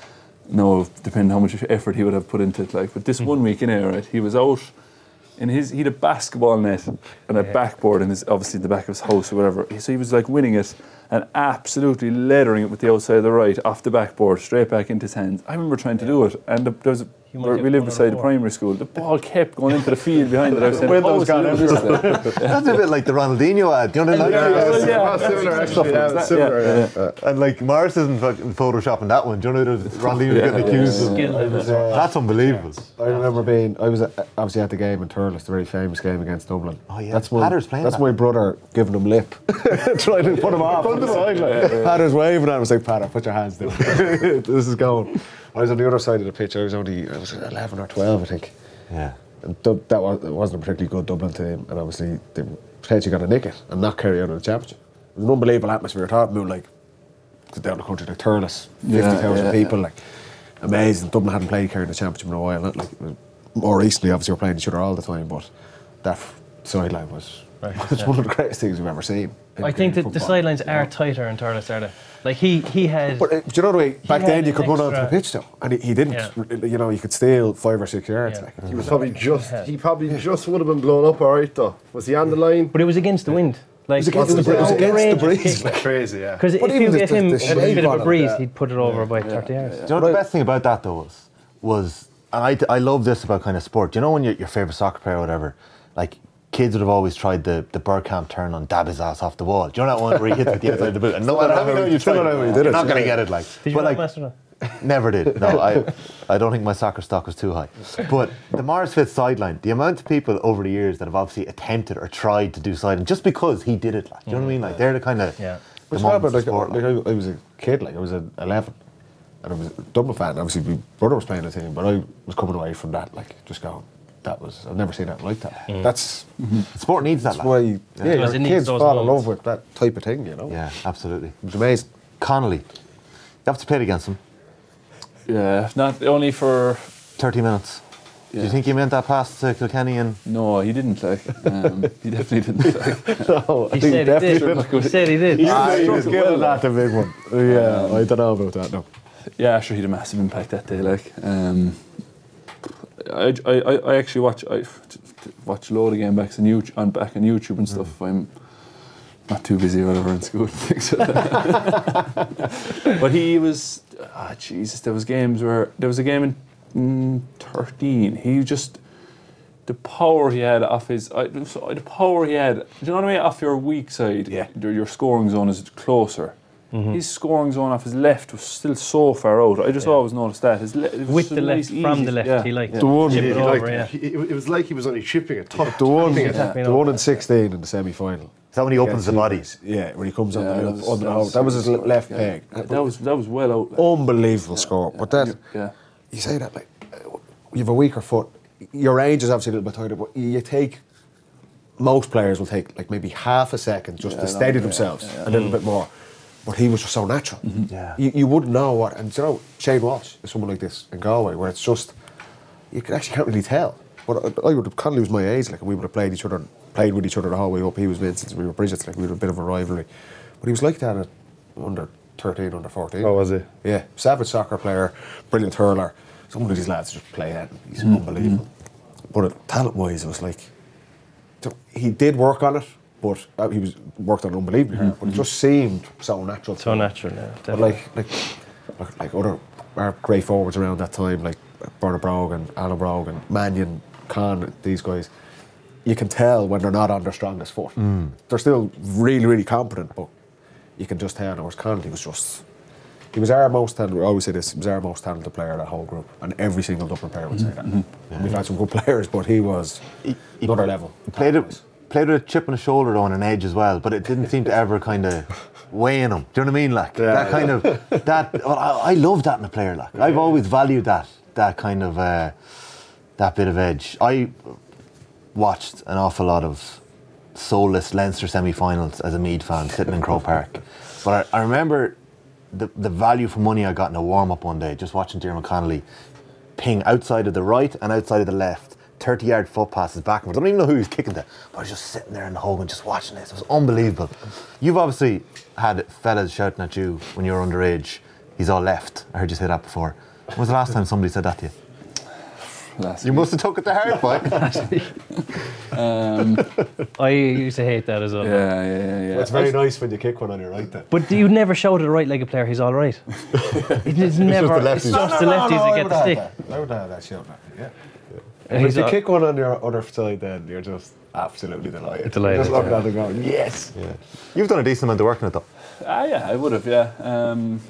Speaker 9: No, depending how much effort he would have put into it. Like, but this one week in there, right, he was out. In his, he had a basketball net and a
Speaker 8: Yeah.
Speaker 9: backboard in his, obviously in the back of his house or whatever. So he was like winning it and absolutely leathering it with the outside of the right off the backboard straight back into his hands. I remember trying to do it, and the, there was a,
Speaker 8: You might
Speaker 9: where
Speaker 8: get
Speaker 9: we lived
Speaker 8: one out of
Speaker 9: beside the
Speaker 8: four.
Speaker 9: primary school. The ball kept going into the field behind it. I was saying,
Speaker 6: Windows
Speaker 9: "How
Speaker 6: gone
Speaker 9: is he doing
Speaker 6: everywhere."
Speaker 9: this?"
Speaker 6: That's a bit like the Ronaldinho ad. Do you know what I mean?
Speaker 7: Yeah,
Speaker 9: yeah.
Speaker 7: similar actually. Yeah,
Speaker 9: Yeah,
Speaker 7: similar.
Speaker 9: yeah,
Speaker 7: Yeah.
Speaker 6: And like Morris isn't fucking photoshopping that one. Do you know there's Ronaldinho
Speaker 9: Yeah,
Speaker 6: getting
Speaker 9: yeah,
Speaker 6: accused
Speaker 9: yeah,
Speaker 6: of?
Speaker 8: Skill level.
Speaker 6: That's unbelievable.
Speaker 10: I remember being, I was at, obviously at the game in Thurles, the very famous game against Dublin.
Speaker 6: Oh, yeah.
Speaker 10: That's my,
Speaker 6: Padder's playing
Speaker 10: That's
Speaker 6: that.
Speaker 10: my brother giving him lip, trying to put him off on the sideline. Padder's waving at him. I was like, Padder, put your hands down. This is going. I was on the other side of the pitch. I was only, I was eleven or twelve, I think.
Speaker 6: Yeah.
Speaker 10: And Dub, that was, it wasn't a particularly good Dublin team, and obviously they potentially got to nick it and not carry out of the championship. It was an unbelievable atmosphere. I thought about like down the country, like Thurles,
Speaker 9: Yeah,
Speaker 10: fifty thousand
Speaker 9: yeah,
Speaker 10: people, like amazing. Dublin hadn't played carrying the championship in a while. Not like it was, more recently, obviously, we're playing each other all the time, but that sideline was it's one of the greatest things we've ever seen. in-
Speaker 8: I think
Speaker 10: in
Speaker 8: that the
Speaker 10: football.
Speaker 8: sidelines are tighter in Thurles, are they? Like he, he had.
Speaker 10: But uh, do you know the way back
Speaker 8: had
Speaker 10: then you
Speaker 8: an
Speaker 10: could run onto the
Speaker 8: extra-
Speaker 10: pitch though, and he, he didn't.
Speaker 8: Yeah.
Speaker 10: You know, you could steal five or six yards.
Speaker 8: Yeah.
Speaker 10: Like,
Speaker 7: He was probably just. He probably just would have been blown up, all right though. Was he on the line?
Speaker 8: But it was against the wind. Like,
Speaker 10: It was against the- it was against the breeze.
Speaker 7: Crazy, yeah.
Speaker 8: Because if
Speaker 10: But
Speaker 8: you
Speaker 10: even the-
Speaker 8: gave him
Speaker 10: the
Speaker 8: a
Speaker 10: shape
Speaker 8: bit of
Speaker 10: on
Speaker 8: a
Speaker 10: it,
Speaker 8: breeze,
Speaker 10: yeah.
Speaker 8: he'd put it over by thirty yards.
Speaker 6: Do you know what the best thing about that though was? Was, and I, I love this about kind of sport. Do you know when your, your favourite soccer player or whatever, like kids would have always tried the, the Bergkamp turn on dab his ass off the wall. Do you know that one where he hits with the outside of the boot? And no matter how many you
Speaker 10: Still
Speaker 6: try,
Speaker 10: don't know how you did
Speaker 6: you're
Speaker 10: it.
Speaker 6: not going to get it. Like,
Speaker 8: Did you
Speaker 6: but
Speaker 8: not
Speaker 6: like,
Speaker 8: master that?
Speaker 6: never did. No, I I don't think my soccer stock was too high. But the Morris Fitz sideline, the amount of people over the years that have obviously attempted or tried to do sideline just because he did it. Like, do you know what I mean? Like they're the kind of
Speaker 8: Yeah.
Speaker 6: the
Speaker 10: Which
Speaker 6: moments
Speaker 10: happened,
Speaker 6: of
Speaker 10: like,
Speaker 6: sport.
Speaker 10: like I, I was a kid, like I was a eleven, and I was a Dublin fan. Obviously, my brother was playing the team, but I was coming away from that, like just going, that was I've never seen that like that. That's
Speaker 6: Sport needs that.
Speaker 10: that's
Speaker 6: Like.
Speaker 10: why yeah,
Speaker 8: Because
Speaker 10: your
Speaker 8: it needs
Speaker 10: kids
Speaker 8: those
Speaker 10: fall in
Speaker 8: moments.
Speaker 10: love with that type of thing, you know.
Speaker 6: Yeah, absolutely.
Speaker 10: It was amazing.
Speaker 6: Connolly, you have to play against him.
Speaker 9: Yeah, not only for.
Speaker 6: thirty minutes. Do you
Speaker 9: Yeah.
Speaker 6: think he meant that pass to Kilkenny and
Speaker 9: No, he didn't. Like, um, he definitely didn't. Like,
Speaker 10: No, I
Speaker 8: He
Speaker 10: think
Speaker 8: said he
Speaker 10: definitely.
Speaker 8: did. He said he did.
Speaker 10: Ah, he
Speaker 9: struck
Speaker 10: was
Speaker 9: it
Speaker 10: good
Speaker 9: well,
Speaker 10: at that, the big one. Yeah, I don't know about that. No.
Speaker 9: yeah, sure, he had a massive impact that day. Like, um, I, I, I I actually watch I watch a load of game backs on YouTube, on back on YouTube and stuff. If I'm not too busy or whatever in school and things like that. But he was, ah, Jesus. There was games where there was a game in mm, thirteen. He just the power he had off his I, the power he had. Do you know what I mean? Off your weak side,
Speaker 10: Yeah.
Speaker 9: your, your scoring zone is closer. His scoring zone off his left was still so far out. I just always noticed that. His le- it was
Speaker 8: With
Speaker 9: just
Speaker 8: the
Speaker 9: a
Speaker 8: left,
Speaker 9: nice,
Speaker 8: from
Speaker 9: easy-
Speaker 8: the left,
Speaker 9: yeah.
Speaker 8: he liked
Speaker 10: The one-
Speaker 8: chip
Speaker 7: He
Speaker 8: it
Speaker 7: liked-
Speaker 8: over, yeah.
Speaker 7: he- it was like he was only chipping it. Top,
Speaker 10: The one,
Speaker 8: Yeah. tapping
Speaker 10: the
Speaker 8: over.
Speaker 10: one in sixteen in the semi-final.
Speaker 6: is that when he opens the body?
Speaker 10: Yeah, when he comes on
Speaker 9: Yeah,
Speaker 10: the,
Speaker 9: that was-
Speaker 10: under the
Speaker 9: that
Speaker 10: hole.
Speaker 9: was
Speaker 10: That was his
Speaker 9: serious.
Speaker 10: left
Speaker 9: Yeah.
Speaker 10: peg.
Speaker 9: That was that was well out. like.
Speaker 10: Unbelievable score. But that,
Speaker 9: Yeah.
Speaker 10: you say that like, uh, you have a weaker foot. Your range is obviously a little bit tighter, but you take, most players will take like maybe half a second just
Speaker 9: Yeah,
Speaker 10: to
Speaker 9: no,
Speaker 10: steady
Speaker 9: yeah,
Speaker 10: themselves
Speaker 9: yeah.
Speaker 10: a little bit more. But he was just so natural.
Speaker 6: Yeah.
Speaker 10: You, you wouldn't know what, and you know, Shane Walsh is someone like this in Galway where it's just, you can actually can't really tell. But I, I would have, Connolly was my age, like, and we would have played each other, played with each other the whole way up. He was Vincent, we were Bridget's, like, we had a bit of a rivalry. But he was like that at under thirteen, under fourteen.
Speaker 7: Oh, was he?
Speaker 10: Yeah, savage soccer player, brilliant hurler. Some of these lads just play that. He's unbelievable. But uh, talent-wise, it was like, so he did work on it, but uh, he was worked on it unbelievably hard. But it just seemed so natural. to
Speaker 8: So
Speaker 10: him.
Speaker 8: natural, yeah.
Speaker 10: But
Speaker 8: definitely.
Speaker 10: like, like, like, like other our great forwards around that time, like Bernard Brogan, Alan Brogan, Mannion, Khan, these guys, you can tell when they're not on their strongest foot. They're still really, really competent, but you can just tell. Whereas Connolly was just, he was our most talented, I always say this, he was our most talented player of that whole group. And every single Dublin player would say that. And we've had some good players, but he was another level.
Speaker 6: Played it, played with a chip on his shoulder though and an edge as well, but it didn't seem to ever kind of weighing him. Do you know what I mean? Like
Speaker 7: Yeah,
Speaker 6: that kind
Speaker 7: yeah.
Speaker 6: of that. Well, I, I love that in a player. Like I've always valued that that kind of uh, that bit of edge. I watched an awful lot of soulless Leinster semi-finals as a Meath fan sitting in Croke Park, but I, I remember the the value for money I got in a warm-up one day just watching Diarmuid Connolly ping outside of the right and outside of the left, thirty yard foot passes backwards. I don't even know who he was kicking to, but I was just sitting there in the hole and just watching this. It was unbelievable. You've obviously had fellas shouting at you when you were underage, he's all left. I heard you say that before. When was the last time somebody said that to you?
Speaker 9: Last
Speaker 6: you
Speaker 9: week.
Speaker 6: must have took it to heart, boy.
Speaker 9: um,
Speaker 8: I used to hate that as well.
Speaker 9: Yeah, yeah, yeah. yeah.
Speaker 11: Well, it's very nice when you kick one on your right then.
Speaker 8: But you never showed it right like a player, he's all right. It's never,
Speaker 11: it's
Speaker 8: it's
Speaker 11: just
Speaker 8: just
Speaker 11: the
Speaker 8: the
Speaker 11: lefties.
Speaker 8: lefties that get the stick.
Speaker 11: I would have that shout at me, yeah.
Speaker 8: And
Speaker 11: And if
Speaker 8: he's
Speaker 11: you
Speaker 8: a-
Speaker 11: kick one on your other side, then you're just absolutely delighted.
Speaker 8: Delighted,
Speaker 11: Just looking
Speaker 8: yeah.
Speaker 11: at it going, yes.
Speaker 6: Yeah. You've done a decent amount of work in it though.
Speaker 9: Ah, yeah, I would have, yeah. Um,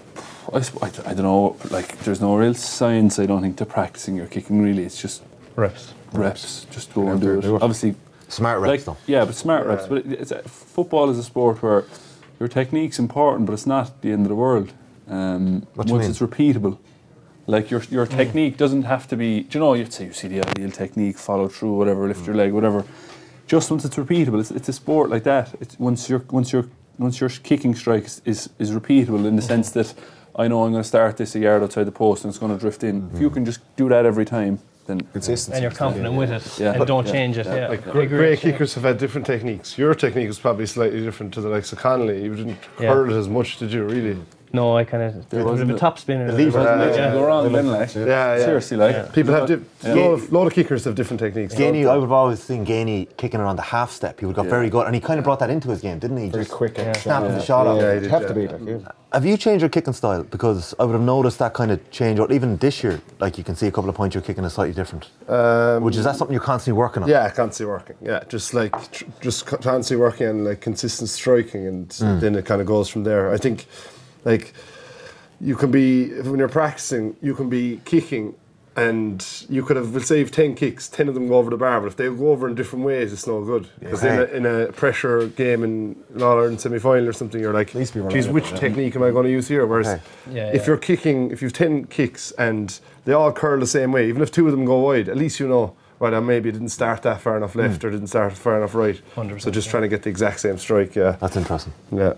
Speaker 9: I, sp- I, d- I don't know, like, there's no real science, I don't think, to practicing your kicking, really. It's just
Speaker 8: reps.
Speaker 9: Reps, just go and do it. Obviously,
Speaker 6: smart reps,
Speaker 9: like,
Speaker 6: though.
Speaker 9: Yeah, but smart
Speaker 6: Yeah.
Speaker 9: reps. But it, it's a, football is a sport where your technique's important, but it's not the end of the world. Um,
Speaker 6: What do you
Speaker 9: once
Speaker 6: mean?
Speaker 9: it's repeatable. Like, your your technique doesn't have to be, do you know, you'd say you see the ideal technique, follow through, whatever, lift your leg, whatever. Just once it's repeatable, it's, it's a sport like that. It's once your once your once your kicking strike is, is, is repeatable in the sense that I know I'm going to start this a yard outside the post and it's going to drift in. If you can just do that every time, then
Speaker 11: consistency.
Speaker 8: And you're confident with it,
Speaker 9: Yeah.
Speaker 8: and don't
Speaker 9: Yeah.
Speaker 8: change it. Yeah,
Speaker 7: Like
Speaker 8: I
Speaker 7: great,
Speaker 8: agree.
Speaker 7: great kickers have had different techniques. Your technique was probably slightly different to the likes of Connolly. You didn't
Speaker 8: Yeah.
Speaker 7: curl it as much, did you? Really?
Speaker 8: No, I kind of
Speaker 9: There
Speaker 8: a bit
Speaker 9: wasn't
Speaker 8: of a
Speaker 9: a-
Speaker 8: top spinner.
Speaker 7: Elite,
Speaker 8: There wasn't
Speaker 7: uh,
Speaker 8: it?
Speaker 7: yeah.
Speaker 9: go wrong then, like.
Speaker 7: Yeah, yeah.
Speaker 9: Seriously, like.
Speaker 8: Yeah.
Speaker 7: People have di-
Speaker 9: Yeah.
Speaker 7: lot of lot of kickers have different techniques.
Speaker 6: Gainey, I would have always seen Gainey kicking it on the half step. He would got
Speaker 7: Yeah.
Speaker 6: very good, and he kind of brought that into his game, didn't he?
Speaker 11: Very
Speaker 6: Just
Speaker 11: quick, yeah.
Speaker 6: snapping
Speaker 11: Yeah.
Speaker 6: the shot off.
Speaker 7: Yeah, he
Speaker 11: You'd
Speaker 7: did,
Speaker 11: have
Speaker 7: yeah.
Speaker 11: to be like, yeah.
Speaker 6: Have you changed your kicking style? Because I would have noticed that kind of change, or even this year, like you can see a couple of points you're kicking is slightly different.
Speaker 7: Um,
Speaker 6: Which is that something you're constantly working on?
Speaker 7: Yeah, constantly working. Yeah, just like tr- just co- constantly working on like consistent striking, and then it kind of goes from there. I think, like, you can be when you're practicing, you can be kicking, and you could have, we'll say, you've ten kicks, ten of them go over the bar, but if they go over in different ways, it's no good. Because
Speaker 6: Okay.
Speaker 7: in, a, in a pressure game in an All-Ireland semi-final or something, you're like,
Speaker 11: Needs to be
Speaker 7: geez,
Speaker 11: reliable,
Speaker 7: which
Speaker 11: yeah.
Speaker 7: technique am I going to use here? Whereas
Speaker 6: Okay.
Speaker 8: Yeah,
Speaker 7: if
Speaker 8: yeah.
Speaker 7: you're kicking, if you've ten kicks and they all curl the same way, even if two of them go wide, at least you know, right, I maybe didn't start that far enough left or didn't start far enough right.
Speaker 8: one hundred percent,
Speaker 7: So just
Speaker 8: yeah.
Speaker 7: trying to get the exact same strike, yeah.
Speaker 6: That's interesting.
Speaker 7: Yeah.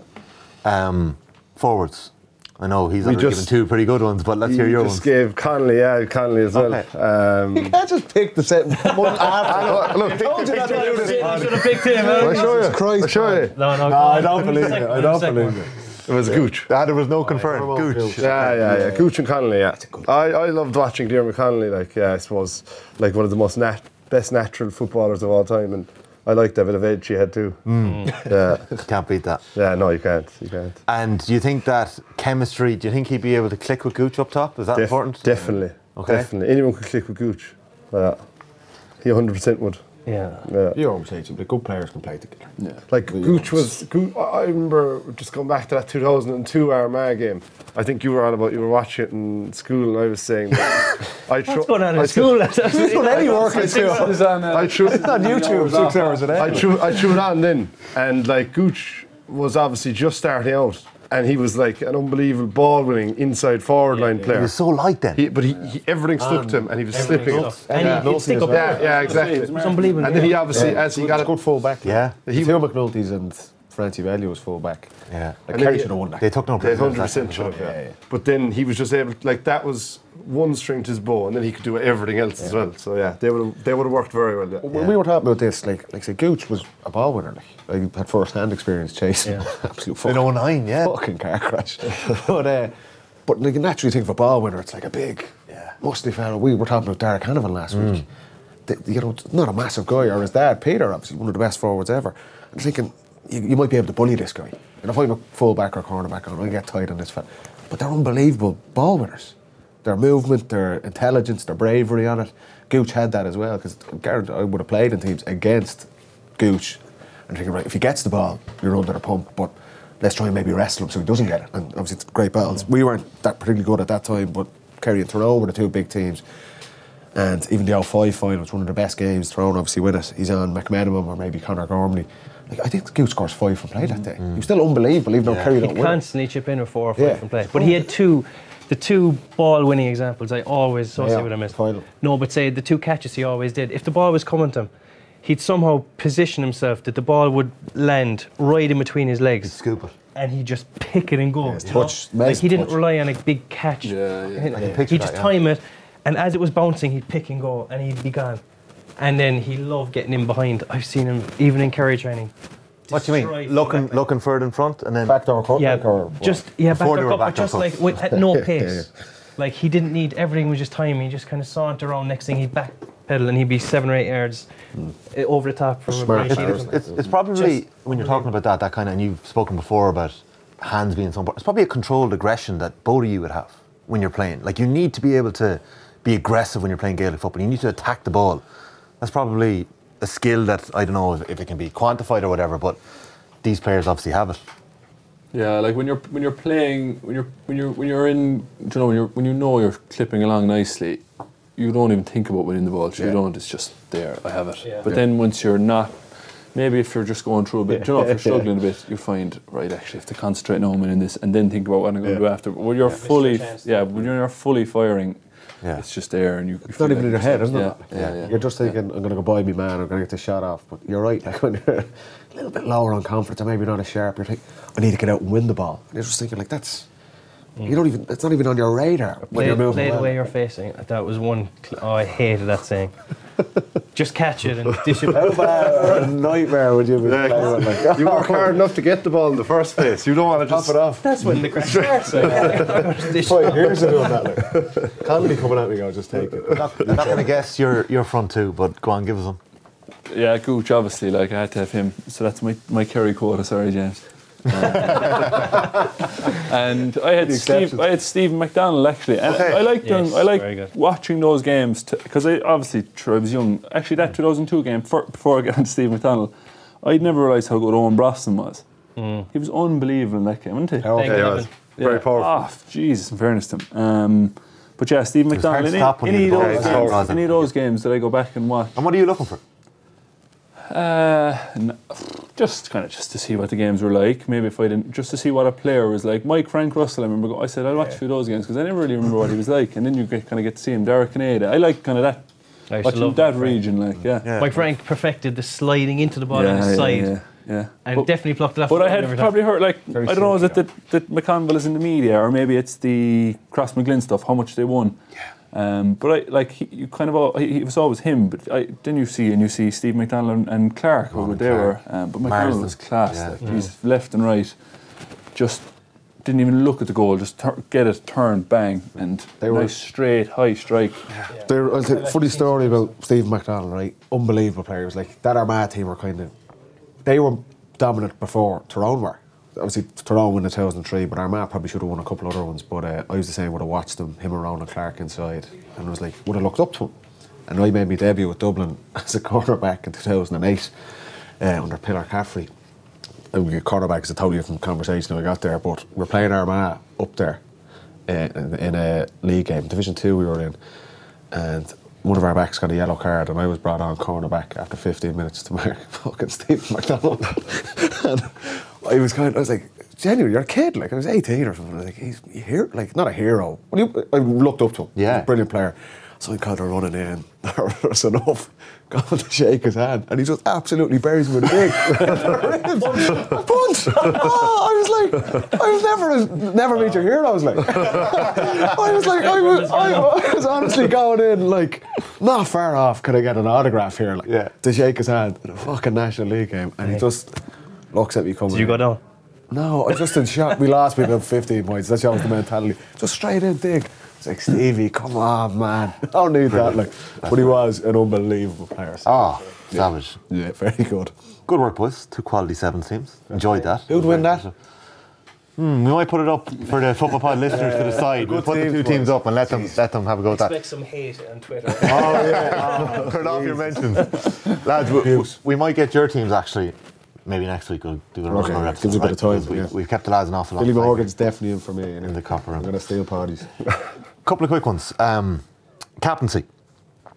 Speaker 6: Um, forwards. I know he's
Speaker 7: We
Speaker 6: already
Speaker 7: just-
Speaker 6: given two pretty good ones, but let's hear
Speaker 7: You
Speaker 6: your
Speaker 7: just
Speaker 6: ones.
Speaker 7: gave Connolly, yeah, Connolly as well.
Speaker 6: Okay.
Speaker 7: Um,
Speaker 11: You can't just pick the set one after.
Speaker 7: look,
Speaker 11: told you not to do this.
Speaker 8: should have picked him.
Speaker 7: I'll show you.
Speaker 11: Jesus Christ,
Speaker 7: I'll show you.
Speaker 8: No, no,
Speaker 11: No, I don't believe it. I don't believe it.
Speaker 7: It was Gooch.
Speaker 6: Ah, there was no confirmed.
Speaker 11: Normal
Speaker 6: Gooch.
Speaker 11: Gooch.
Speaker 7: Yeah, yeah, yeah. Gooch and Connolly, yeah. I, I loved watching Diarmuid Connolly, like, yeah, I suppose, like one of the most nat- best natural footballers of all time, and I liked that bit of edge he had too. Yeah,
Speaker 6: Can't beat that.
Speaker 7: yeah, no, you can't, you can't.
Speaker 6: And do you think that chemistry, do you think he'd be able to click with Gooch up top? Is that
Speaker 7: Def-
Speaker 6: important?
Speaker 7: Definitely,
Speaker 6: Okay.
Speaker 7: definitely. Anyone could click with Gooch. Yeah, he one hundred percent would.
Speaker 8: Yeah.
Speaker 7: Yeah.
Speaker 11: You always say something. Good players can play together.
Speaker 9: Yeah.
Speaker 7: Like Gooch was, Gooch, I remember just going back to that two thousand two Armagh game. I think you were on about, you were watching it in school, and I was saying that I tr-
Speaker 8: What's going on
Speaker 7: I
Speaker 8: in
Speaker 7: tr-
Speaker 8: school? That's
Speaker 11: Who's done any work in school?
Speaker 7: I threw,
Speaker 11: It's on YouTube six hours a day.
Speaker 7: I threw, I threw it on then, and like Gooch was obviously just starting out, and he was like an unbelievable ball-winning inside forward line
Speaker 6: He
Speaker 7: player.
Speaker 6: was so light then.
Speaker 7: He, but he, he everything stuck to him, and he was slipping.
Speaker 8: And
Speaker 7: Yeah.
Speaker 8: he, he'd stick up.
Speaker 7: Yeah, yeah, exactly.
Speaker 8: It was unbelievable.
Speaker 7: And then he obviously, as he got
Speaker 11: a
Speaker 7: it,
Speaker 11: good full back.
Speaker 6: Yeah.
Speaker 7: he
Speaker 11: Theo McNulty's and Francie Bellew was full back.
Speaker 6: Yeah.
Speaker 11: Like
Speaker 7: And
Speaker 11: Kerry
Speaker 7: then
Speaker 11: should have won that.
Speaker 6: They took no
Speaker 7: They
Speaker 6: prisoners.
Speaker 7: hundred
Speaker 6: that
Speaker 7: percent
Speaker 6: time.
Speaker 7: should have, yeah.
Speaker 11: Yeah, yeah.
Speaker 7: But then he was just able, like that was one string to his bow, and then he could do everything else as well. So yeah, they would have, they would have worked very well. Yeah.
Speaker 11: When we were talking about this, like, like say, Gooch was a ball winner. Like, I had first-hand experience chasing
Speaker 8: Yeah.
Speaker 11: absolute
Speaker 6: In
Speaker 11: fucking,
Speaker 6: oh nine, yeah.
Speaker 11: fucking car crash. but uh, but like, you naturally think of a ball winner, it's like a big,
Speaker 6: Yeah.
Speaker 11: muscly fella. We were talking about Derek Hanavan last week. The, you know, not a massive guy, or his dad, Peter, obviously one of the best forwards ever. I'm thinking you, you might be able to bully this guy. And if I'm a full-back or cornerback, I'll get tight on this fella. But they're unbelievable ball winners. Their movement, their intelligence, their bravery on it. Gooch had that as well, because I would have played in teams against Gooch and thinking, right, if he gets the ball, you're under the pump, but let's try and maybe wrestle him so he doesn't get it. And obviously it's great battles. We weren't that particularly good at that time, but Kerry and Tyrone were the two big teams. And even the oh five final, it's one of the best games thrown, obviously, with it. He's on McMenamin or maybe Conor Gormley. Like, I think Goose scores five from play that day. Mm. He was still unbelievable, even though Kerry don't
Speaker 8: He'd
Speaker 11: win.
Speaker 8: constantly chip in with four or five
Speaker 11: Yeah.
Speaker 8: from play. But he had two, the two ball-winning examples I always associate
Speaker 11: Yeah,
Speaker 8: with him is,
Speaker 11: final.
Speaker 8: no, but say the two catches he always did. If the ball was coming to him, he'd somehow position himself that the ball would land right in between his legs.
Speaker 6: Scoop it.
Speaker 8: And he'd just pick it and go.
Speaker 11: Yeah,
Speaker 8: you
Speaker 11: touch,
Speaker 8: know? Like
Speaker 11: nice
Speaker 8: he didn't
Speaker 11: touch.
Speaker 8: rely on a big catch.
Speaker 9: Yeah, yeah.
Speaker 8: He'd,
Speaker 6: I can picture
Speaker 8: he'd just
Speaker 6: that, yeah.
Speaker 8: time it, and as it was bouncing, he'd pick and go, and he'd be gone. And then he loved getting in behind. I've seen him even in Kerry training.
Speaker 6: What do you
Speaker 8: destroy
Speaker 6: mean? Looking,
Speaker 8: fullback.
Speaker 6: looking further in front and then
Speaker 11: Backdoor cut.
Speaker 8: Yeah,
Speaker 11: or
Speaker 8: just yeah,
Speaker 6: Before they
Speaker 8: backdoor
Speaker 6: were
Speaker 8: cut, but
Speaker 6: backdoor
Speaker 8: just
Speaker 6: cut.
Speaker 8: like with, at no
Speaker 11: Yeah,
Speaker 8: pace. Like he didn't need everything was just timing. He just kind of saunter around. Next thing he'd backpedal and he'd be seven or eight yards uh, over the top from
Speaker 11: Smart.
Speaker 8: a
Speaker 6: It's, it's, it's probably,
Speaker 8: Just-
Speaker 6: when you're talking about that, that kind of, and you've spoken before about hands being so important, it's probably a controlled aggression that both of you would have when you're playing. Like, you need to be able to be aggressive when you're playing Gaelic football. You need to attack the ball. That's probably a skill that, I don't know if, if it can be quantified or whatever, but these players obviously have it.
Speaker 9: Yeah, like when you're when you're playing when you're when you're when you're in you know when you're when you know you're clipping along nicely, you don't even think about winning the ball. So
Speaker 11: Yeah.
Speaker 9: You don't. It's just there. I have it.
Speaker 8: Yeah.
Speaker 9: But
Speaker 11: Yeah.
Speaker 9: then once you're not, maybe if you're just going through a bit, you know, if you're struggling a bit, you find right actually I have to concentrate now on winning this, and then think about what I'm going to
Speaker 11: Yeah.
Speaker 9: do after. When you're
Speaker 11: Yeah.
Speaker 9: fully,
Speaker 8: Missed your chance.
Speaker 9: yeah, when you're fully firing,
Speaker 6: Yeah.
Speaker 9: it's just there, and you. you
Speaker 11: It's
Speaker 9: feel
Speaker 11: not even
Speaker 9: like
Speaker 11: in your head,
Speaker 9: yourself.
Speaker 11: isn't it?
Speaker 9: Yeah, yeah, yeah.
Speaker 11: You're just thinking, I'm going to go buy me man, I'm going to get this shot off. But you're right, like when you're a little bit lower on confidence, or maybe not as sharp, you're thinking, I need to get out and win the ball. And you're just thinking, like, that's, you don't even, it's not even on your radar when
Speaker 8: Play,
Speaker 11: you're moving
Speaker 8: play the
Speaker 11: well.
Speaker 8: way you're facing. That was one. Cl- oh, I hated that saying. Just catch it and dish it.
Speaker 11: How bad a nightmare would you be playing with, like,
Speaker 7: You work hard enough to get the ball in the first place. You don't want to
Speaker 11: top
Speaker 7: just
Speaker 11: it off.
Speaker 8: That's when the crack starts. Like, dish it.
Speaker 11: Five years of doing that, like. Connolly coming at me, go, just take it.
Speaker 6: Not, I'm not going to guess your, your front two, but go on, give us them.
Speaker 9: Yeah, Gooch, obviously, like I had to have him. So that's my, my Kerry quota, sorry, James. Uh, and I had
Speaker 11: The
Speaker 9: Steve,
Speaker 11: exceptions.
Speaker 9: I had Stephen McDonald actually, and
Speaker 6: Okay.
Speaker 9: I liked
Speaker 8: Yes,
Speaker 9: them. I
Speaker 8: very
Speaker 9: liked
Speaker 8: good.
Speaker 9: watching those games because I obviously sure I was young. Actually, that two thousand two game for, before I got into Steve McDonald, I'd never realised how good Owen Brosnan was. He was unbelievable in that game, wasn't he?
Speaker 11: Oh,
Speaker 8: Thank
Speaker 7: yeah,
Speaker 8: you,
Speaker 7: he
Speaker 8: Evan.
Speaker 7: was very powerful.
Speaker 9: Ah, Jesus, in fairness to him. Um, but yeah, Steve
Speaker 6: was hard
Speaker 9: McDonald.
Speaker 6: to
Speaker 9: Any,
Speaker 6: stop when
Speaker 9: any,
Speaker 6: you
Speaker 9: of
Speaker 6: had the
Speaker 9: those
Speaker 6: ball.
Speaker 9: games,
Speaker 6: Yeah.
Speaker 9: any of those games that I go back and watch.
Speaker 6: And what are you looking for?
Speaker 9: Uh, n- just kind of just to see what the games were like. Maybe if I didn't, just to see what a player was like. Mike Frank Russell, I remember. Go, I said I'll watch a few of those games because I never really remember what he was like. And then you get, kind of get to see him. Derek Canada. I like kind of that.
Speaker 8: I used to
Speaker 9: Watching
Speaker 8: love
Speaker 9: that
Speaker 8: Mike Frank.
Speaker 9: region, like yeah,
Speaker 6: Yeah.
Speaker 8: Mike Frank perfected the sliding into the ball on his
Speaker 9: yeah,
Speaker 8: side,
Speaker 9: yeah, yeah.
Speaker 8: and
Speaker 9: But-
Speaker 8: definitely plucked it off.
Speaker 9: But
Speaker 8: the
Speaker 9: I
Speaker 8: ground
Speaker 9: had
Speaker 8: every time.
Speaker 9: probably heard, like,
Speaker 11: Very
Speaker 9: I don't know, is it
Speaker 11: simple,
Speaker 9: that, that McConville is in the media, or maybe it's the Cross McGlynn stuff, how much they won. Yeah. Um, but I like he, you kind of all, he, it was always him. But I, then you see and you see Steve McDonald and, and Clark, who
Speaker 6: Ronan
Speaker 9: they
Speaker 6: Clark.
Speaker 9: were. Um, but McDonald
Speaker 6: Marsden.
Speaker 9: was class.
Speaker 6: Yeah.
Speaker 9: Like, He's left and right, just didn't even look at the goal, just tur- get it turned, bang, and
Speaker 11: They were-
Speaker 9: nice straight high strike.
Speaker 11: There, I'll tell you, funny story about Steve McDonald, right? Unbelievable players. Like that Armagh team were kind of, they were dominant before Tyrone were. Obviously, Tyrone won in two thousand three, but Armagh probably should have won a couple other ones. But uh, I was the same, would have watched them, him around and Clark inside, and I was like, would have looked up to him. And I made my debut with Dublin as a cornerback in two thousand eight uh, under Pillar Caffrey. And we cornerback is a totally different conversation when I got there, but we're playing Armagh up there uh, in, in a league game, Division Two we were in, and one of our backs got a yellow card, and I was brought on cornerback after fifteen minutes to mark fucking Steve McDonald. And I was kind of, I was like, genuinely, you're a kid, like I was eighteen or something. I was like, he's a hero, like not a hero. Well, you, I looked up to him.
Speaker 6: Yeah.
Speaker 11: He's a brilliant player. So I kind of running in, that's enough, got to shake his hand, and he just absolutely buries me with a dig. A punch! Oh, I was like, I was never, never meet your heroes, like. I was like, I was, I, I was honestly going in, like, not far off, could I get an autograph here, like,
Speaker 6: Yeah.
Speaker 11: to shake his hand in a fucking National League game, and he just looks at me coming
Speaker 8: Did you
Speaker 11: in.
Speaker 8: go down?
Speaker 11: No, I just in shock. We lost by about fifteen points. That shows the mentality. Just straight in dig. It's like, Stevie, come on, man. I don't need that. Like, but he was an unbelievable player.
Speaker 6: Ah, savage.
Speaker 11: Yeah, very good.
Speaker 6: Good work, boys. Two quality sevens teams. Enjoyed that.
Speaker 11: Who'd win that?
Speaker 6: Hmm, we might put it up for the Football Pod listeners to decide. We'll put the two
Speaker 11: teams,
Speaker 6: teams
Speaker 11: boys.
Speaker 6: up and let them let them have a go at that.
Speaker 8: Expect some hate on Twitter.
Speaker 6: Oh yeah, turn off your mentions, lads. We, we might get your teams actually. Maybe next week we'll do another
Speaker 11: Okay,
Speaker 6: episode.
Speaker 11: gives you a bit of time,
Speaker 6: Because we,
Speaker 11: yeah.
Speaker 6: We've kept the lads an awful lot.
Speaker 11: Billy
Speaker 6: of time.
Speaker 11: Morgan's definitely in for me. Anyway.
Speaker 6: In the copper room.
Speaker 11: I'm going to steal parties.
Speaker 6: Couple of quick ones. Um, captaincy.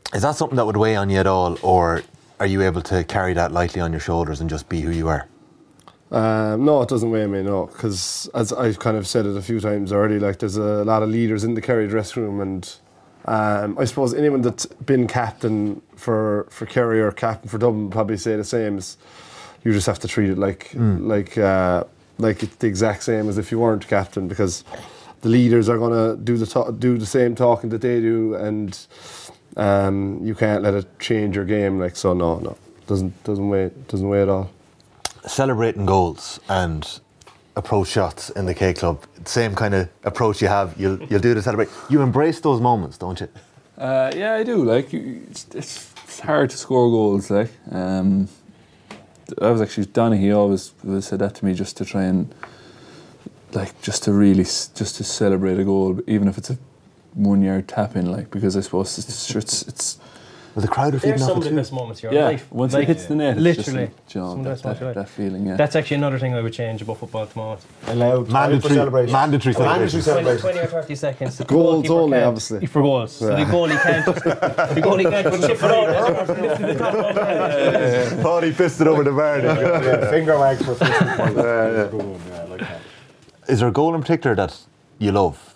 Speaker 6: Is that something that would weigh on you at all, or are you able to carry that lightly on your shoulders and just be who you are?
Speaker 7: Um, no, it doesn't weigh on me, no, because as I've kind of said it a few times already, like there's a lot of leaders in the Kerry dressing room, and um, I suppose anyone that's been captain for, for Kerry or captain for Dublin would probably say the same. As you just have to treat it like mm. like uh, like it's the exact same as if you weren't captain, because the leaders are going to do the to- do the same talking that they do, and um, you can't let it change your game. Like so, no, no, doesn't doesn't weigh doesn't weigh at all.
Speaker 6: Celebrating goals and approach shots in the K Club, same kind of approach you have. You'll you'll do to celebrate. You embrace those moments, don't you?
Speaker 9: Uh, yeah, I do. Like it's, it's, it's hard to score goals. Like um, I was actually Donaghy always, always said that to me, just to try and like just to really just to celebrate a goal, even if it's a one yard tap in. Like because I suppose it's it's. it's
Speaker 6: Well, the crowd are feeding off it too.
Speaker 8: There's some of the best moments of your
Speaker 9: yeah,
Speaker 8: life.
Speaker 9: once
Speaker 8: like,
Speaker 9: it hits the net,
Speaker 8: literally,
Speaker 9: it's just like, you know, that, that, that, that feeling. Yeah,
Speaker 8: that's actually another thing I would change about football at the moment.
Speaker 11: Allowed
Speaker 6: mandatory
Speaker 11: celebration.
Speaker 6: Mandatory
Speaker 11: oh,
Speaker 6: celebration.
Speaker 8: twenty, twenty or thirty seconds.
Speaker 7: Goals only, obviously.
Speaker 8: For goals. So the goalie can't. The goalie can't just chip it out.
Speaker 6: Thought he fisted over the bar.
Speaker 11: Yeah, finger wag for fifty points. Yeah, yeah. Yeah, I like that.
Speaker 6: Is there a goal in particular that you love?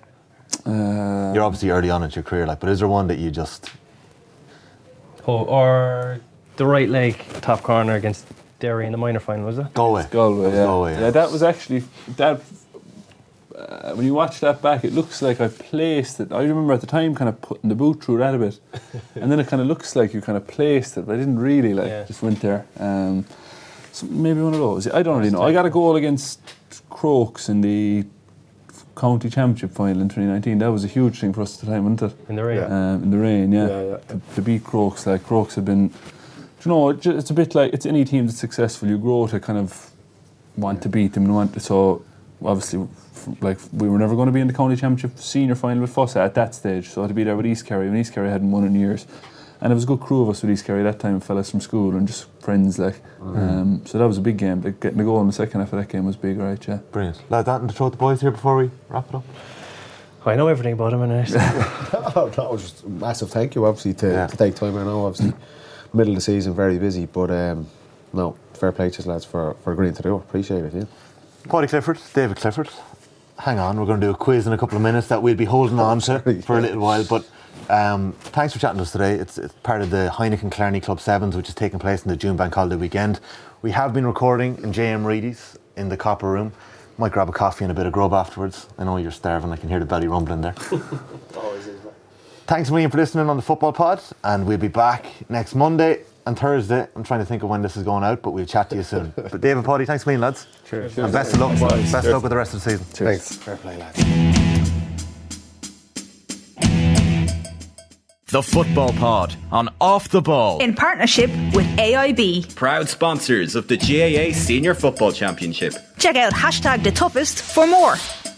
Speaker 9: Uh,
Speaker 6: You're obviously early on in your career, like, but is there one that you just?
Speaker 8: Oh, or the right leg top corner against Derry in the minor final, was it?
Speaker 6: Galway.
Speaker 9: Galway, yeah.
Speaker 6: Galway, yeah.
Speaker 9: Yeah, that was actually that. Uh, when you watch that back, it looks like I placed it. I remember at the time kind of putting the boot through that a bit, and then it kind of looks like you kind of placed it, but I didn't really like.
Speaker 8: Yeah.
Speaker 9: Just went there. Um, so maybe one of those. I don't really know. I got a goal against Crokes in the county championship final in twenty nineteen. That was a huge thing for us at the time, wasn't it?
Speaker 8: In the rain.
Speaker 7: Yeah.
Speaker 9: Um, in the rain, yeah.
Speaker 7: Yeah, yeah.
Speaker 9: To, to beat Crokes, like Crokes had been. Do you know? It, it's a bit like it's any team that's successful. You grow to kind of want to beat them and want to. So obviously, like we were never going to be in the county championship senior final with Fossa at that stage. So to be there with East Kerry, when East Kerry hadn't won in years. And it was a good crew of us with East Kerry that time, fellas from school and just friends, like. Mm. Um, so that was a big game. Like, getting the goal in the second half of that game was big, right? Yeah.
Speaker 6: Brilliant. Lad, that and to throw the boys here before we wrap it up.
Speaker 8: I know everything about him, and
Speaker 11: oh, no, just a massive thank you, obviously, to, yeah. to take time. I know, obviously, middle of the season, very busy, but um, no, fair play to you lads for, for agreeing to do it. Appreciate it, yeah.
Speaker 6: Paddy Clifford, David Clifford. Hang on, we're going to do a quiz in a couple of minutes that we'll be holding on to
Speaker 11: sorry,
Speaker 6: for
Speaker 11: yeah.
Speaker 6: a little while, but. Um, thanks for chatting to us today. It's, it's part of the Heineken Clarny Club Sevens, which is taking place in the June Bank Holiday weekend. We have been recording in J M Reedy's in the Copper Room. Might grab a coffee and a bit of grub afterwards. I know you're starving. I can hear the belly rumbling there.
Speaker 11: Always is, man.
Speaker 6: Thanks a million for listening on the Football Pod, and we'll be back next Monday and Thursday. I'm trying to think of when this is going out, but we'll chat to you soon. But David, Paddy, thanks a million, lads.
Speaker 7: Cheers.
Speaker 6: And best of luck. Best of luck with the rest of the season.
Speaker 7: Cheers.
Speaker 11: Thanks. Fair play, lads.
Speaker 3: The Football Pod on Off the Ball.
Speaker 4: In partnership with A I B.
Speaker 5: Proud sponsors of the G A A Senior Football Championship.
Speaker 4: Check out hashtag the toughest for more.